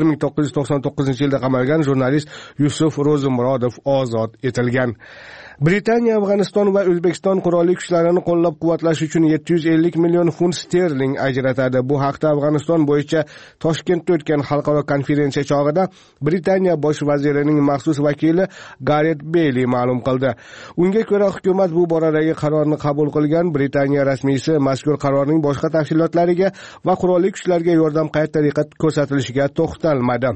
1999-yilda qamalgan jurnalist Yusuf Ro'zimurodov ozod etilgan. Britaniya Afg'oniston va O'zbekiston qurolli kuchlarini qo'llab-quvvatlash uchun 750 million funt sterling ajratadi. Bu haqda Afg'oniston bo'yicha Toshkentda o'tgan xalqaro konferensiya chog'ida Britaniya bosh vazirining maxsus vakili Garet Beyli ma'lum qildi. Unga ko'ra, hukumat bu boradagi qarorni qabul qilgan. Britaniya rasmiysi mazkur qarorning boshqa tafsilotlariga va qurolli kuchlarga yordam qay tariqa ko'rsatilishiga to'xtalmadi.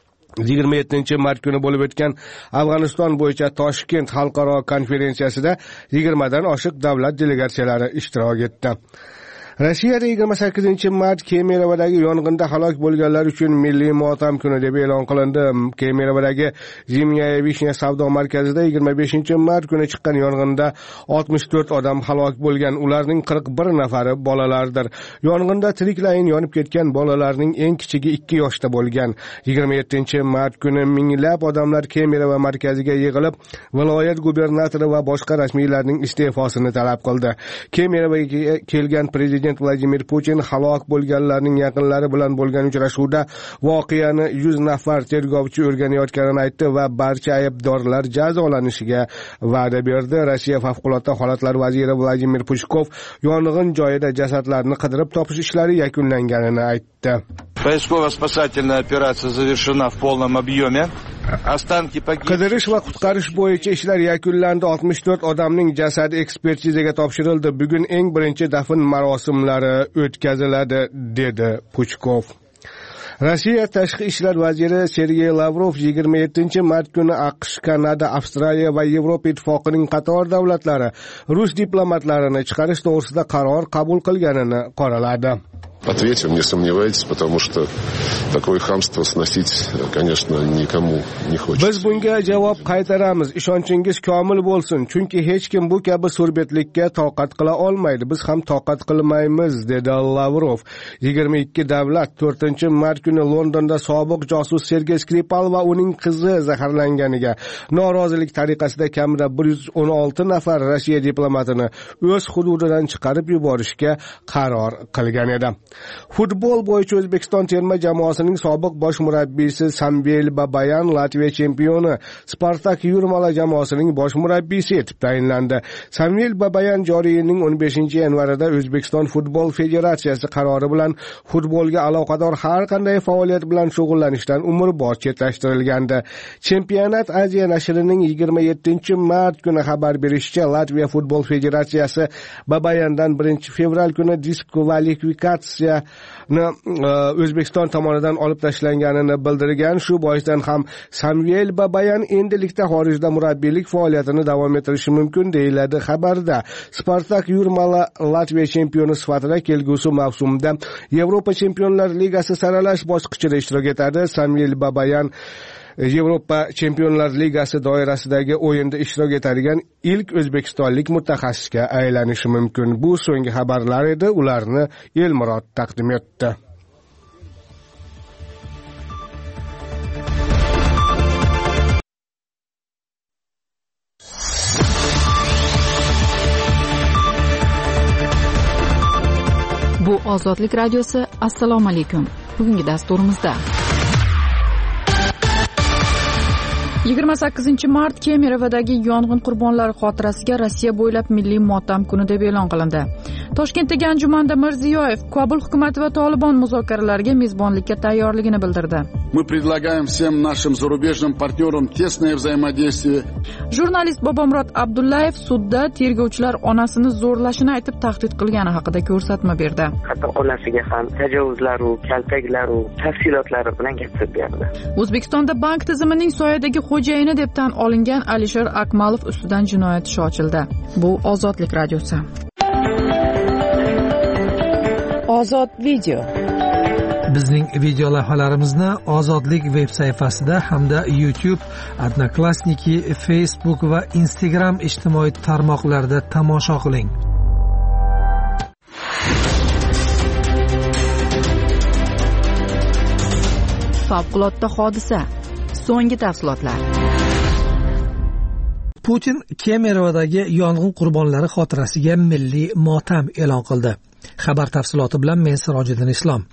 27-mart kuni bo'lib o'tgan Afg'oniston bo'yicha Toshkent xalqaro konferensiyasida 20 dan oshiq davlat delegatsiyalari ishtirok etdi. Rossiyada 28-mart Kemerovdagi yong'inda halok bo'lganlar uchun milliy motam kuni deb e'lon qilindi. Kemerovdagi Zimnyaya Vishnya savdo markazida 25-mart kuni chiqqan yong'inda 64 odam halok bo'lgan. Ularning 41 nafari bolalardir. Yong'inda tiriklayin yonib ketgan bolalarning eng kichigi 2 yoshda bo'lgan. 27-mart kuni minglab odamlar Kemerova markaziga yig'ilib, viloyat gubernatori va boshqa rasmiylarning iste'fosini talab qildi. Kemerovaga kelgan prezident Vladimir Putin halok bo'lganlarning yaqinlari bilan bo'lgan uchrashuvda voqeani 100 nafar tergovchi o'rganayotganini aytdi va barcha aybdorlar jazolanishiga va'da berdi. Rossiya favqulodda holatlar vaziri Vladimir Pushkov yong'in joyida jasadlarni qidirib topish ishlari yakunlanganini aytdi. Поисково-спасательная операция завершена в полном объеме. Qidirish va qutqarish bo'yicha ishlar yakunlandi. 64 odamning jasadi ekspertizaga topshirildi. Bugun eng birinchi dafn marosimlari o'tkaziladi, dedi Puchkov. Rossiya tashqi ishlar vaziri Sergey Lavrov 27-mart kuni AQSh, Kanada, Avstraliya va Yevropa ittifoqining qator davlatlari rus diplomatlarini chiqarish to'g'risida qaror qabul qilganini qoraladi. Ответим, не сомневайтесь, потому что такое хамство сносить, конечно, никому не хочется. Biz bunga javob qaytaramiz. Ishonchingiz komil bo'lsin, chunki hech kim bu kabi surbetlikka toqat qila olmaydi. Biz ham toqat qilmaymiz, dedi Lavrov. 22 davlat 4-mart kuni Londonda sobiq josus Sergey Skripal va uning qizi zaharlanganiga, norozilik tariqasida kamida 116 nafar Rossiya diplomatini o'z hududidan chiqarib yuborishga qaror qilgan edi. Futbol bo'yicha O'zbekiston terma jamoasining sobiq bosh murabbiysi Samvel Babayan Latviya chempioni Spartak Yurmala jamoasining bosh murabbiysi etib tayinlandi. Samvel Babayan joriy yilning 15-yanvarida O'zbekiston Futbol Federatsiyasi qarori bilan futbolga aloqador har qanday faoliyat bilan shug'ullanishdan umrbod chetlashtirilgandi. Chempionat Aziya nashrining 27-mart kuni xabar berishicha, Latviya Futbol Federatsiyasi Babayandan 1-fevral kuni diskvalifikatsiya O'zbekiston tomonidan olib tashlanganini bildirgan. Shu boisdan ham Samvel Babayan endilikda xorijda murabbiylik faoliyatini davom ettirishi mumkin deyiladi xabarda. Spartak Yurmala Latviya chempioni sifatida kelgusi mavsumda Yevropa Chempionlar Ligasi saralash bosqichida ishtirok etadi. Samvel Babayan Yevropa Chempionlar Ligasi doirasidagi o'yinda ishtirok etadigan ilk o'zbekistonlik mutaxassisga aylanishi mumkin. Bu so'nggi xabarlar edi, ularni Elmurod taqdim etdi. Bu Ozodlik radiosi. Assalomu alaykum. Bugungi dasturimizda 28-mart Kemerovdagi yong'in qurbonlari xotirasiga Rossiya bo'ylab milliy motam kuni deb e'lon qilindi. Toshkentdagi anjumanda Mirziyoyev Kobul hukumati va Tolibon muzokaralariga mezbonlikka tayyorligini bildirdi. Мы предлагаем всем нашим зарубежным партнерам тесное взаимодействие. Jurnalist Bobomurod Abdullayev sudda tergovchilar onasini zo'rlashini aytib tahdid qilgani haqida ko'rsatma berdi. Hatto onasiga ham tajovuzlar va kaltaklar va tafsilotlari bilan gapirib berdi. O'zbekistonda bank tizimining soyadagi xo'jayini deb tan olingan Alisher Akmalov ustidan jinoyat ishi ochildi. Bu Ozodlik radiosi. Ozod video. Bizning video lavhalarimizni Ozodlik veb sayfasida hamda YouTube, Odnoklassniki, Facebook va Instagram ijtimoiy tarmoqlarida tomosha qiling. Favqulodda hodisa. So'nggi tafsilotlar. Putin Kemerovdagi yong'in qurbonlari xotirasiga milliy motam e'lon qildi. Xabar tafsiloti bilan men Sirojiddin Islom.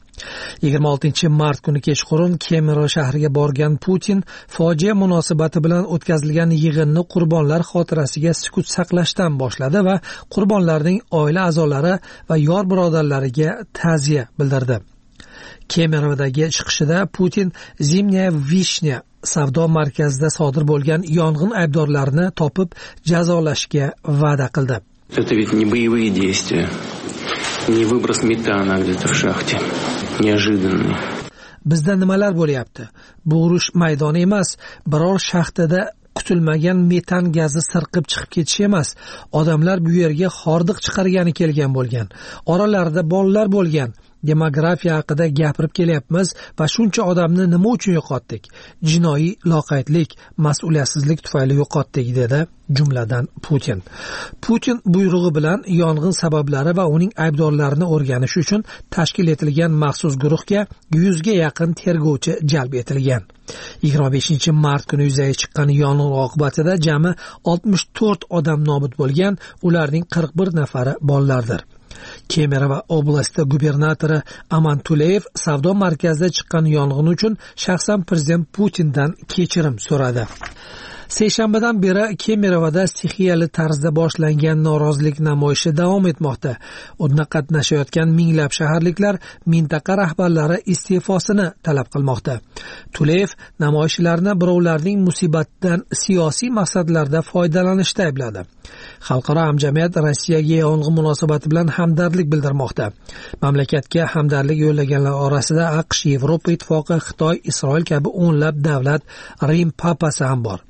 26-mart kuni kechqurun Kemerov shahriga borgan Putin fojia munosabati bilan o'tkazilgan yig'inni qurbonlar xotirasiga sukut saqlashdan boshladi va qurbonlarning oila a'zolari va yor birodarlariga ta'ziya bildirdi. Kemerovdagi chiqishida Putin Zimnyaya Vishnya savdo markazida sodir bo'lgan yong'in aybdorlarini topib jazolashga va'da qildi. Это ведь не боевые действия, не выброс метана где-то в шахте, неожиданный. Bizda nimalar bo'lyapti? Bu urush maydoni emas, biror shaxtada kutilmagan metan gazi sirqib chiqib ketishi emas. Odamlar bu yerga hordiq chiqargani kelgan bo'lgan. Oralarida bolalar bo'lgan. Demografiya haqida gapirib kelyapmiz va shuncha odamni nima uchun yo'qotdik? Jinoiy loqaydlik, mas'uliyatsizlik tufayli yo'qotdik, dedi jumladan Putin. Putin buyrug'i bilan yong'in sabablari va uning aybdorlarini o'rganish uchun tashkil etilgan maxsus guruhga 100 ga yaqin tergovchi jalb etilgan. 25-mart kuni yuzaga chiqqan yong'in oqibatida jami 64 odam nobud bo'lgan, ularning 41 nafari bolalardir. Kemerova oblasti gubernatori Aman Tuleyev savdo markazida chiqqan yong'in uchun shaxsan prezident Putindan kechirim so'radi. Seshanbadan beri Kemerovda stixiyali tarzda boshlangan norozilik namoyishi davom etmoqda. Unda qatnashayotgan minglab shaharliklar mintaqa rahbarlari iste'fosini talab qilmoqda. Tuleyev namoyishlarni birovlarning musibatidan siyosiy maqsadlarda foydalanishda aybladi. Xalqaro hamjamiyat Rossiyaga yong'in munosabati bilan hamdardlik bildirmoqda. Mamlakatga hamdardlik yo'llaganlar orasida AQSh, Yevropa Ittifoqi, Xitoy, Isroil kabi o'nlab davlat, Rim papasi ham bor.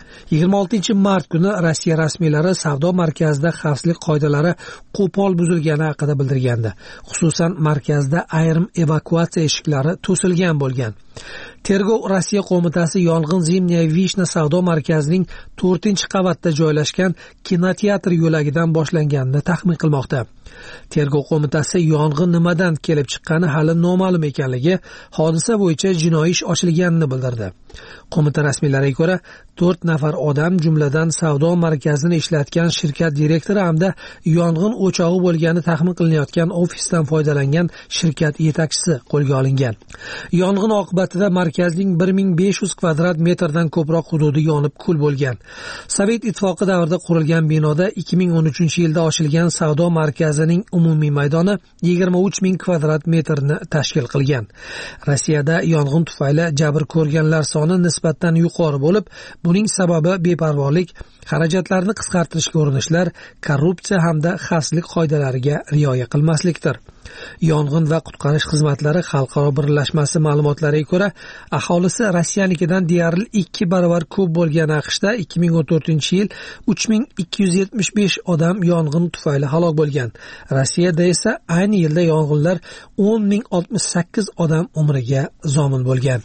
26-mart kuni Rossiya rasmiylari savdo markazida xavfsizlik qoidalari qo'pol buzilgani haqida bildirgandi. Xususan, markazda ayrim evakuatsiya eshiklari to'silgan bo'lgan. Tergov Rossiya qo'mitasi yong'in Zimniya Vishna savdo markazining 4-qavatda joylashgan kinoteatr yo'lagidan boshlanganini taxmin qilmoqda. Tergov qo'mitasi yong'in nimadan kelib chiqqani hali noma'lum ekanligi, hodisa bo'yicha jinoiy ish ochilganini bildirdi. Qo'mita rasmiylariga ko'ra, 4 nafar odam, jumladan savdo markazini ishlatgan shirkat direktori hamda yong'in o'chog'i bo'lgani taxmin qilinayotgan ofisdan foydalangan shirkat yetakchisi qo'lga olingan. Yong'in oqibatida markazning 1500 kvadrat metrdan ko'proq hududi yonib kul bo'lgan. Sovet ittifoqi davrida qurilgan binoda 2013-yilda ochilgan savdo markazining umumiy maydoni 23000 kvadrat metrni tashkil qilgan. Rossiyada yong'in tufayli jabr ko'rganlar soni nisbatan yuqori bo'lib, buning sababi beparvolik, xarajatlarni qisqartirishga urinishlar, korrupsiya hamda xavfsizlik qoidalariga rioya qilmaslikdir. Yong'in va qutqarish xizmatlari xalqaro birlashmasi ma'lumotlariga ko'ra, aholisi Rossiyanikidan deyarli 2 barobar ko'p bo'lgan AQShda 2014-yil 3275 odam yong'in tufayli halok bo'lgan. Rossiyada esa ayni yilda yong'inlar 10068 odam umriga zomin bo'lgan.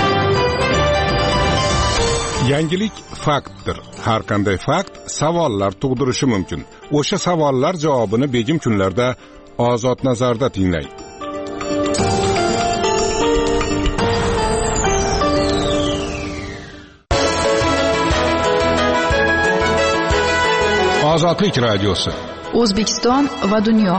Yangilik faktdir. Har qanday fakt savollar tug'dirishi mumkin. O'sha savollar javobini begim kunlarda Ozod nazarda tinglang. Ozodlik radiosi. O'zbekiston va dunyo.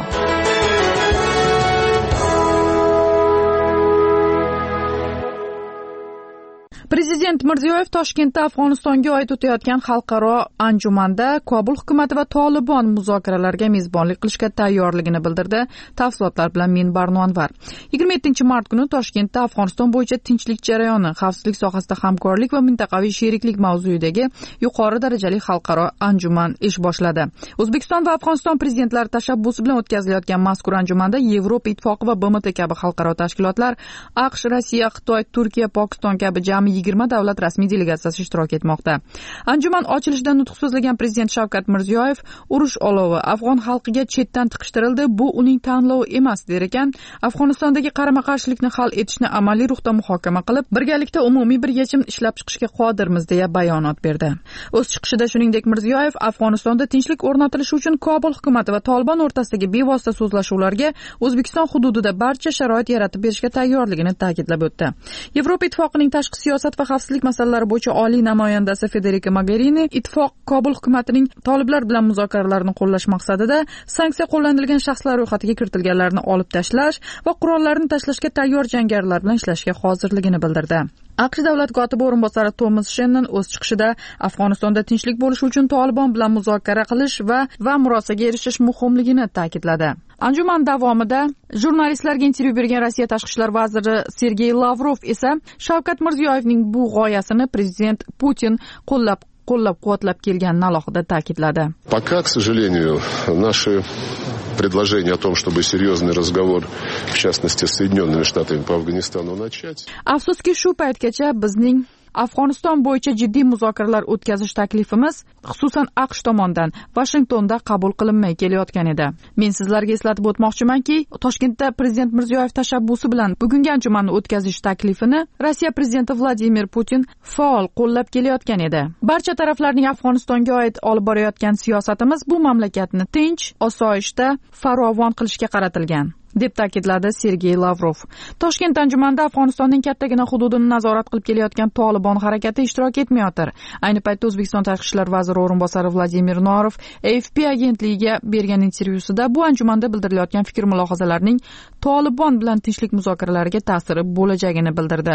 Prezident Mirziyoyev Toshkentda Afg'onistonga oid o'tayotgan xalqaro anjumanda Kobul hukumati va Tolibon muzokaralarga mezbonlik qilishga tayyorligini bildirdi. Tafsilotlar bilan men Barno Anvar. 27-mart kuni Toshkentda Afg'oniston bo'yicha tinchlik jarayoni, xavfsizlik sohasida hamkorlik va mintaqaviy sheriklik mavzuidagi yuqori darajali xalqaro anjuman ish boshladi. O'zbekiston va Afg'oniston prezidentlari tashabbusi bilan o'tkazilayotgan mazkur anjumanda Yevropa ittifoqi va BMT kabi xalqaro tashkilotlar, AQSh, Rossiya, Xitoy, Turkiya, Pokiston kabi jami 20 davlat rasmiy delegatsiyasi ishtirok etmoqda. Anjuman ochilishida nutq so'zlagan prezident Shavkat Mirziyoyev, urush olovi afg'on xalqiga chetdan tiqishtirildi, bu uning tanlovi emas der ekan. Afg'onistondagi qarama-qarshilikni hal etishni amaliy ruhda muhokama qilib, birgalikda umumiy bir yechim ishlab chiqishga qodirmiz deya bayonot berdi. O'z chiqishida shuningdek Mirziyoyev Afg'onistonda tinchlik o'rnatilishi uchun Kobul hukumati va Tolibon o'rtasidagi bevosita so'zlashuvlarga O'zbekiston hududida barcha sharoit yaratib berishga tayyorligini ta'kidlab o'tdi. Yevropa ittifoqining tashqi siyosat va xavfsizlik masalalari bo'yicha oliy namoyandasi Federica Mogherini ittifoq Kobul hukumatining toliblar bilan muzokaralarni qo'llash maqsadida sanksiya qo'llanilgan shaxslar ro'yxatiga kiritilganlarni olib tashlash va qurollarni tashlashga tayyor jangarilar bilan ishlashga hozirligini bildirdi. AQSh davlat kotibi o'rinbosari Tomas Shennon o'z chiqishida Afg'onistonda tinchlik bo'lishi uchun Tolibon bilan muzokara qilish va murosaga erishish muhimligini ta'kidladi. Anjuman davomida jurnalistlarga intervyu bergan Rossiya tashqi ishlar vaziri Sergey Lavrov esa Shavkat Mirziyoyevning bu g'oyasini prezident Putin qo'llab-quvvatlab kelganini alohida ta'kidladi. Пока, к сожалению, наши предложение о том, чтобы серьезный разговор, в частности, с Соединенными Штатами по Афганистану начать. Afsuski shu paytgacha bizning Afg'oniston bo'yicha jiddiy muzokaralar o'tkazish taklifimiz, xususan AQSh tomonidan Vashingtonda qabul qilinmay kelayotgan edi. Men sizlarga eslatib o'tmoqchimanki, Toshkentda prezident Mirziyoyev tashabbusi bilan bugungi anjumanni o'tkazish taklifini Rossiya prezidenti Vladimir Putin faol qo'llab kelayotgan edi. Barcha taraflarning Afg'onistonga oid olib borayotgan siyosatimiz bu mamlakatni tinch, osoyishta, farovon qilishga qaratilgan, deb ta'kidladi Sergey Lavrov. Toshkent anjumanida Afg'onistonning kattagina hududini nazorat qilib kelayotgan Tolibon harakati ishtirok etmayotir. Ayni paytda O'zbekiston tashqi ishlar vaziri o'rinbosari Vladimir Norov AFP agentligiga bergan intervyusida bu anjumanda bildirilayotgan fikr-mulohazalarning Tolibon bilan tinchlik muzokaralariga ta'siri bo'lajagini bildirdi.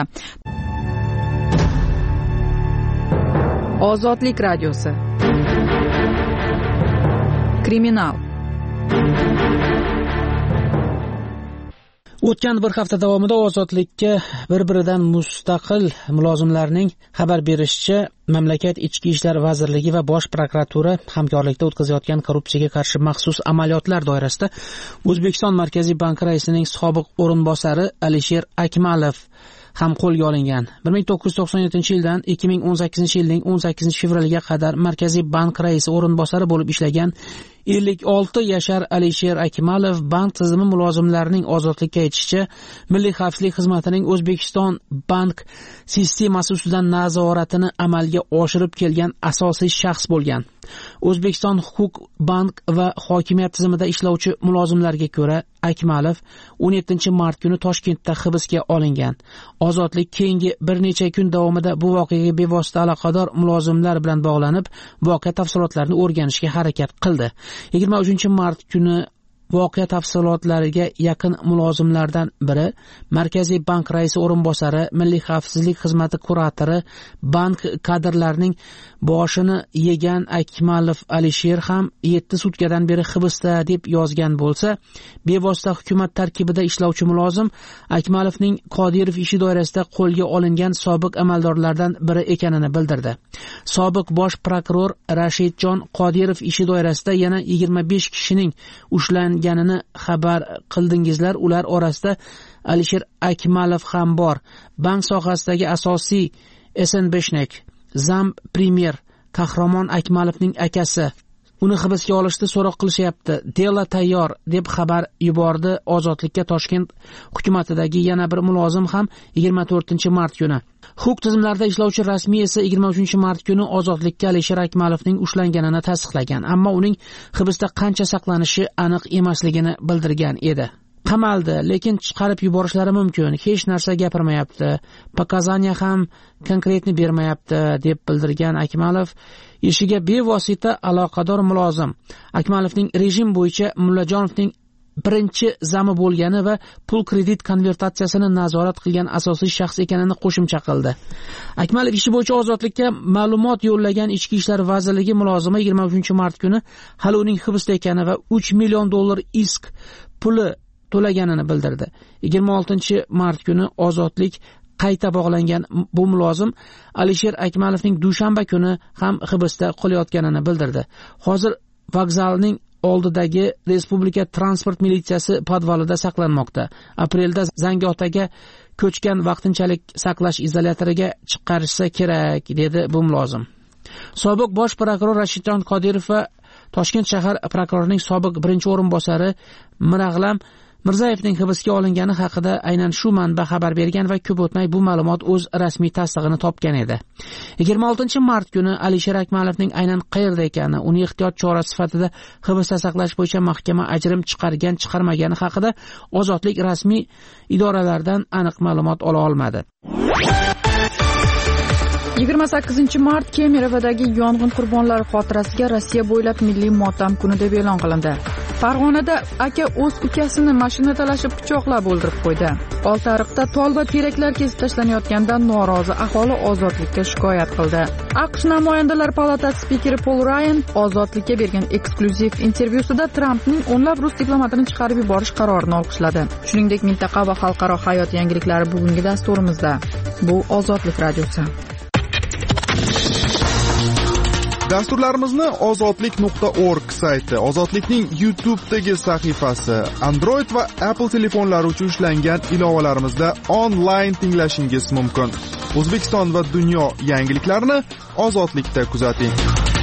Ozodlik radiosi. Kriminal. O'tgan bir hafta davomida ozodlikka bir-biridan mustaqil mulozimlarning xabar berishicha, mamlakat Ichki ishlar vazirligi va Bosh prokuratura hamkorlikda o'tkazayotgan korrupsiyaga qarshi maxsus amaliyotlar doirasida O'zbekiston Markaziy banki raisining sobiq o'rinbosari Alisher Akmalov ham qo'lga olingan. 1997-yildan 2018-yilning 18 fevraliga qadar Markaziy bank raisi o'rinbosari bo'lib ishlagan 56 yashar Alisher Akmalov bank tizimi mulozimlarining ozodlikka aytishicha, Milliy xavfsizlik xizmatining O'zbekiston bank sistemasi ustidan nazoratini amalga oshirib kelgan asosiy shaxs bo'lgan. O'zbekiston huquq, bank va hokimiyat tizimida ishlovchi mulozimlarga ko'ra, Akmalov 17 mart kuni Toshkentda hibsga olingan. Ozodlik keyingi bir necha kun davomida bu voqeaga bevosita aloqador mulozimlar bilan bog'lanib, voqea tafsilotlarini o'rganishga harakat qildi. 23 mart kuni voqea tafsilotlariga yaqin mulozimlardan biri, Markaziy bank raisi o'rinbosari, Milliy xavfsizlik xizmati kuratori, bank kadrlarining boshini yegan Akmalov Alisher ham 7 sutkadan beri hibsda deb yozgan bo'lsa, bevosita hukumat tarkibida ishlovchi mulozim Akmalovning Qodirov ishi doirasida qo'lga olingan sobiq amaldorlardan biri ekanini bildirdi. Sobiq bosh prokuror Rashidjon Qodirov ishi doirasida yana 25 kishining ushlanganini xabar qildingizlar. Ular orasida Alisher Akmalov ham bor. Bank sohasidagi asosiy SNBshnek, Zamb Premier Qahramon Akmalovning akasi. Uni hibsga olishda so'roq qilishyapti. Dela tayyor deb xabar yubordi Ozodlikka Toshkent hukumatidagi yana bir mulozim ham 24 mart kuni. Huquq tizimlarida ishlovchi rasmiy esa 23 mart kuni Ozodlikka Alisher Akmalovning ushlanganini tasdiqlagan, ammo uning hibsda qancha saqlanishi aniq emasligini bildirgan edi. Qamaldi, lekin chiqarib yuborishlari mumkin. Hech narsa gapirmayapti. Pokazaniya ham konkretni bermayapti deb bildirgan Akmalov ishiga bevosita aloqador mulozim. Akmalovning rejim bo'yicha Mullajonovning birinchi zami bo'lgani va pul kredit konvertatsiyasini nazorat qilgan asosiy shaxs ekanini qo'shimcha qildi. Akmalov ishi bo'yicha Ozodlikka ma'lumot yo'llagan Ichki ishlar vazirligi mulozimi 23 mart kuni hali uning hibsda ekani va 3 million dollar isk puli to'laganini bildirdi. 26 mart kuni Ozodlik qayta bog'langan bu mulozim Alisher Akmalovning dushanba kuni ham hibsda qolayotganini bildirdi. Hozir vokzalning oldidagi Respublika transport militsiyasi podvalida saqlanmoqda. Aprelda Zangiotaga ko'chgan vaqtinchalik saqlash izolyatoriga chiqarishsa kerak, dedi bu mulozim. Sobiq bosh prokuror Rashidjon Qodirov va Toshkent shahar prokurorining sobiq birinchi o'rinbosari Mirag'lam Mirzayevning hibsga olingani haqida aynan shu manba xabar bergan va ko'p o'tmay bu ma'lumot o'z rasmiy tasdig'ini topgan edi. 26 mart kuni Alisher Akmalovning aynan qayerda ekani, uni ehtiyot chorasi sifatida hibsda saqlash bo'yicha mahkama ajrim chiqarmagani haqida Ozodlik rasmiy idoralardan aniq ma'lumot ola olmadi. 28 mart Kemerovdagi yong'in qurbonlari xotirasiga Rossiya bo'ylab milliy motam kuni deb e'lon qilindi. Farg'onada aka o'z ukasini mashina talashib pichoqlab o'ldirib qo'ydi. Oltiariqda tol va teraklar kesib tashlanayotganda norozi aholi Ozodlikka shikoyat qildi. AQSh namoyandalar palatasi spikeri Pol Rayan Ozodlikka bergan eksklyuziv intervyusida Trampning o'nlab rus diplomatini chiqarib yuborish qarorini olqishladi. Shuningdek, mintaqa va xalqaro hayot yangiliklari bugungi dasturimizda. Bu Ozodlik radiosi. Dasturlarimizni ozodlik.org sayti, Ozodlikning YouTube'dagi sahifasi, Android va Apple telefonlari uchun ishlangan ilovalarimizda onlayn tinglashingiz mumkin. O'zbekiston va dunyo yangiliklarini Ozodlikda kuzating.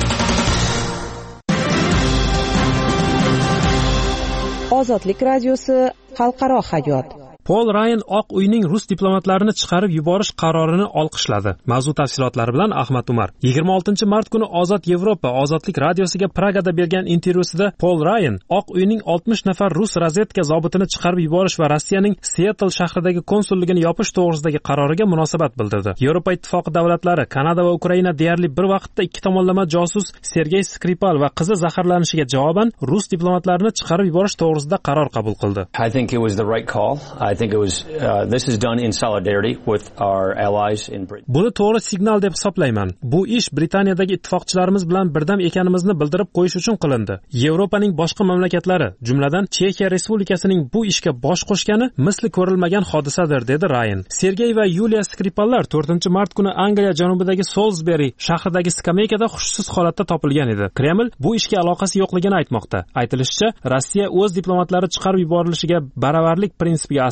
Ozodlik radiosi, xalqaro hayot. Pol Rayan Oq uyning rus diplomatlarini chiqarib yuborish qarorini olqishladi. Mavzu tafsilotlari bilan Ahmad Umar. 26 mart kuni Ozod Yevropa Ozodlik radiosiga Pragada bergan intervyusida Pol Rayan Oq uyning 60 nafar rus razvedka zobitini chiqarib yuborish va Rossiyaning Seattle shahridagi konsulligini yopish to'g'risidagi qaroriga munosabat bildirdi. Yevropa ittifoqi davlatlari, Kanada va Ukraina deyarli bir vaqtda ikki tomonlama josus Sergey Skripal va qizi zaharlanishiga javoban rus diplomatlarini chiqarib yuborish to'g'risida qaror qabul qildi. I think it was the right call. I think it was this is done in solidarity with our allies in Britain. Buni to'g'ri signal deb hisoblayman. Bu ish Britaniyadagi ittifoqchilarimiz bilan birdam ekanimizni bildirib qo'yish uchun qilindi. Yevropaning boshqa mamlakatlari, jumladan Chexiya Respublikasining bu ishga bosh qo'shgani misli ko'rilmagan hodisadir, dedi Rayan. Sergey va Yuliya Skripallar 4-mart kuni Angliya janubidagi Salisbury shahridagi skameykada hushsiz holatda topilgan edi. Kreml bu ishga aloqasi yo'qligini aytmoqda. Aytilishicha, Rossiya o'z diplomatlari chiqarib yuborilishiga baravarlik prinsipiga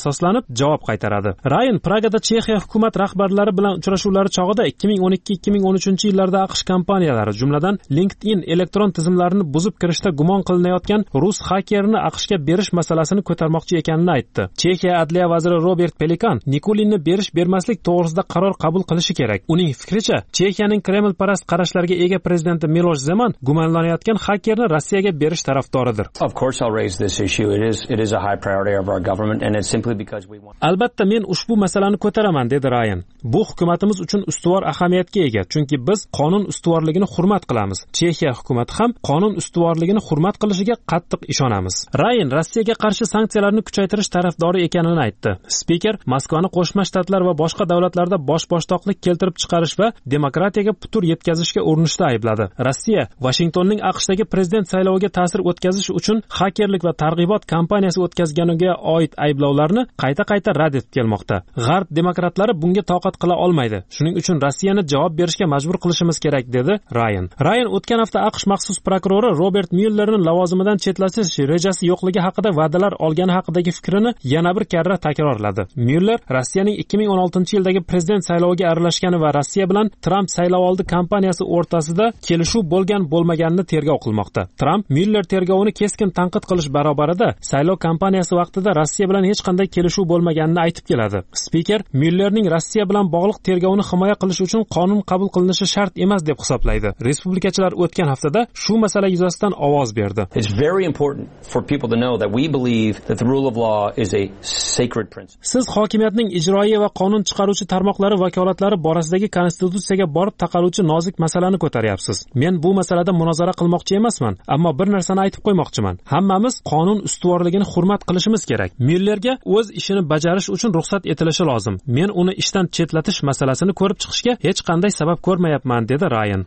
asoslanib javob qaytaradi. Rayan Pragada Chexiya hukumat rahbarlari bilan uchrashuvlari chog'ida 2012-2013 yillarda AQSh kompaniyalari, jumladan LinkedIn elektron tizimlarini buzib kirishda gumon qilinayotgan rus xakerni AQShga berish masalasini ko'tarmoqchi ekanini aytdi. Chexiya adliya vaziri Robert Pelikan Nikulinni bermaslik to'g'risida qaror qabul qilishi kerak. Uning fikricha, Chexiyaning Kremlparast qarashlarga ega prezidenti Milosh Zeman gumonlanayotgan xakerni Rossiyaga berish tarafdoridir. Of course I'll raise this issue. It is a high priority of our government and it's simply because we want. Albatta men ushbu masalani ko'taraman, dedi Rayan. Bu hukumatimiz uchun ustuvor ahamiyatga ega, chunki biz qonun ustuvorligini hurmat qilamiz. Chexiya hukumati ham qonun ustuvorligini hurmat qilishiga qattiq ishonamiz. Rayan Rossiyaga qarshi sanksiyalarni kuchaytirish tarafdori ekanini aytdi. Spiker Moskvani Qo'shma Shtatlar va boshqa davlatlarda bosh-boshtoqlik keltirib chiqarish va demokratiyaga putur yetkazishga urinishda aybladi. Rossiya Washingtonning AQShdagi prezident sayloviga ta'sir o'tkazish uchun xakerlik va targ'ibot kampaniyasi o'tkazganiga oid ayblovlarni qayta-qayta rad etib kelmoqda. G'arb demokratlari bunga toqat qila olmaydi. Shuning uchun Rossiyani javob berishga majbur qilishimiz kerak, dedi Rayan. Rayan o'tgan hafta AQSh maxsus prokurori Robert Myullerni lavozimidan chetlatish rejasi yo'qligi haqida va'dalar olgani haqidagi fikrini yana bir karra takrorladi. Myuller Rossiyaning 2016-yildagi prezident sayloviga aralashgani va Rossiya bilan Trump saylovoldi kampaniyasi o'rtasida kelishuv bo'lmaganini tergov qilmoqda. Trump Myuller tergovini keskin tanqid qilish barobarida saylov kampaniyasi vaqtida Rossiya bilan hech qanday kelishuv bo'lmaganini aytib keladi. Spiker Myullerning Rossiya bilan bog'liq tergovini himoya qilish uchun qonun qabul qilinishi shart emas deb hisoblaydi. Respublikachilar o'tgan haftada shu masala yuzasidan ovoz berdi. It's very important for people to know that we believe that the rule of law is a sacred principle. Siz hokimiyatning ijroiya va qonun chiqaruvchi tarmoqlari vakolatlari borasidagi konstitutsiyaga borib taqaluvchi nozik masalani ko'taryapsiz. Men bu masalada munozara qilmoqchi emasman, ammo bir narsani aytib qo'ymoqchiman. Hammamiz qonun ustuvorligini hurmat qilishimiz kerak. Myullerga o'z ishini bajarish uchun ruxsat etilishi lozim. Men uni ishdan chetlatish masalasini ko'rib chiqishga hech qanday sabab ko'rmayapman, dedi Rayan.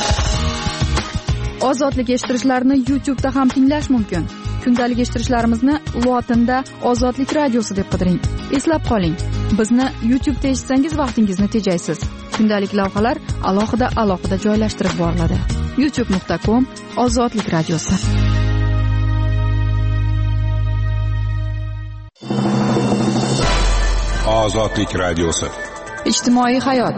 Ozodlik eshittirishlarni YouTube'da ham tinglash mumkin. Kundalik eshittirishlarimizni lotinda Ozodlik radiosi deb qidiring. Eslab qoling, bizni YouTube'da eshitsangiz vaqtingizni tejaysiz. Kundalik lavhalar alohida joylashtirib boriladi. youtube.com/Ozodlik radiosi. Ozodlik radiosi. Ijtimoiy hayot.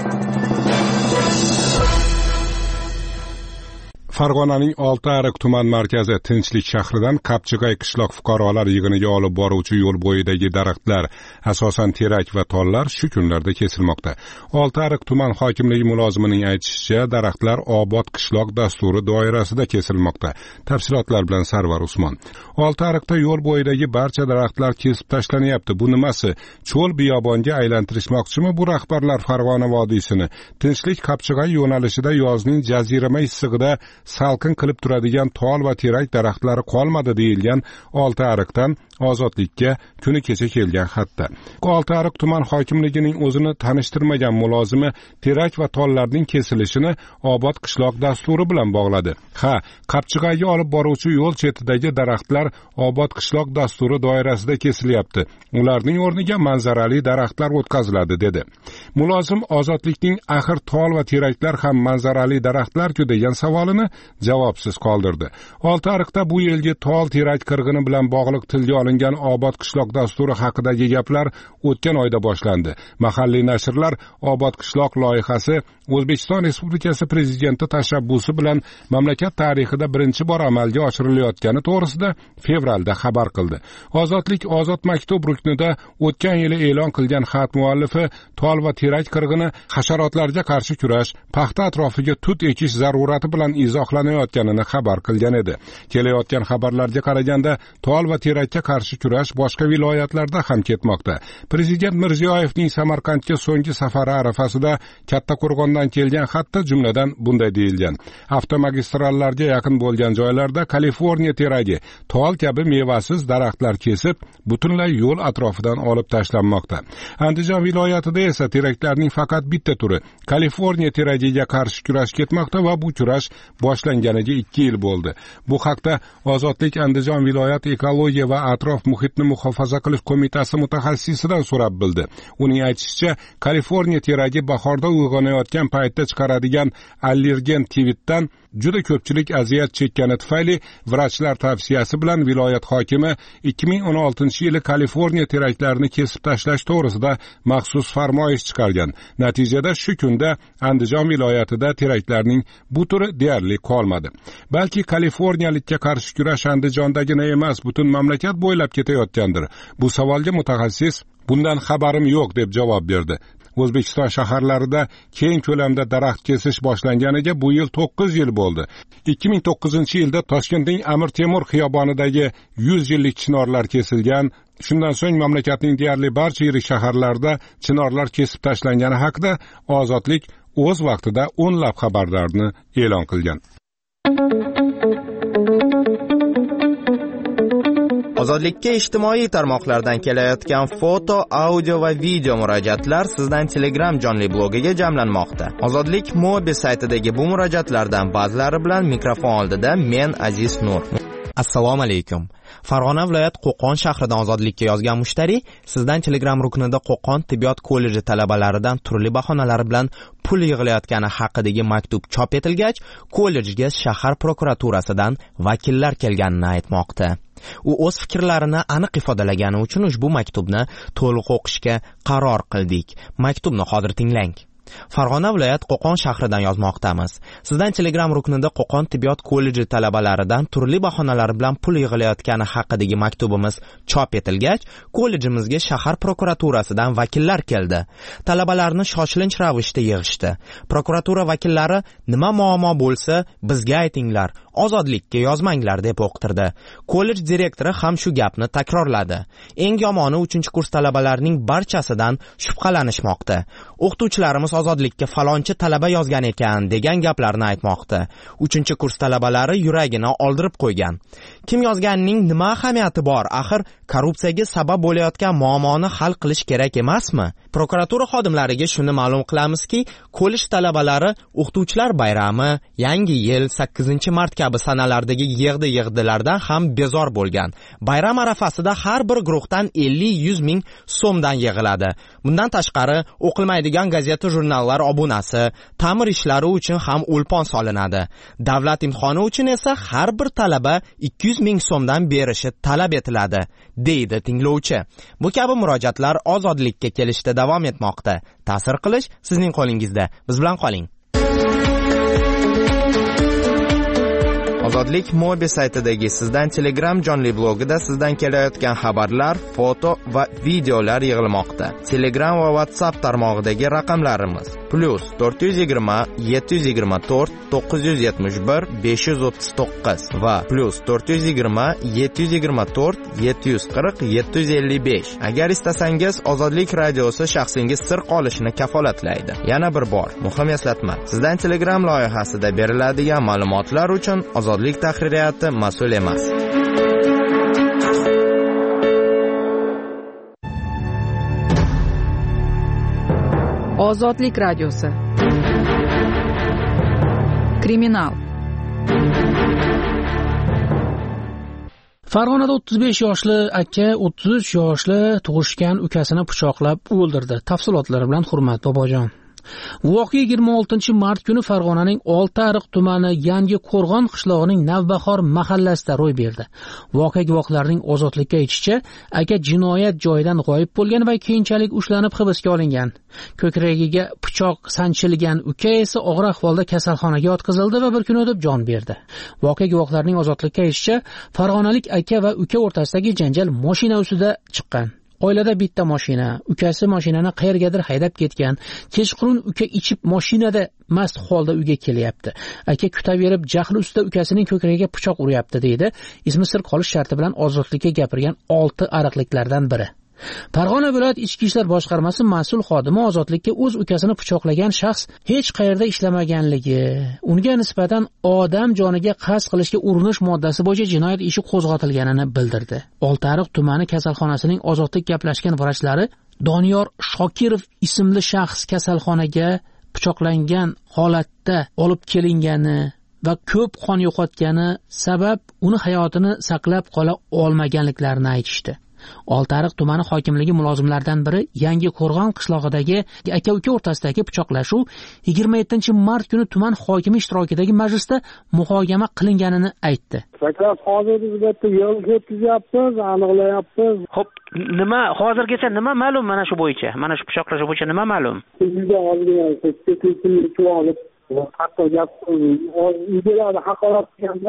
Farg'onaning Oltiariq tuman markazi Tinchlik shahridan Kapchig'ay qishloq fuqarolar yig'iniga olib boruvchi yo'l bo'yidagi daraxtlar, asosan terak va tollar shu kunlarda kesilmoqda. Oltiariq tuman hokimligi mulozimining aytishicha, daraxtlar obod qishloq dasturi doirasida kesilmoqda. Tafsilotlar bilan Sarvar Usmon. Oltiariqda yo'l bo'yidagi barcha daraxtlar kesib tashlanyapti. Bu nimasi? Cho'l biyobonga aylantirishmoqchimi bu rahbarlar Farg'ona vodiysini? Tinchlik Kapchig'ay yo'nalishida yozning jazirama issig'ida salqin qilib turadigan tol va terak daraxtlari qolmadi deyilgan Oltiariqdan Ozodlikka kuni kecha kelgan xatda. Oltiariq tuman hokimligining o'zini tanishtirmagan mulozimi terak va tollarning kesilishini obod qishloq dasturi bilan bog'ladi. Kapchig'ayga olib boruvchi yo'l chetidagi daraxtlar obod qishloq dasturi doirasida kesilyapti. Ularning o'rniga manzarali daraxtlar o'tkaziladi, dedi. Mulozim Ozodlikning axir tol va teraklar ham manzarali daraxtlar-ku degan savolini javobsiz qoldirdi. Oltiariqda bu yilgi tol terak qirg'ini bilan bog'liq tilga olingan obod qishloq dasturi haqidagi gaplar o'tgan oyda boshlandi. Mahalliy nashrlar obod qishloq loyihasi O'zbekiston Respublikasi prezidenti tashabbusi bilan mamlakat tarixida birinchi bor amalga oshirilayotgani to'g'risida fevralda xabar qildi. Ozodlik ozod maktub ruknida o'tgan yili e'lon qilgan xat muallifi tol va terak qirg'ini hasharotlarga qarshi kurash, paxta atrofiga tut ekish zarurati bilan izohlanayotganini xabar qilgan edi. Kelayotgan xabarlarga qaraganda tol va terakka qarshi kurash boshqa viloyatlarda ham ketmoqda. Prezident Mirziyoyevning Samarqandga so'nggi safari arafasida Kattaqo'rg'ondan kelgan xatda jumladan bunday deyilgan: avtomagistrallarga yaqin bo'lgan joylarda Kaliforniya teragi, tol kabi mevasiz daraxtlar kesib, butunlay yo'l atrofidan olib tashlanmoqda. Andijon viloyatida esa teraklarning faqat bitta turi, Kaliforniya teragiga qarshi kurash ketmoqda va bu kurash boshlanganiga 2 yil bo'ldi. Bu haqda Ozodlik Andijon viloyat ekologiya va atrof muhitni muhofaza qilish qo'mitasi mutaxassisidan so'rab bildi. Uning aytishicha, Kaliforniya teragi bahorda uyg'onayotgan paytda chiqaradigan allergen tvitdan juda ko'pchilik aziyat chekkani tufayli vrachlar tavsiyasi bilan viloyat hokimi 2016-yili Kaliforniya teraklarini kesib tashlash to'g'risida maxsus farmoyish chiqargan. Natijada shu kunda Andijon viloyatida teraklarning bu turi deyarli qolmadi. Balki Kaliforniyalikka qarshi kurash Andijondagina emas, butun mamlakat bo'ylab ketayotgandir. Bu savolga mutaxassis bundan xabarim yo'q deb javob berdi. O'zbekiston shaharlarida keng ko'lamda daraxt kesish boshlanganiga bu yil 9 yil bo'ldi. 2009-yilda Toshkentning Amir Temur xiyobonidagi 100 yillik chinorlar kesilgan. Shundan so'ng mamlakatning deyarli barcha yirik shaharlarida chinorlar kesib tashlangani haqida Ozodlik o'z vaqtida o'nlab xabarlarni e'lon qilgan. Ozodlikka ijtimoiy tarmoqlardan kelayotgan foto, audio va video murojaatlar sizdan Telegram jonli blogiga jamlanmoqda. Ozodlik Mobi saytidagi bu murojaatlardan ba'zilari bilan mikrofon oldida men Aziz Nur. Assalomu alaykum. Farg'ona viloyat Qo'qon shahridan Ozodlikka yozgan mushtari sizdan Telegram ruknida Qo'qon tibbiyot kolleji talabalaridan turli bahonalar bilan pul yig'ilayotgani haqidagi maktub chop etilgach, kollejga shahar prokuraturasidan vakillar kelganini aytmoqda. U o'z fikrlarini aniq ifodalagani uchun ushbu maktubni to'liq o'qishga qaror qildik. Maktubni hozir tinglang. Farg'ona viloyat Qo'qon shahridan yozmoqdamiz. Sizdan Telegram ruknida Qo'qon tibbiyot kolleji talabalaridan turli bahonalar bilan pul yig'ilayotgani haqidagi maktubimiz chop etilgach, kollejimizga shahar prokuraturasidan vakillar keldi. Talabalarni shoshilinch ravishda yig'ishdi. Prokuratura vakillari nima muammo bo'lsa, bizga aytinglar, Ozodlikka yozmanglar deb o'qtirdi. Kollej direktori ham shu gapni takrorladi. Eng yomoni 3-kurs talabalarining barchasidan shubhalanishmoqda. O'qituvchilarimiz Ozodlikka falonchi talaba yozgan ekan degan gaplarni aytmoqda. 3-kurs talabalari yuragini oldirib qo'ygan. Kim yozganining nima ahamiyati bor? Axir korrupsiyaga sabab bo'layotgan muammoni hal qilish kerak emasmi? Prokuratura xodimlariga shuni ma'lum qilamizki, kollej talabalari o'qituvchilar bayrami, yangi yil, 8-mart kabi sanalardagi yig'di-yig'dilardan ham bezor bo'lgan. Bayram arafasida har bir guruhdan 50-100 ming so'mdan yig'iladi. Bundan tashqari, o'qilmaydigan gazeta jurnallar obunasi, ta'mir ishlari uchun ham ulpon solinadi. Davlat imtihoni uchun esa har bir talaba 200 ming so'mdan berishi talab etiladi, deydi tinglovchi. Bu kabi murojaatlar Ozodlikka kelishda davom etmoqda. Ta'sir qilish sizning qo'lingizda. Biz bilan qoling. Ozodlik Mobi saytidagi sizdan Telegram jonli blogida sizdan kelayotgan xabarlar, foto va videolar yig'ilmoqda. Telegram va WhatsApp tarmog'idagi raqamlarimiz +420 724 971 539 va +420 724 740 755. Agar istasangiz, Ozodlik radiosi shaxsingiz sir qolishini kafolatlaydi. Yana bir bor, muhim eslatma. Sizdan Telegram loyihasida beriladigan ma'lumotlar uchun Ozodlik tahririyati mas'ul emas. Ozodlik radiosi. Kriminal. Farg'onada 35 yoshli aka 33 yoshli tug'ishgan ukasini pichoqlab o'ldirdi. Tafsilotlar bilan Hurmat Bobojon. Voqea 26 mart kuni Farg'onaning Oltiariq tumani Yangi Qo'rg'on qishlog'ining Navbahor mahallasida ro'y berdi. Voqea guvohlarining Ozodlikka aytishicha, aka jinoyat joyidan g'oyib bo'lgan va keyinchalik ushlanib hibsga olingan. Ko'kragiga pichoq sanchilgan uka esa og'ir ahvolda kasalxonaga yotqizildi va bir kun o'tib jon berdi. Voqea guvohlarining Ozodlikka aytishicha, farg'onalik aka va uka o'rtasidagi janjal mashina ustida chiqqan. Oilada bitta mashina, ukasi mashinani qayergadir haydab ketgan. Kechqurun uka ichib mashinada mast holda uyga kelyapti. Aka kutaverib jahli ustida ukasining ko'kragiga pichoq uryapti deydi. Ismi sir qolish sharti bilan Ozodlikka gapirgan 6 ariqliklardan biri. Farg'ona viloyat ichki ishlar boshqarmasi mas'ul xodimi Ozodlikka o'z ukasini pichoqlagan shaxs hech qayerda ishlamaganligi, unga nisbatan odam joniga qasd qilishga urinish moddasi bo'yicha jinoyat ishi qo'zg'atilganini bildirdi. Oltiariq tumani kasalxonasining Ozodlik gaplashgan vrachlari Doniyor Shokirov ismli shaxs kasalxonaga pichoqlangan holatda olib kelingani va ko'p qon yo'qotgani sabab uni hayotini saqlab qola olmaganliklarini aytishdi. Oltiariq tumani hokimligi mulozimlaridan biri Yangi Qo'rg'on qishlog'idagi aka-uka o'rtasidagi pichoqlashuv 27-mart kuni tuman hokimi ishtirokidagi majlisda muhokama qilinganini aytdi. Hozir biz bitta yig'ilish o'tkazyapmiz, aniqlayapmiz. Xo'p, nima hozirgacha nima ma'lum mana shu bo'yicha? Mana shu pichoqlashuv bo'yicha nima ma'lum? Bizga hozir olib hatto gap uydalarda haqorat qilganda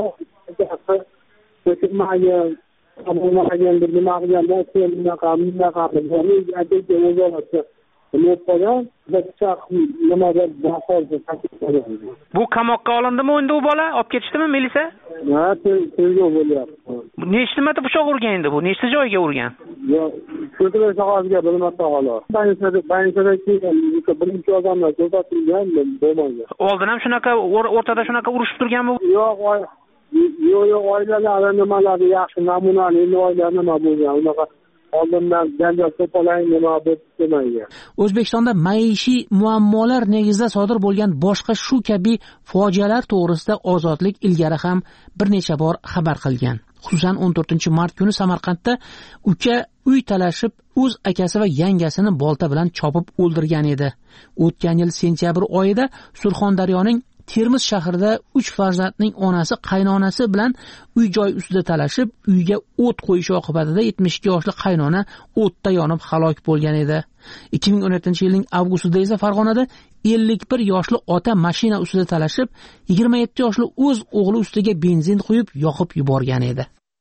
bu qamoqqa olindimi endi u bola? Olib ketishdimi militsiya? Ha, tergov bo'lyapti. Nechta marta pichoq urgan endi bu? Nechta joyga urgan? Yo'q, ko'tirish sohasiga bilmasa xolos. Banishada birinchi odamlar ko'rsatilgan bo'lmagan. Oldin ham shunaqa o'rtada shunaqa urushib turganmi? Yo'q, oilalar nimalari yaxshi namunali oilalar nima bo'lgan, unaqa oldindan janjal to'polay nima deb demaygan. O'zbekistonda maishiy muammolar negizida sodir bo'lgan boshqa shu kabi fojialar to'g'risida Ozodlik ilgari ham bir necha bor xabar qilgan. Xususan 14-mart kuni Samarqandda uka uy talashib o'z akasi va yangasini bolta bilan chopib o'ldirgan edi. O'tgan yil sentyabr oyida Surxondaryoning Termiz shahrida 3 farzandning onasi qaynonasi bilan uy-joy ustida talashib, uyga o't qo'yishi oqibatida 72 yoshli qaynona o'tda yonib halok bo'lgan edi. 2017-yilning avgustida esa Farg'onada 51 yoshli ota mashina ustida talashib, 27 yoshli o'z o'g'li ustiga benzin quyib yoqib yuborgan edi.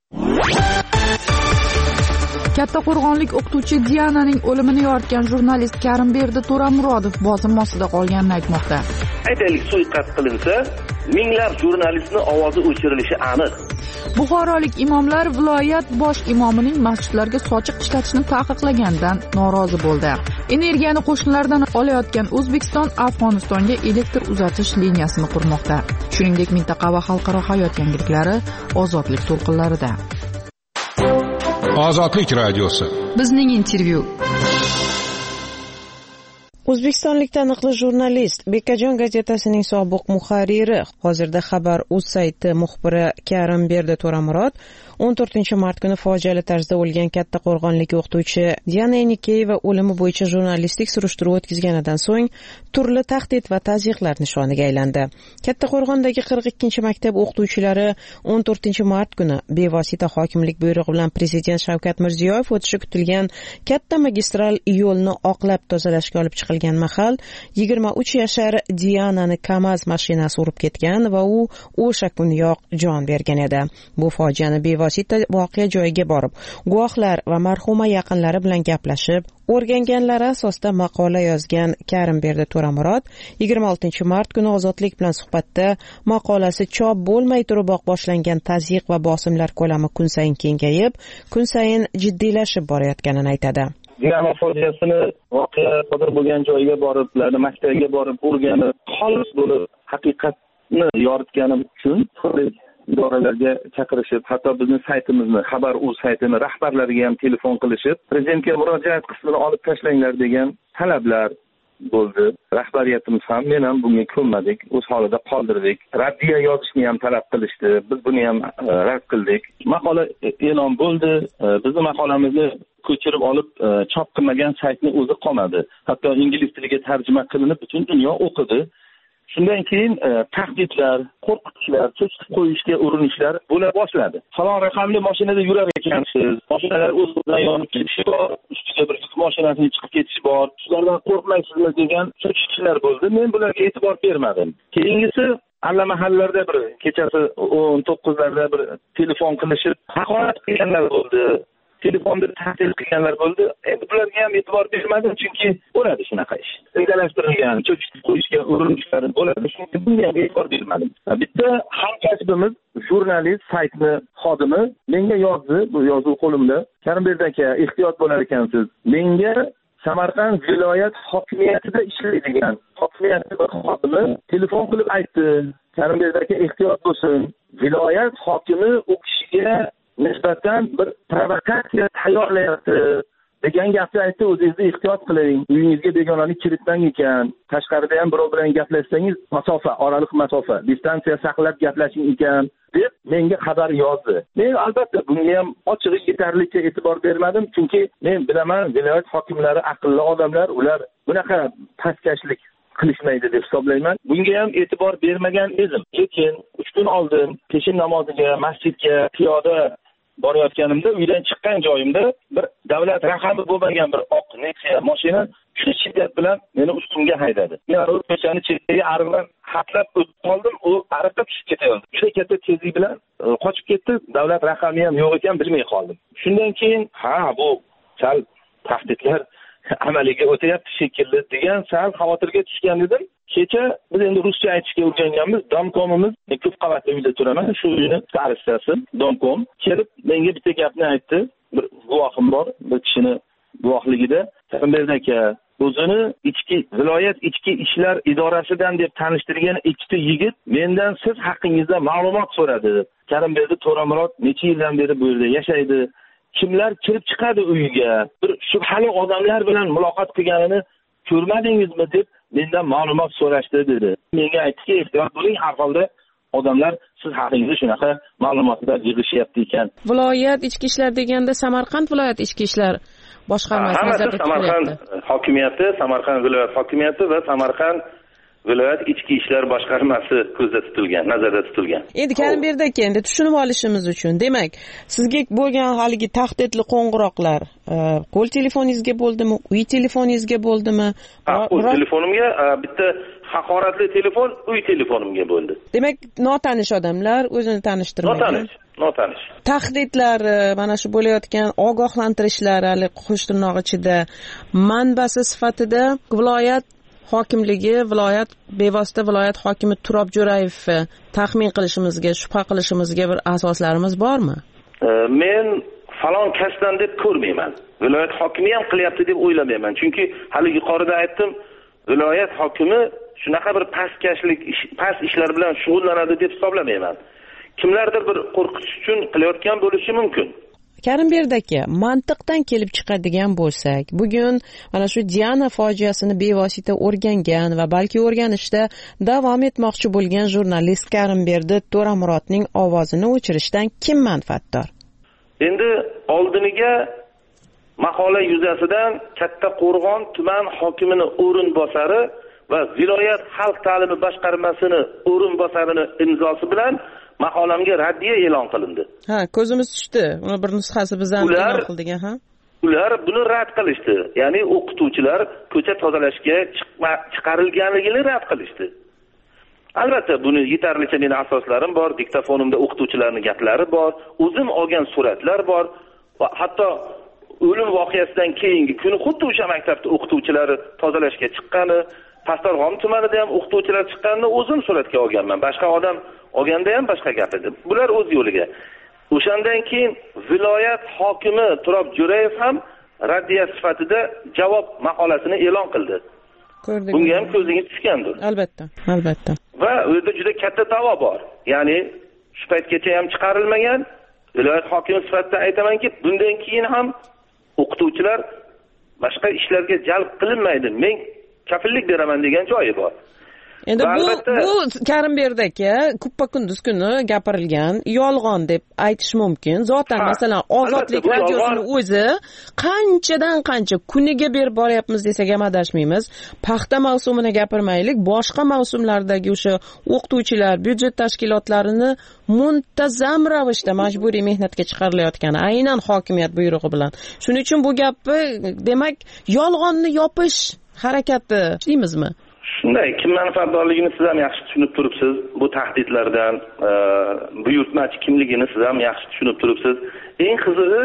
Kattaqo'rg'onlik o'qituvchi Diananing o'limini yoritgan jurnalist Karimberdi To'ramurodov bosim ostida qolganini aytmoqda. Aytaylik, suiqasd qilinsa, minglab jurnalistning ovozi o'chirilishi aniq. Buxorolik imomlar viloyat bosh imomining masjidlarga sochiq ishlatishni taqiqlaganidan norozi bo'ldi. Energiyani qo'shnilardan olayotgan O'zbekiston Afg'onistonga elektr uzatish liniyasini qurmoqda. Shuningdek, mintaqa va xalqaro hayot yangiliklari Ozodlik to'lqinlarida. Ozodlik radiosi. Bizning intervyu. O'zbekistonlik taniqli jurnalist, Bekajon gazetasining sobiq muharriri, hozirda Xabar.uz sayti muxbiri Karimberdi To'ramurod 14-mart kuni fojiali tarzda o'lgan Kattaqo'rg'onlik o'qituvchi Diana Enikeyeva o'limi bo'yicha jurnalistik surishtiruv o'tkazganidan so'ng turli tahdid va tazyiqlar nishoniga aylandi. Kattaqo'rg'ondagi 42-maktab o'qituvchilari 14-mart kuni bevosita hokimlik buyrug'i bilan Prezident Shavkat Mirziyoyev o'tishi kutilgan katta magistral yo'lni oqlab tozalashga olib chiqilgan mahal 23 yashar Dianani Kamaz mashinasi urib ketgan va u o'sha kuniyoq jon bergan edi. Bu fojiani bevosita voqea joyiga borib, guvohlar va marhuma yaqinlari bilan gaplashib, o'rganganlari asosida maqola yozgan Karimberdi To'ramurod 26-mart kuni Ozodlik bilan suhbatda maqolasi chop bo'lmay turiboq boshlangan tazyiq va bosimlar ko'lami kun sayin kengayib, kun sayin jiddiylashib borayotganini aytadi. Diana fojiasini voqea sodir bo'lgan joyiga borib, maktabga borib o'rganib, xolis bo'lib haqiqatni yoritganim uchun idoralarga chaqirishib, hatto bizning saytimizni, Xabar.uz saytini rahbarlariga ham telefon qilishib, prezidentga murojaat qismini olib tashlanglar degan talablar bo'ldi. Rahbariyatimiz ham, men ham bunga ko'nmadik, o'z holida qoldirdik. Raddiya yozishni ham talab qilishdi. Biz buni ham rad qildik. Maqola e'lon bo'ldi. Bizning maqolamizni ko'chirib olib chop qilmagan saytning o'zi qolmadi. Hatto ingliz tiliga tarjima qilinib butun dunyo o'qidi. Shundan keyin tahdidlar, qo'rqitishlar, cho'chitib qo'yishga urinishlar bo'la boshladi. Falon raqamli mashinada yurar ekansiz, mashinalar o'z-o'zidan yonib ketishi bor, ustiga bir yuk mashinasining chiqib ketishi bor, sizlardan qo'rqmaysizlar degan cho'chitishlar bo'ldi. Men bularga e'tibor bermadim. Keyingisi allamahallarda bir kechasi 19larda bir telefon qilishib, haqorat qilganlar bo'ldi. Telefonda tahdid qilganlar bo'ldi. Endi bularga ham e'tibor bermadim, chunki bo'ladi shunaqa ish. Rejalashtirilgan, cho'chitib qo'yishga urinishlar bo'ladi. Shunga bunga ham e'tibor bermadim. Bitta hamkasbimiz, jurnalist, saytni xodimi menga yozdi, bu yozuv qo'limda. Karimberdi aka, ehtiyot bo'lar ekansiz. Menga Samarqand viloyat hokimiyatida ishlaydigan hokimiyatning xodimi telefon qilib aytdi. Karimberdi aka, ehtiyot bo'lsin. Viloyat hokimi u kishiga nisbatan bir provokatsiya tayyorlayapti. degan gapni aytdi. O'zingizni ehtiyot qiling, uyingizga begonaning kiritmang ekan, tashqarida ham birov bilan gaplashsangiz oraliq masofa, distansiya saqlab gaplashing ekan deb menga xabar yozdi. Men albatta bunga ham ochig'i yetarlicha e'tibor bermadim, chunki men bilaman viloyat hokimlari aqlli odamlar, ular bunaqa pastkashlik qilishmaydi deb hisoblayman. Bunga ham e'tibor bermagan edim. Lekin 3 kun oldin peshin namoziga masjidga piyoda borayotganimda, uydan chiqqan joyimda bir davlat raqami bo'lmagan bir oq Nexia mashina juda shiddat bilan meni ustimga haydadi. Men ko'chani chetiga ariqdan hatlab o'tib qoldim, u ariqqa tushib ketayotdi. Juda katta tezlik bilan qochib ketdi. Davlat raqami ham yo'q ekan, bilmay qoldim. Shundan keyin bu sal tahdidlar amaliga o'tayapti shekilli degan sal xavotirga tushgan edim. Kecha biz endi ruscha aytishga o'rganganmiz. Domkomimiz, ko'p qavatli uyda turaman, shu uyni starostasi Domkom kelib menga bitta gapni aytdi. Bir guvohim bor, bir kishini guvohligida. Karimbek aka, o'zini viloyat ichki ishlar idorasidan deb tanishtirgan ikkita yigit mendan siz haqingizda ma'lumot so'radi. Karimbekda To'ramurod necha yildan beri bu yerda yashaydi? Kimlar kirib chiqadi uyiga? Bir shubhali odamlar bilan muloqot qilganini ko'rmadingizmi deb mendan ma'lumot so'rashdi dedi. Menga aytdiki, ehtiyot bo'ling, har holda odamlar siz haqingizda shunaqa ma'lumotlar yig'ishyapti ekan. Viloyat ichki ishlar deganda Samarqand viloyat ichki ishlar boshqarmasi nazarda tutilyapti. Samarqand hokimiyati, Samarqand viloyat hokimiyati va Samarqand viloyat ichki ishlar boshqarmasi ko'zda tutilgan, nazarda tutilgan. Endi Karimbek aka, endi tushunib olishimiz uchun, demak, sizga bo'lgan haligi tahdidli qo'ng'iroqlar qo'l telefoningizga bo'ldimi, uy telefoningizga bo'ldimi? Qo'l telefonimga bitta haqoratli telefon uy telefonimga bo'ldi. Demak, notanish odamlar o'zini tanishtirmagan. Notanish. Tahdidlar, mana shu bo'layotgan ogohlantirishlar, hali qo'sh tirnoq ichida manbasi sifatida viloyat hokimligi, bevosita viloyat hokimi Turob Jo'rayev taxmin qilishimizga, shubha qilishimizga bir asoslarimiz bormi? Men falon kasdan deb ko'rmayman. Viloyat hokimi ham qilyapti deb o'ylamayman. Chunki hali yuqorida aytdim, viloyat hokimi shunaqa bir past ishlar bilan shug'ullanadi deb hisoblamayman. Kimlardir bir qo'rqitish uchun qilayotgan bo'lishi mumkin. Karimbek aka, mantiqdan kelib chiqadigan bo'lsak, bugun mana shu Diana fojiasini bevosita o'rgangan va balki o'rganishda davom etmoqchi bo'lgan jurnalist Karimbek To'ramurodning ovozini o'chirishdan kim manfaatdor? Endi oldiniga maqola yuzasidan Kattaqo'rg'on tuman hokimining o'rinbosari va viloyat xalq ta'limi boshqarmasining o'rinbosarining imzosi bilan maqolamga raddiya e'lon qilindi. Ko'zimiz tushdi. Uni bir nusxasi biz ham e'lon qildik, Ular buni rad qilishdi. Ya'ni o'qituvchilar ko'cha tozalashga chiqarilganligini rad qilishdi. Albatta, buni yetarlicha meni asoslarim bor, diktofonimda o'qituvchilarning gaplari bor, o'zim olgan suratlar bor va hatto o'lim voqeasidan keyingi kuni xuddi o'sha maktabda o'qituvchilar tozalashga chiqqani, Pastorg'om tumanida ham o'qituvchilar chiqqanini o'zim suratga olganman. Boshqa odam olganda ham boshqa gap edi. Bular o'z yo'liga. O'shandan keyin viloyat hokimi Turob Jo'rayev ham raddiya sifatida javob maqolasini e'lon qildi. Bunga ham ko'zingiz tushgandir. Albatta. Va u yerda juda katta da'vo bor. Ya'ni shu paytgacha ham chiqarilmagan. Viloyat hokimi sifatida aytamanki, bundan keyin ham o'qituvchilar boshqa ishlarga jalb qilinmaydi. Men kafillik beraman degan joyi bor. Endi bu Karimbek aka kuppa kunduz kuni gapirilgan yolg'on deb aytish mumkin. Zotan masalan Ozodlik radiosining o'zi qanchadan qancha kuniga berib boryapmiz desak ham adashmaymiz. Paxta mavsumini gapirmaylik, boshqa mavsumlardagi o'sha o'qituvchilar, byudjet tashkilotlarini muntazam ravishda majburiy mehnatga chiqarilayotgani aynan hokimiyat buyrug'i bilan. Shuning uchun bu gapni, demak, yolg'onni yopish harakati deymizmi? Shunday, kim manfaatdorligini siz ham yaxshi tushunib turibsiz. Bu tahdidlardan, buyurtmachi kimligini siz ham yaxshi tushunib turibsiz. Eng qizig'i,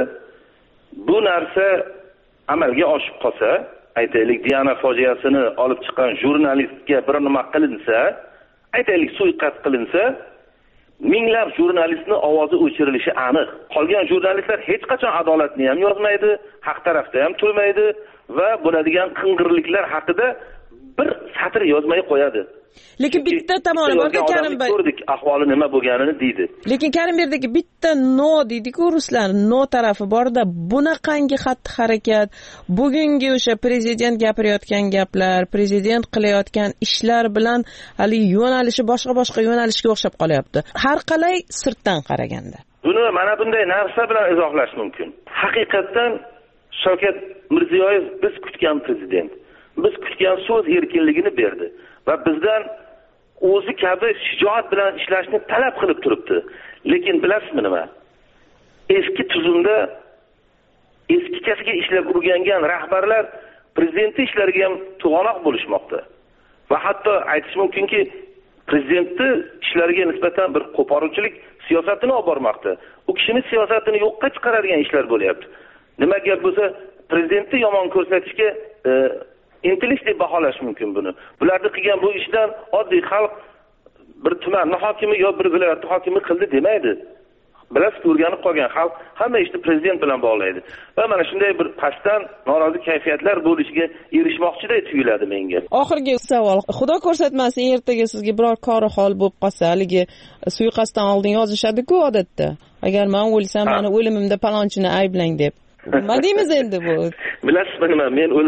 bu narsa amalga oshib qolsa, aytaylik Diana fojiasini olib chiqqan jurnalistga bir nima qilinsa, aytaylik suiqasd qilinsa, minglab jurnalistning ovozi o'chirilishi aniq. Qolgan jurnalistlar hech qachon adolatni ham yozmaydi, haq tarafda ham turmaydi va bo'ladigan qing'irliklar haqida bir satr yozmay qo'yadi. lekin bitta tomoni borda Karimbek ko'rdik ahvoli nima bo'lganini deydi. Lekin Karimberdagi bitta no deydi-ku ruslar, no tarafi borda bunaqangi xatti-harakat, bugungi o'sha prezident gapirayotgan gaplar, prezident qilayotgan ishlar bilan hali yo'nalishi boshqa yo'nalishga o'xshab qolyapti. Har qalay sirtdan qaraganda. Buni mana bunday narsa bilan izohlash mumkin. Haqiqatan Shavkat Mirziyoyev biz kutgan prezident, biz kutgan so'z erkinligini berdi va bizdan o'zi kabi shijoat bilan ishlashni talab qilib turibdi. Lekin bilasizmi nima? Eski tuzumda eskikasiga ishlab o'rgangan rahbarlar prezidentning ishlariga ham to'g'anoq bo'lishmoqda. Va hatto aytish mumkinki, prezidentni ishlariga nisbatan bir qo'poruvchilik siyosatini olib bormoqda. U kishining siyosatini yo'qqa chiqaradigan ishlar bo'lyapti. Nima gap bo'lsa, prezidentni yomon ko'rsatishga intilish deb baholash mumkin buni. Bularni qilgan bu ishdan oddiy xalq bir tuman hokimi yo bir viloyat hokimi qildi demaydi. Bilasiz, o'rganib qolgan xalq hamma ishni prezident bilan bog'laydi. Va mana shunday bir pastdan norozi kayfiyatlar bo'lishiga erishmoqchiday tuyuladi menga. Oxirgi savol, Xudo ko'rsatmasin ertaga sizga biror kori hol bo'lib qolsa, haligi suiqasddan oldin yozishadi-ku odatda. Agar men o'lsam, meni o'limimda palonchini ayblang deb. Nima deymiz endi bu? Bilasizmi nima?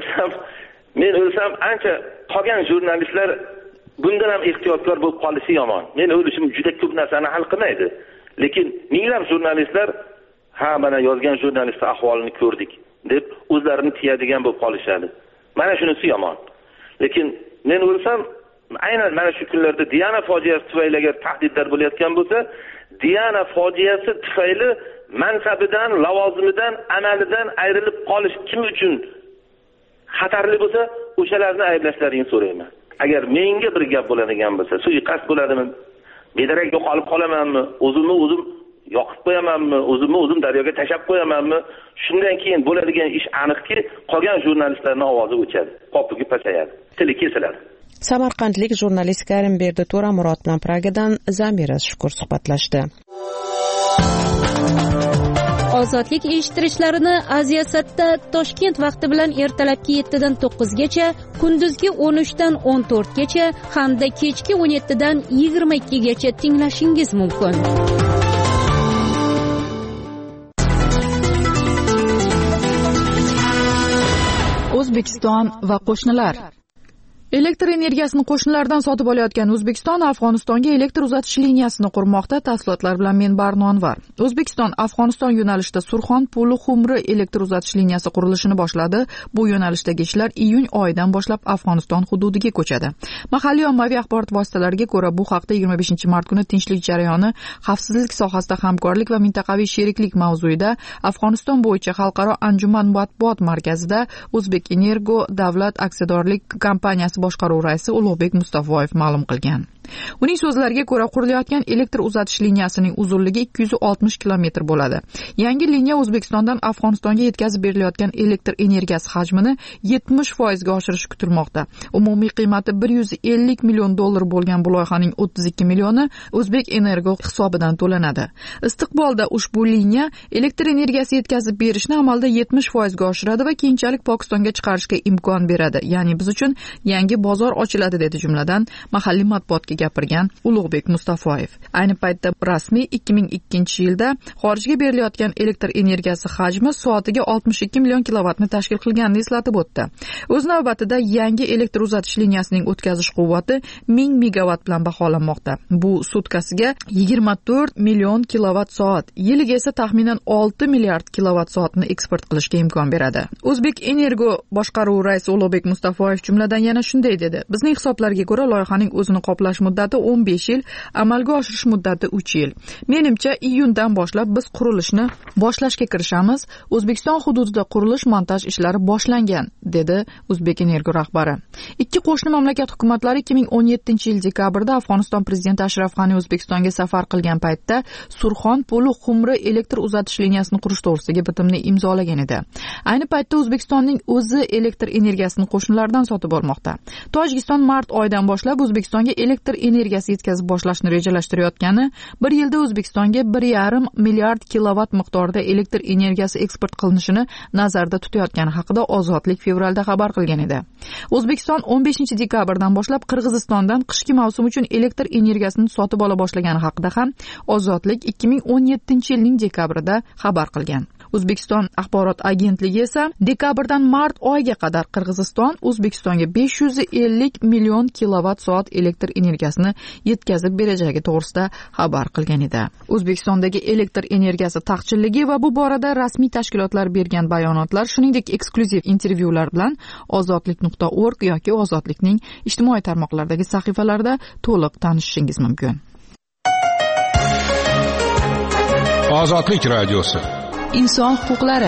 Men o'lsam ancha qolgan jurnalistlar bundan ham ehtiyotkor bo'lib qolishi yomon. Men o'lishim juda ko'p narsani hal qilmaydi. Lekin minglab jurnalistlar mana yozgan jurnalistning ahvolini ko'rdik deb o'zlarini tiyadigan bo'lib qolishadi. Mana shunisi yomon. Lekin men o'lsam, aynan mana shu kunlarda Diana fojiasi tufayli agar tahdidlar bo'layotgan bo'lsa, Diana fojiasi tufayli mansabidan, lavozimidan, amalidan ayrilib qolish kim uchun xatarli bo'lsa, o'shalarni ayblashlarini so'rayman. Agar menga bir gap bo'ladigan bo'lsa, suiqasd bo'ladimi? Bedarak yo'qolib qolamanmi? O'zimni o'zim yoqib qo'yamanmi? O'zimni o'zim daryoga tashab qo'yamanmi? Shundan keyin bo'ladigan ish aniqki, qolgan jurnalistlarning ovozi o'chadi, qopugi pasayadi, tili kesiladi. Samarqandlik jurnalist Karimberdi To'ramurod bilan Pragadan Zamira Shukur suhbatlashdi. Ozodlik eshittirishlarini Aziyasatda Toshkent vaqti bilan ertalabki 7 dan 9 gacha, kunduzgi 13 dan 14 gacha hamda kechki 17 dan 22 gacha tinglashingiz mumkin. O'zbekiston va qo'shnilar. Elektr energiyasini qo'shnilardan sotib olayotgan O'zbekiston Afg'onistonga elektr uzatish liniyasini qurmoqda. Tafsilotlar bilan men Barno Anvar. O'zbekiston Afg'oniston yo'nalishida Surxon Puli Xumri elektr uzatish liniyasi qurilishini boshladi. Bu yo'nalishdagi ishlar iyun oyidan boshlab Afg'oniston hududiga ko'chadi. Mahalliy ommaviy axborot vositalariga ko'ra, bu haqda 25 mart kuni tinchlik jarayoni, xavfsizlik sohasida hamkorlik va mintaqaviy sheriklik mavzuida Afg'oniston bo'yicha xalqaro anjuman matbuot markazida O'zbek Energo davlat aksiyadorlik kompaniyasi boshqaruv raisi Ulug'bek Mustafoyev ma'lum qilgan. Uning so'zlariga ko'ra, qurilayotgan elektr uzatish liniyasining uzunligi 260 kilometr bo'ladi. Yangi liniya O'zbekistondan Afg'onistonga yetkazib berilayotgan elektr energiyasi hajmini 70% ga oshirishi kutilmoqda. Umumiy qiymati $150 million bo'lgan bu loyihaning 32 millioni O'zbek Energo hisobidan to'lanadi. Istiqbolda ushbu liniya elektr energiyasi yetkazib berishni amalda 70% ga oshiradi va keyinchalik Pokistonga chiqarishga imkon beradi. Ya'ni biz uchun yangi bozor ochiladi, dedi jumladan mahalliy matbuotga gapirgan Ulug'bek Mustafoyev. Ayni paytda rasmiy 2002-yilda xorijga berilayotgan elektr energiyasi hajmi soatiga 62 million kilovatni tashkil qilganini eslatib o'tdi. O'z navbatida yangi elektr uzatish liniyasining o'tkazish quvvati 1000 megavat bilan baholanmoqda. Bu sutkasiga 24 million kilovat soat, yiliga esa taxminan 6 milliard kilovat soatni eksport qilishga imkon beradi. O'zbek Energo boshqaruv raisi Ulug'bek Mustafoyev jumladan yana shunday dedi: Bizning hisoblarga ko'ra loyihaning o'zini qoplash muddati 15 yil, amalga oshirish muddati 3 yil. Menimcha iyundan boshlab biz qurilishni boshlashga kirishamiz. O'zbekiston hududida qurilish montaj ishlari boshlangan, dedi O'zbek Energo rahbari. Ikki qo'shni mamlakat hukumatlari 2017-yil dekabrda Afg'oniston prezidenti Ashraf G'ani O'zbekistonga safar qilgan paytda Surxon Puli Xumri elektr uzatish liniyasini qurish to'g'risidagi bitimni imzolagan edi. Ayni paytda O'zbekistonning o'zi elektr energiyasini qo'shnilardan sotib olmoqda. Tojikiston mart oyidan boshlab O'zbekistonga elektr elektr energiyasi yetkazib boshlashni rejalashtirayotgani, bir yilda O'zbekistonga 1,5 milliard kilovat miqdorida elektr energiyasi eksport qilinishini nazarda tutayotgani haqida Ozodlik fevralda xabar qilgan edi. O'zbekiston 15 dekabrdan boshlab Qirg'izistondan qishki mavsum uchun elektr energiyasini sotib ola boshlagani haqida ham Ozodlik 2017-yilning dekabrida xabar qilgan. O'zbekiston axborot agentligi esa dekabrdan mart oyiga qadar Qirg'iziston O'zbekistonga 550 million kilovat soat elektr energiyasini yetkazib berajagi to'g'risida xabar qilgan edi. O'zbekistondagi elektr energiyasi taqchilligi va bu borada rasmiy tashkilotlar bergan bayonotlar, shuningdek eksklyuziv intervyular bilan ozodlik.org yoki Ozodlikning ijtimoiy tarmoqlardagi sahifalarida to'liq tanishishingiz mumkin. Ozodlik radiosi. Inson huquqlari.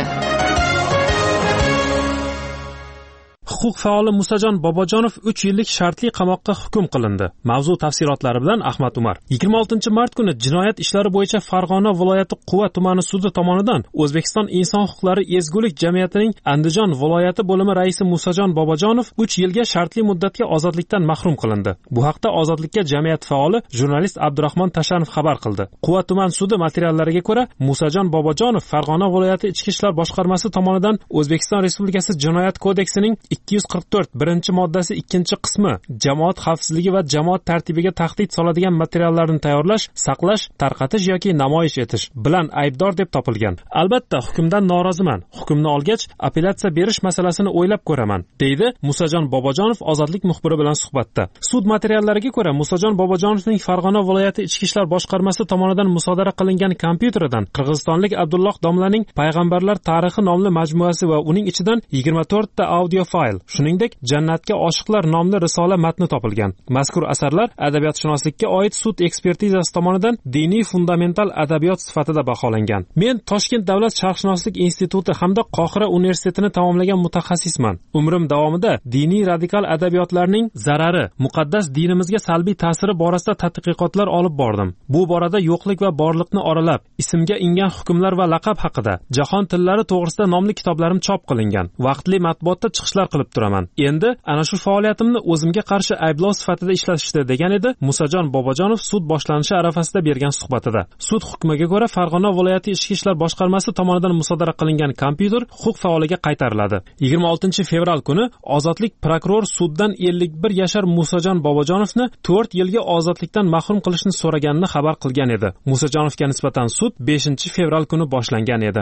Huquq faoli Musajon Bobojonov 3 yillik shartli qamoqqa hukm qilindi. Mavzu tafsilotlari bilan Ahmad Umar. 26-mart kuni jinoyat ishlari bo'yicha Farg'ona viloyati Quva tumani sudi tomonidan O'zbekiston inson huquqlari ezgulik jamiyatining Andijon viloyati bo'limi raisi Musajon Bobojonov 3 yilga shartli muddatga ozodlikdan mahrum qilindi. Bu haqda Ozodlikka jamiyat faoli jurnalist Abdurahmon Tashanov xabar qildi. Quva tuman sudi materiallariga ko'ra, Musajon Bobojonov Farg'ona viloyati ichki ishlar boshqarmasi tomonidan O'zbekiston Respublikasi Jinoyat kodeksining 244 birinchi moddasi 2 qismi jamoat xavfsizligi va jamoat tartibiga tahdid soladigan materiallarni tayyorlash, saqlash, tarqatish yoki namoyish etish bilan aybdor deb topilgan. Albatta, hukmdan noroziman. Hukmni olgach, apellyatsiya berish masalasini o'ylab ko'raman, deydi Musajon Bobojonov Ozodlik muxbiri bilan suhbatda. Sud materiallariga ko'ra, Musajon Bobojonovning Farg'ona viloyati ichki ishlar boshqarmasi tomonidan musodara qilingan kompyuteridan qirg'izistonlik Abdulloh domlaning Payg'ambarlar tarixi nomli majmuasi va uning ichidan 24 ta audio fayl, shuningdek Jannatga oshiqlar nomli risola matni topilgan. Mazkur asarlar adabiyotshunoslikka oid sud ekspertizasi tomonidan diniy fundamental adabiyot sifatida baholangan. Men Toshkent davlat sharqshunoslik instituti hamda Qohira universitetini tamomlagan mutaxassisman. Umrim davomida diniy radikal adabiyotlarning zarari, muqaddas dinimizga salbiy ta'siri borasida tadqiqotlar olib bordim. Bu borada yo'qlik va borliqni oralab, ismga ingan hukmlar va laqab haqida, jahon tillari to'g'risida nomli kitoblarim chop qilingan. Vaqtli matbuotda chiqishlar qilib turaman. Endi ana shu faoliyatimni o'zimga qarshi ayblov sifatida ishlashdi, degan edi Musajon Bobojonov sud boshlanishi arafasida bergan suhbatida. Sud hukmiga ko'ra Farg'ona viloyati ichki ishlar boshqarmasi tomonidan musodara qilingan kompyuter huquq faoliga qaytariladi. 26 fevral kuni Ozodlik prokuror suddan 51 yashar Musajon Bobojonovni 4 yilga ozodlikdan mahrum qilishni so'raganini xabar qilgan edi. Musajonovga nisbatan sud 5 fevral kuni boshlangan edi.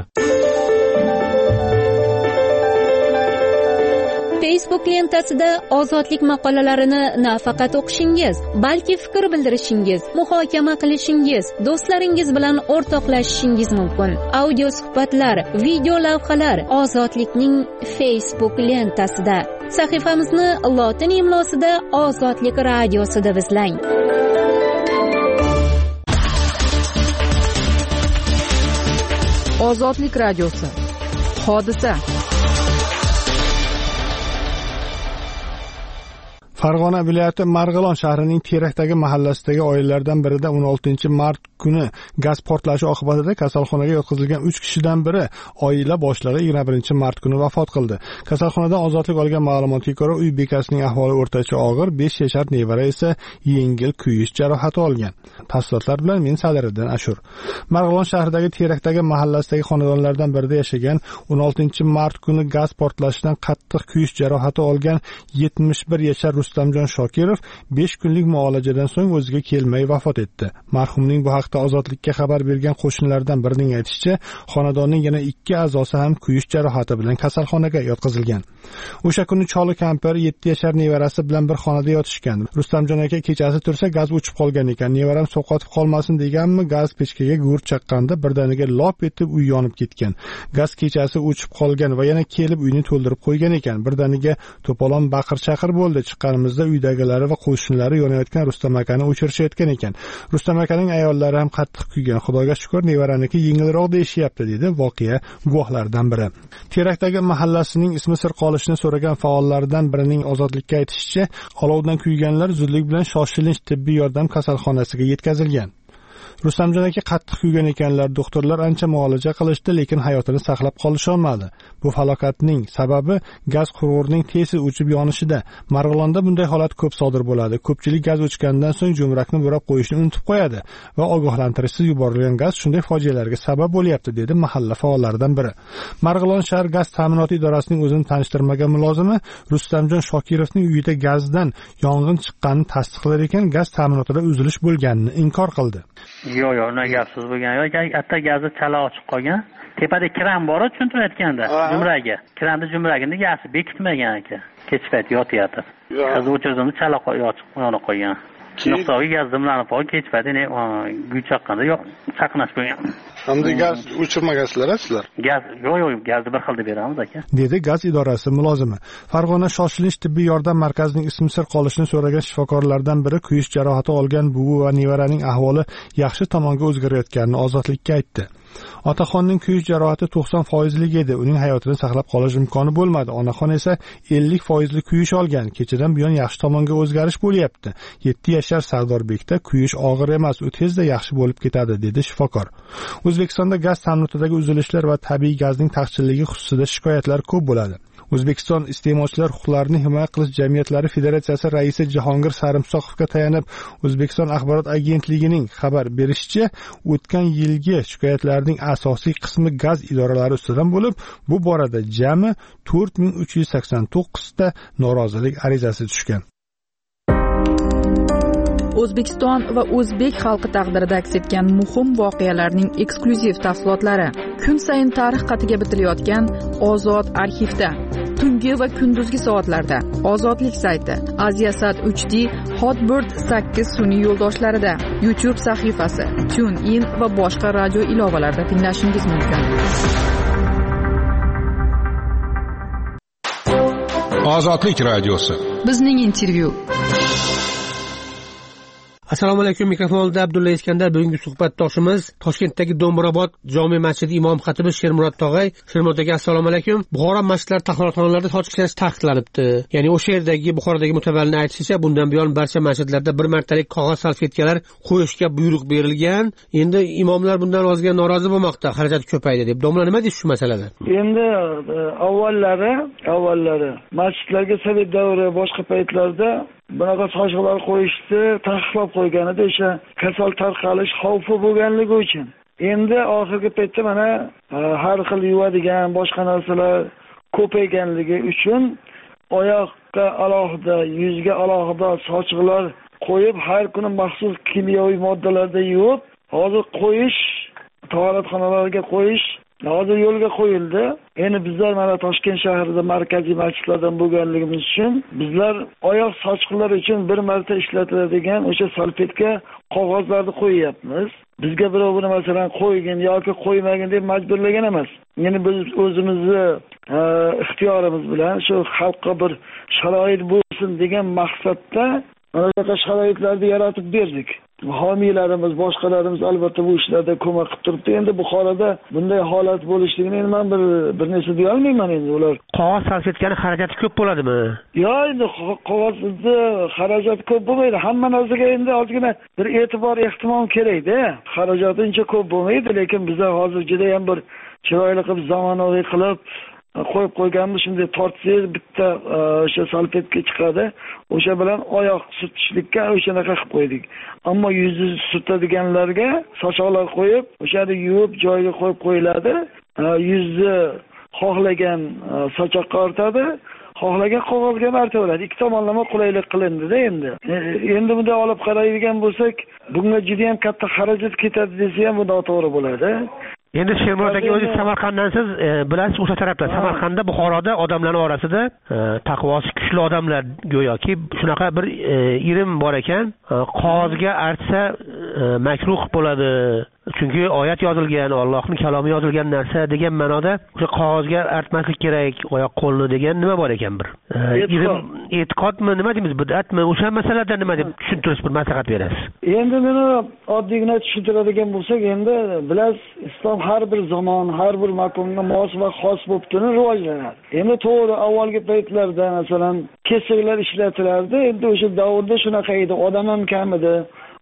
Facebook lentasida Ozodlik maqolalarini nafaqat o'qishingiz, balki fikr bildirishingiz, muhokama qilishingiz, do'stlaringiz bilan o'rtoqlashishingiz mumkin. Audio suhbatlar, video lavhalar Ozodlikning Facebook lentasida. Sahifamizni lotin imlosida Ozodlik radiosi deb izlang. Ozodlik radiosi. Hodisa. Farg'ona viloyati Marg'ilon shahrining Terakdagi mahallasidagi oilalardan birida 16-mart kuni gaz portlashi oqibatida kasalxonaga yotqizilgan 3 kishidan biri oila boshlig'i 21-mart kuni vafot qildi. Kasalxonadan Ozodlik olgan ma'lumotga ko'ra, uy bekasining ahvoli o'rtacha og'ir, 5 yashar nevara esa yengil kuyish jarohati olgan. Tafsilotlar bilan men Sadiriddin Ashur. Marg'ilon shahridagi Terakdagi mahallasidagi xonadonlardan birida yashagan 16-mart kuni gaz portlashidan qattiq kuyish jarohati olgan 71 yashar Rustamjon Shokirov 5 kunlik muolajadan so'ng o'ziga kelmay vafot etdi. Marhumning bu haqda Ozodlikka xabar bergan qo'shnilardan birining aytishicha, xonadonning yana 2 a'zosi ham kuyish jarohati bilan kasalxonaga yotqizilgan. O'sha kuni Choli kampir 7 yashar nevarasi bilan bir xonada yotishgan. Rustamjon aka kechasi tursa gaz o'chib qolgan ekan. Nevaram sovqotib qolmasin deganmi, gaz pechkaga go'r chaqqanda birdaniga lop etib uy yonib ketgan. Gaz kechasi o'chib qolgan va yana kelib uyni to'ldirib qo'ygan ekan. Birdaniga to'polon baqir-chaqir bo'ldi. Chiqqanimizda uydagilari va qo'shnilari yonayotgan Rustam akani o'chirishayotgan ekan. Rustam akaning ayollari ham qattiq kuygan. Xudoga shukr, nevaraniki yengilroq deyishyapti, dedi voqea guvohlaridan biri. Terakdagi mahallasining ismi sir qolishini so'ragan faollardan birining Ozodlikka aytishicha, olovdan kuyganlar zudlik bilan shoshilinch tibbiy yordam kasalxonasiga yetkazilgan. Rustamjon aka qattiq kuygan ekanlar, doktorlar ancha muolaja qilishdi, lekin hayotini saqlab qolisholmadi. Bu falokatning sababi gaz quvurning tez o'chib yonishida. Marg'ilonda bunday holat ko'p sodir bo'ladi. Ko'pchilik gaz o'chgandan so'ng jo'mrakni burab qo'yishni unutib qo'yadi va ogohlantirishsiz yuborilgan gaz shunday fojialarga sabab bo'lyapti, dedi mahalla faollaridan biri. Marg'ilon shahar gaz ta'minoti idorasining o'zini tanishtirmagan mulozimi Rustamjon Shokirovning uyida gazdan yong'in chiqqanini tasdiqlar ekan, gaz ta'minotida uzilish bo'lganini inkor qildi. Yo'q, unday gapsiz bo'lgan. Yo'q, katta gazni chala ochiq qolgan. Tepada kran bor, tushuntirayotganda. Jumragi. Kranning jumragini gazi bekitmagan ekan. Kech payt yotyapti. Qiz o'chirdimi, chala ochiq yonib qolgan. Nuqtaga gaz dimlanib qolgan, kech payt guy chaqqanda yo'q, chaqnash bo'lgan. Hamda gaz o'chirmagasizlar, sizlar? Yo'q, gazni bir xilda beramiz aka. Dedi gaz idorasi mulozimi. Farg'ona shoshilinch tibbiy yordam markazining ismi sir qolishini so'ragan shifokorlardan biri kuyish jarohati olgan buvi va nevaraning ahvoli yaxshi tomonga o'zgarayotganini Ozodlikka aytdi. Otaxonning kuyish jarohati 90% edi. Uning hayotini saqlab qolish imkoni bo'lmadi. Onaxon esa 50% kuyish olgan. Kechadan buyon yaxshi tomonga o'zgarish bo'lyapti. 7 yashar Sardorbekda kuyish og'ir emas, u tezda yaxshi bo'lib ketadi, dedi shifokor. O'zbekistonda gaz ta'minotidagi uzilishlar va tabiiy gazning taqchilligi xususida shikoyatlar ko'p bo'ladi. O'zbekiston iste'molchilar huquqlarini himoya qilish jamiyatlari federatsiyasi raisi Jahongir Sarimsoqovga tayanib, O'zbekiston axborot agentligining xabar berishicha, o'tgan yilgi shikoyatlarning asosiy qismi gaz idoralari ustidan bo'lib, bu borada jami 4389 ta norozilik arizasi tushgan. O'zbekiston va o'zbek xalqi taqdirida aks etgan muhim voqealarning eksklyuziv tafsilotlari kun sayin tarix qatiga bitilayotgan Ozod arxivda, tungi va kunduzgi soatlarda, Ozodlik sayti, Aziasat 3D, Hotbird 8 sun'iy yo'ldoshlarida, YouTube sahifasi, TuneIn va boshqa radio ilovalarida tinglashingiz mumkin. Ozodlik radiosi. Bizning intervyu. Assalomu alaykum, mikrofonda Abdulla Iskandar. Bugungi suhbatdoshimiz Toshkentdagi Do'mbrobod jome masjidi imom xatibi Shermurod tog'ay. Shermurod aka, assalomu alaykum. Buxoro masjidlar tahoratxonalarida soch ishlash taqiqlanibdi. Ya'ni o'sha yerdagi Buxorodagi mutavallining aytishicha, bundan buyon barcha masjidlarda bir martalik qog'oz salfetkalar qo'yishga buyruq berilgan. Endi imomlar bundan ozga norozi bo'lmoqda, xarajat ko'paydi deb. Domla nima deysiz shu masalada? Endi avvallari masjidlarga sovet davri boshqa paytlarda bunaqa sochiqlar qo'yishni taqiqlab qo'ygan edi, o'sha kasal tarqalish xavfi bo'lganligi uchun. Endi oxirgi paytda mana har xil yuvadigan boshqa narsalar ko'payganligi uchun oyoqqa alohida, yuzga alohida sochiqlar qo'yib, har kuni maxsus kimyoviy moddalarda yuvib, hozir qo'yish, tahoratxonalarga qo'yish hozir yo'lga qo'yildi. Endi bizlar mana Toshkent shahrida markaziy masjidlardan bo'lganligimiz uchun bizlar oyoq sochiqlari uchun bir marta ishlatiladigan o'sha salfetka qog'ozlarni qo'yyapmiz. Bizga birov buni masalan qo'ygin yoki qo'ymagin deb majburlagan emas. Ya'ni biz o'zimizni ixtiyorimiz bilan shu xalqqa bir sharoit bo'lsin degan maqsadda mana sharoitlarni yaratib berdik. Homiylarimiz, boshqalarimiz albatta bu ishlarda ko'mak qilib turibdi. Endi Buxoroda bunday holat bo'lishligini endi men bir narsa deya olmayman endi ular. Qog'oz salfetkani xarajati ko'p bo'ladimi? Yo'q, endi qog'ozni xarajati ko'p bo'lmaydi. Hamma narsaga endi ozgina bir e'tibor, ehtimom kerak-da. Xarajati uncha ko'p bo'lmaydi, lekin bizlar hozir juda ham bir chiroyli qilib, zamonaviy qilib qo'yib qo'yganmiz. Shunday tortsangiz bitta o'sha salfetka chiqadi. O'sha bilan oyoq surtishlikka o'shanaqa qilib qo'ydik. Ammo yuzni surtadiganlarga sochoqlar qo'yib, o'shani yuvib joyiga qo'yib qo'yiladi. Yuzni xohlagan sochoqqa ortadi, xohlagan qog'ozga artaveradi. Ikki tomonlama qulaylik qilindi-da endi. Endi bunday olib qaraydigan bo'lsak, bunga juda ham katta xarajat ketadi desa ham bu noto'g'ri bo'ladi. Endi Shermurod aka, o'zingiz Samarqanddan siz bilasiz, o'sha tarafda Samarqandda, Buxoroda odamlarning orasida taqvosi kuchli odamlar go'yoki shunaqa bir irim bor ekan, qog'ozga artsa makruh bo'ladi. Chunki oyat yozilgan, Allohning kalomi yozilgan narsa degan ma'noda o'sha qog'ozga artmaslik kerak oyoq qo'lni degan nima bor ekan bir. E'tiqodmi, nima deymiz, bid'atmi? O'sha masalada nima deb tushuntirish, bir maslahat berasiz? Endi buni oddiygina tushuntiradigan bo'lsak, endi bilasiz, islom har bir zamon, har bir makonga mos va xos bo'lib turib rivojlanadi. Endi to'g'ri, avvalgi paytlarda masalan kesiklar ishlatilardi. Endi o'sha davrda shunaqa edi, odam ham kam edi.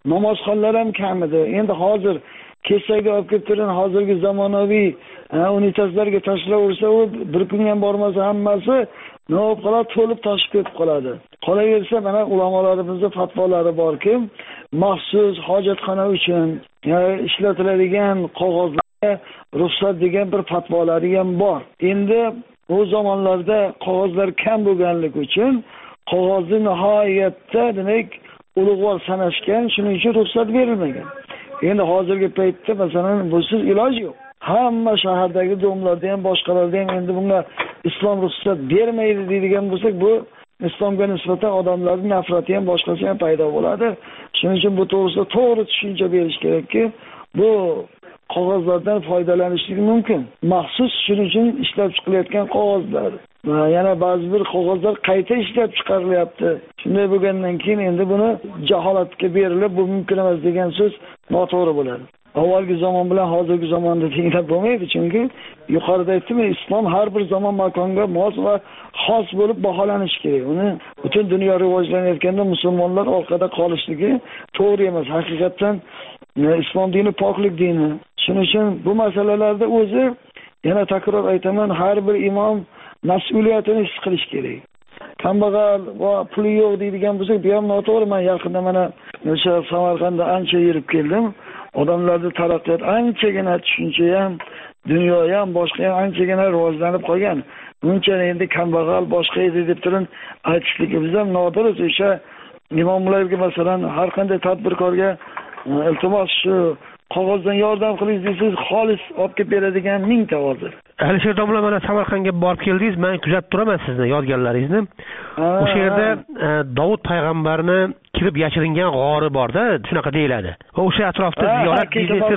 namozxonlar ham kam edi. Endi hozir kechaga olib kelib turgan hozirgi zamonaviy unitazlarga tashlaversa, u bir kun ham bormasa hammasi nima bo'lib qoladi, to'lib toshib ketib qoladi. Qolaversa, mana ulamolarimizda fatvolari borki, maxsus hojatxona uchun ishlatiladigan qog'ozlarga ruxsat degan bir fatvolari ham bor. Endi u zamonlarda qog'ozlar kam bo'lganligi uchun qog'ozni nihoyatda demak ulug'vor sanashgan, shuning uchun ruxsat berilmagan. Endi hozirgi paytda masalan busiz iloj yo'q. Hamma shahardagi domlarda ham boshqalarda ham endi bunga islom ruxsat bermaydi deydigan bo'lsak, bu islomga nisbatan odamlarning nafrati ham boshqasi ham paydo bo'ladi. Shuning uchun bu to'g'risida to'g'ri tushuncha berish kerakki, bu qog'ozlardan foydalanishlik mumkin. Maxsus shuning uchun ishlab chiqilayotgan qog'ozlar. Yana ba'zi bir qog'ozlar qayta ishlab chiqarilyapti. Shunday bo'lgandan keyin endi buni jaholatga berilib, bu mumkin emas degan so'z noto'g'ri bo'ladi. Avvalgi zamon bilan hozirgi zamonda tenglab bo'lmaydi, chunki yuqorida aytdim, islom har bir zamon makonga mos va xos bo'lib baholanishi kerak. Uni butun dunyo rivojlanayotganda musulmonlar orqada qolishligi to'g'ri emas. Haqiqatan islom dini poklik dini. Shuning uchun bu masalalarda o'zi yana takror aytaman, har bir imom mas'uliyatini his qilish kerak. Kambag'al va puli yo'q deydigan bo'lsak, bu ham noto'g'ri. Men yaqinda mana o'sha Samarqandda ancha yurib keldim. Odamlarning taraqqiyot anchagina tushuncha ham, dunyo ham, boshqa ham anchagina rivojlanib qolgan. Buncha endi kambag'al boshqa edi deb turib aytishligimiz ham noto'g'ri. O'sha imomlarga masalan har qanday tadbirkorga iltimos shu qog'ozdan yordam qiling desangiz, xolis olib kelib beradigan mingta hozir. Alisher domla, mana Samarqandga borib keldingiz, men kuzatib turaman sizni yodgorlaringizni. O'sha yerda Davud payg'ambarni kirib yashiringan g'ori bor-da, shunaqa deyiladi. Va o'sha atrofda ziyorat biznesi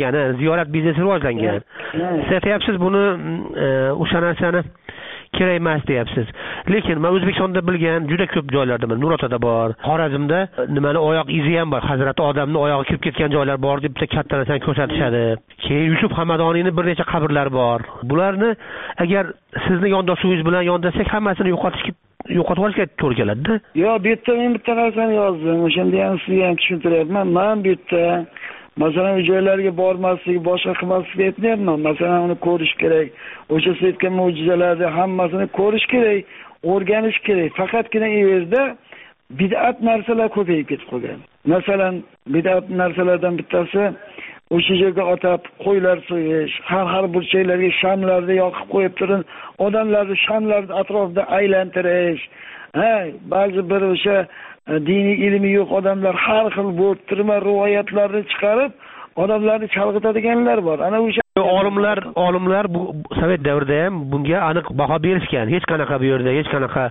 rivojlangan. Siz aytyapsiz buni o'sha narsani kerak emas deyapsiz. Lekin men O'zbekistonda bilgan juda ko'p joylarda, Nurotada bor, Xorazmda nimani oyoq izi ham bor. Hazrati odamning oyog'i kirib ketgan joylar bor deb bitta katta narsani ko'rsatishadi. Keyin Yusuf Hamadoniyning bir necha qabrlari bor. Bularni agar sizni yondoshuvingiz bilan yondasak, hammasini yo'qotib olishga to'g'ri keladi-da. Yo'q, bu yerda men bitta narsani yozdim. O'shanda ham sizga ham tushuntiryapman. Men bu yerda masalan joylarga bormaslik, boshqa qilmaslik aytmayapman. Masalan uni ko'rish kerak. O'sha aytgan mo'jizalarni hammasini ko'rish kerak, o'rganish kerak. Faqatgina u yerda bid'at narsalar ko'payib ketib qolgan. Masalan, bid'at narsalardan bittasi o'sha yerga atab qo'ylar so'yish, har burchaklarga shamlarni yoqib qo'yib turib, odamlarni shamlarni atrofida aylantirish. Ba'zi bir o'sha diniy ilmi yo'q odamlar har xil bo'rttirma rivoyatlarni chiqarib, odamlarni chalg'itadiganlar bor. Ana o'sha olimlar bu Sovet davrida ham bunga aniq baho berishgan. Hech qanaqa bu yerda hech qanaqa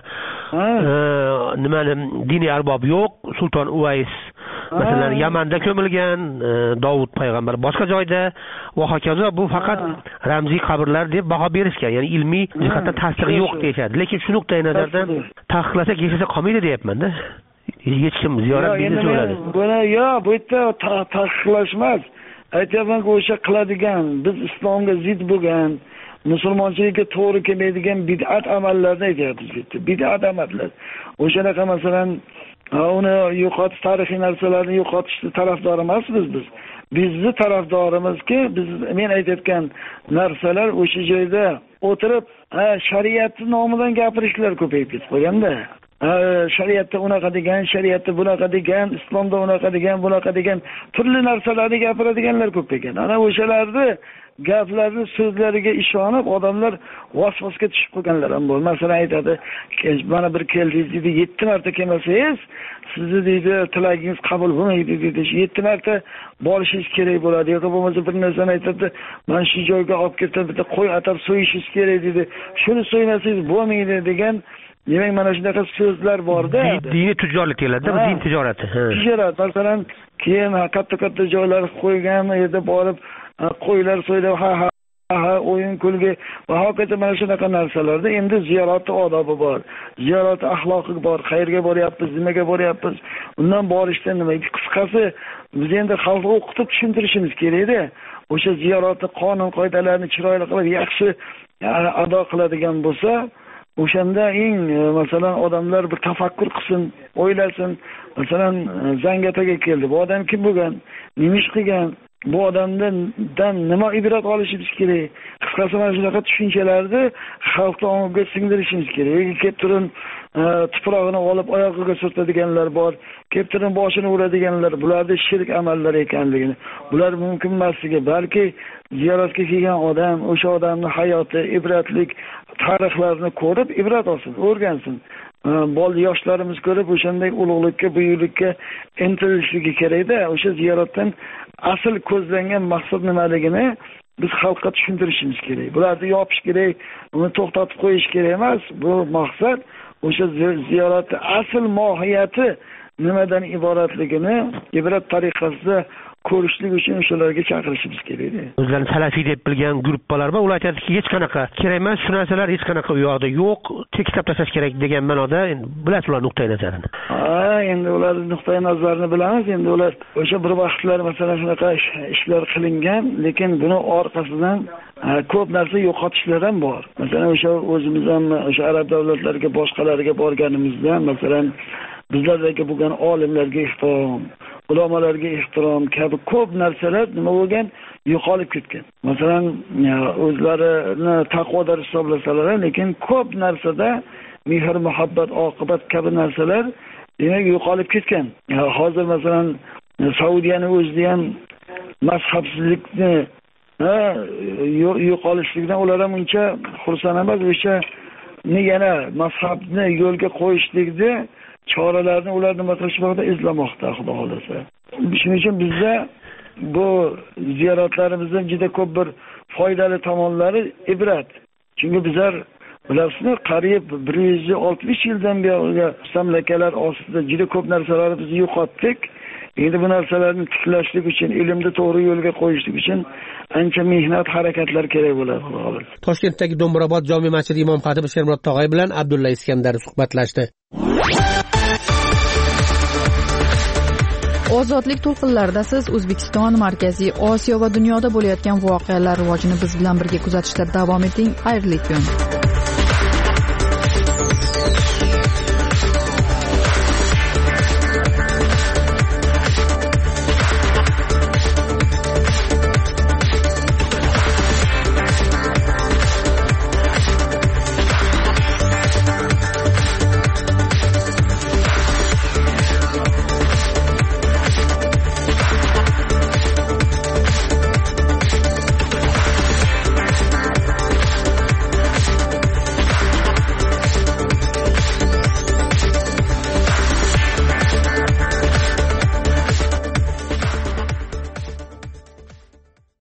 nimani diniy arbob yo'q. Sulton Uvays masalan Yamanda ko'milgan, Davud payg'ambar boshqa joyda va hokazo. Bu faqat ramziy qabrlar deb baho berishgan. Ya'ni ilmiy jihatdan tasdig'i yo'q deyshadi. Lekin shu nuqtai nazardan taqiqlasak yashasa qolmaydi deyapman-da. Hech kim ziyorat biznesi bo'ladi. Buni bu yerda taqiqlash emas. Aytyapmanki, o'sha qiladigan, biz islomga zid bo'lgan, musulmonchilikka to'g'ri kelmaydigan bid'at amallarni aytyapmiz. Bid'at amallar. O'shanaqa masalan, uni yo'qotish, tarixiy narsalarni yo'qotishni tarafdori emasmiz biz. Bizni tarafdorimizki, men aytayotgan narsalar o'sha joyda o'tirib, shariatning nomidan gapirishlar ko'payib ketib qolganda. Shariatda unaqa degan, shariatda bunaqa degan, islomda unaqa degan, bunaqa degan turli narsalarni gapiradiganlar ko'p ekan. Ana o'shalarni gaplarni so'zlariga ishonib odamlar vasvasga tushib qolganlar ham bor. Masalan aytadi, mana bir keldingiz deydi, 7 marta kelmasangiz, sizni deydi tilagingiz qabul bo'lmaydi deydi. 7 marta borishingiz kerak bo'ladi. Yo'q bo'lmasa bir narsani aytadi, men shu joyga olib ketib bitta qo'y atab so'yishingiz kerak deydi. Shuni so'ymasangiz bo'lmaydi degan. Demak, mana shunaqa so'zlar bor-da. Diniy tijorat keladi-da, bu din tijorati. Tijorat, masalan, keyin katta joylar qo'ygan yerda borib qo'ylar so'ylab, o'yin kulgi va hokazo mana shunaqa narsalarda endi ziyoratning odobi bor, ziyorat axloqi bor, qayerga boryapmiz, nimaga boryapmiz, undan borishdan nima. Qisqasi, biz endi xalqqa o'qitib tushuntirishimiz kerak-da. O'sha ziyoratning qonun qoidalarini chiroyli qilib, yaxshi ado qiladigan bo'lsa, o'shanda eng masalan odamlar bir tafakkur qilsin, o'ylasin. Masalan, Zangataga keldi. Bu odam kim bo'lgan? Nima ish qilgan? Bu odamdan nima ibrat olishimiz kerak? Qisqasi mana shunaqa tushunchalarni xalqqa ongiga singdirishimiz kerak. Kelib turib tuprog'ini olib oyog'iga surtadiganlar bor, kelib turib boshini uradiganlar, bularning shirk amallari ekanligini, bular mumkin emasligi, balki ziyoratga kelgan odam o'sha odamning hayoti, ibratlik tarixlarini ko'rib ibrat olsin, o'rgansin. Yoshlarimiz ko'rib o'shanday ulug'likka, buyuklikka intilishligi kerak-da. O'sha ziyoratdan asl ko'zlangan maqsad nimaligini biz xalqqa tushuntirishimiz kerak. Bularni yopish kerak, uni to'xtatib qo'yish kerak emas. Bu maqsad o'sha ziyoratning asl mohiyati nimadan iboratligini ibrat tariqasida ko'rishlik uchun o'shalarga chaqirishimiz kerak. O'zlarini salafiy deb bilgan gruppalar bor, ular aytadiki, hech qanaqa kerak emas, shu narsalar hech qanaqa u yoqda yo'q, tekistab tashlash kerak degan ma'noda. Endi bilasiz ular nuqtai nazarini. Endi ular nuqtai nazarini bilamiz. Endi ular o'sha bir vaqtlar masalan shunaqa ishlar qilingan, lekin buni orqasidan ko'p narsa yo'qotishlar ham bor. Masalan, o'sha o'zimiz ham o'sha arab davlatlariga, boshqalariga borganimizda, masalan, bizlardagi bo'lgan olimlarga ehtirom, ulamolarga ehtirom kabi ko'p narsalar nima bo'lgan, yo'qolib ketgan. Masalan, o'zlarini taqvodor hisoblasalar, lekin ko'p narsada mehr, muhabbat, oqibat kabi narsalar demak yo'qolib ketgan. Hozir masalan Saudiyani o'zida ham mazhabsizlikni yo'qolishlikdan ular ham uncha xursand emas. O'sha yana mazhabni yo'lga qo'yishlikda choralarni ular nima qilishmoqda, izlamoqda, xudo xolasa. Shuning uchun bizda bu ziyoratlarimizdan juda ko'p bir foydali tomonlari ibrat. Chunki bizlar bilasizmi, qariyb 160 yildan beri mamlakatlar ostida juda ko'p narsalarni biz yo'qotdik. Endi bu narsalarni tiklashlik uchun, ilmni to'g'ri yo'lga qo'yishlik uchun ancha mehnat, harakatlar kerak bo'ladi, xudo xolasa. Toshkentdagi Do'mbrobod jome masjidi imom xatibi Shermurod Tog'ay bilan Abdulla Iskandar suhbatlashdi. Ozodlik to'lqinlarida siz O'zbekiston, Markaziy Osiyo va dunyoda bo'layotgan voqealar rivojini biz bilan birga kuzatishda davom eting. Xayrli kun.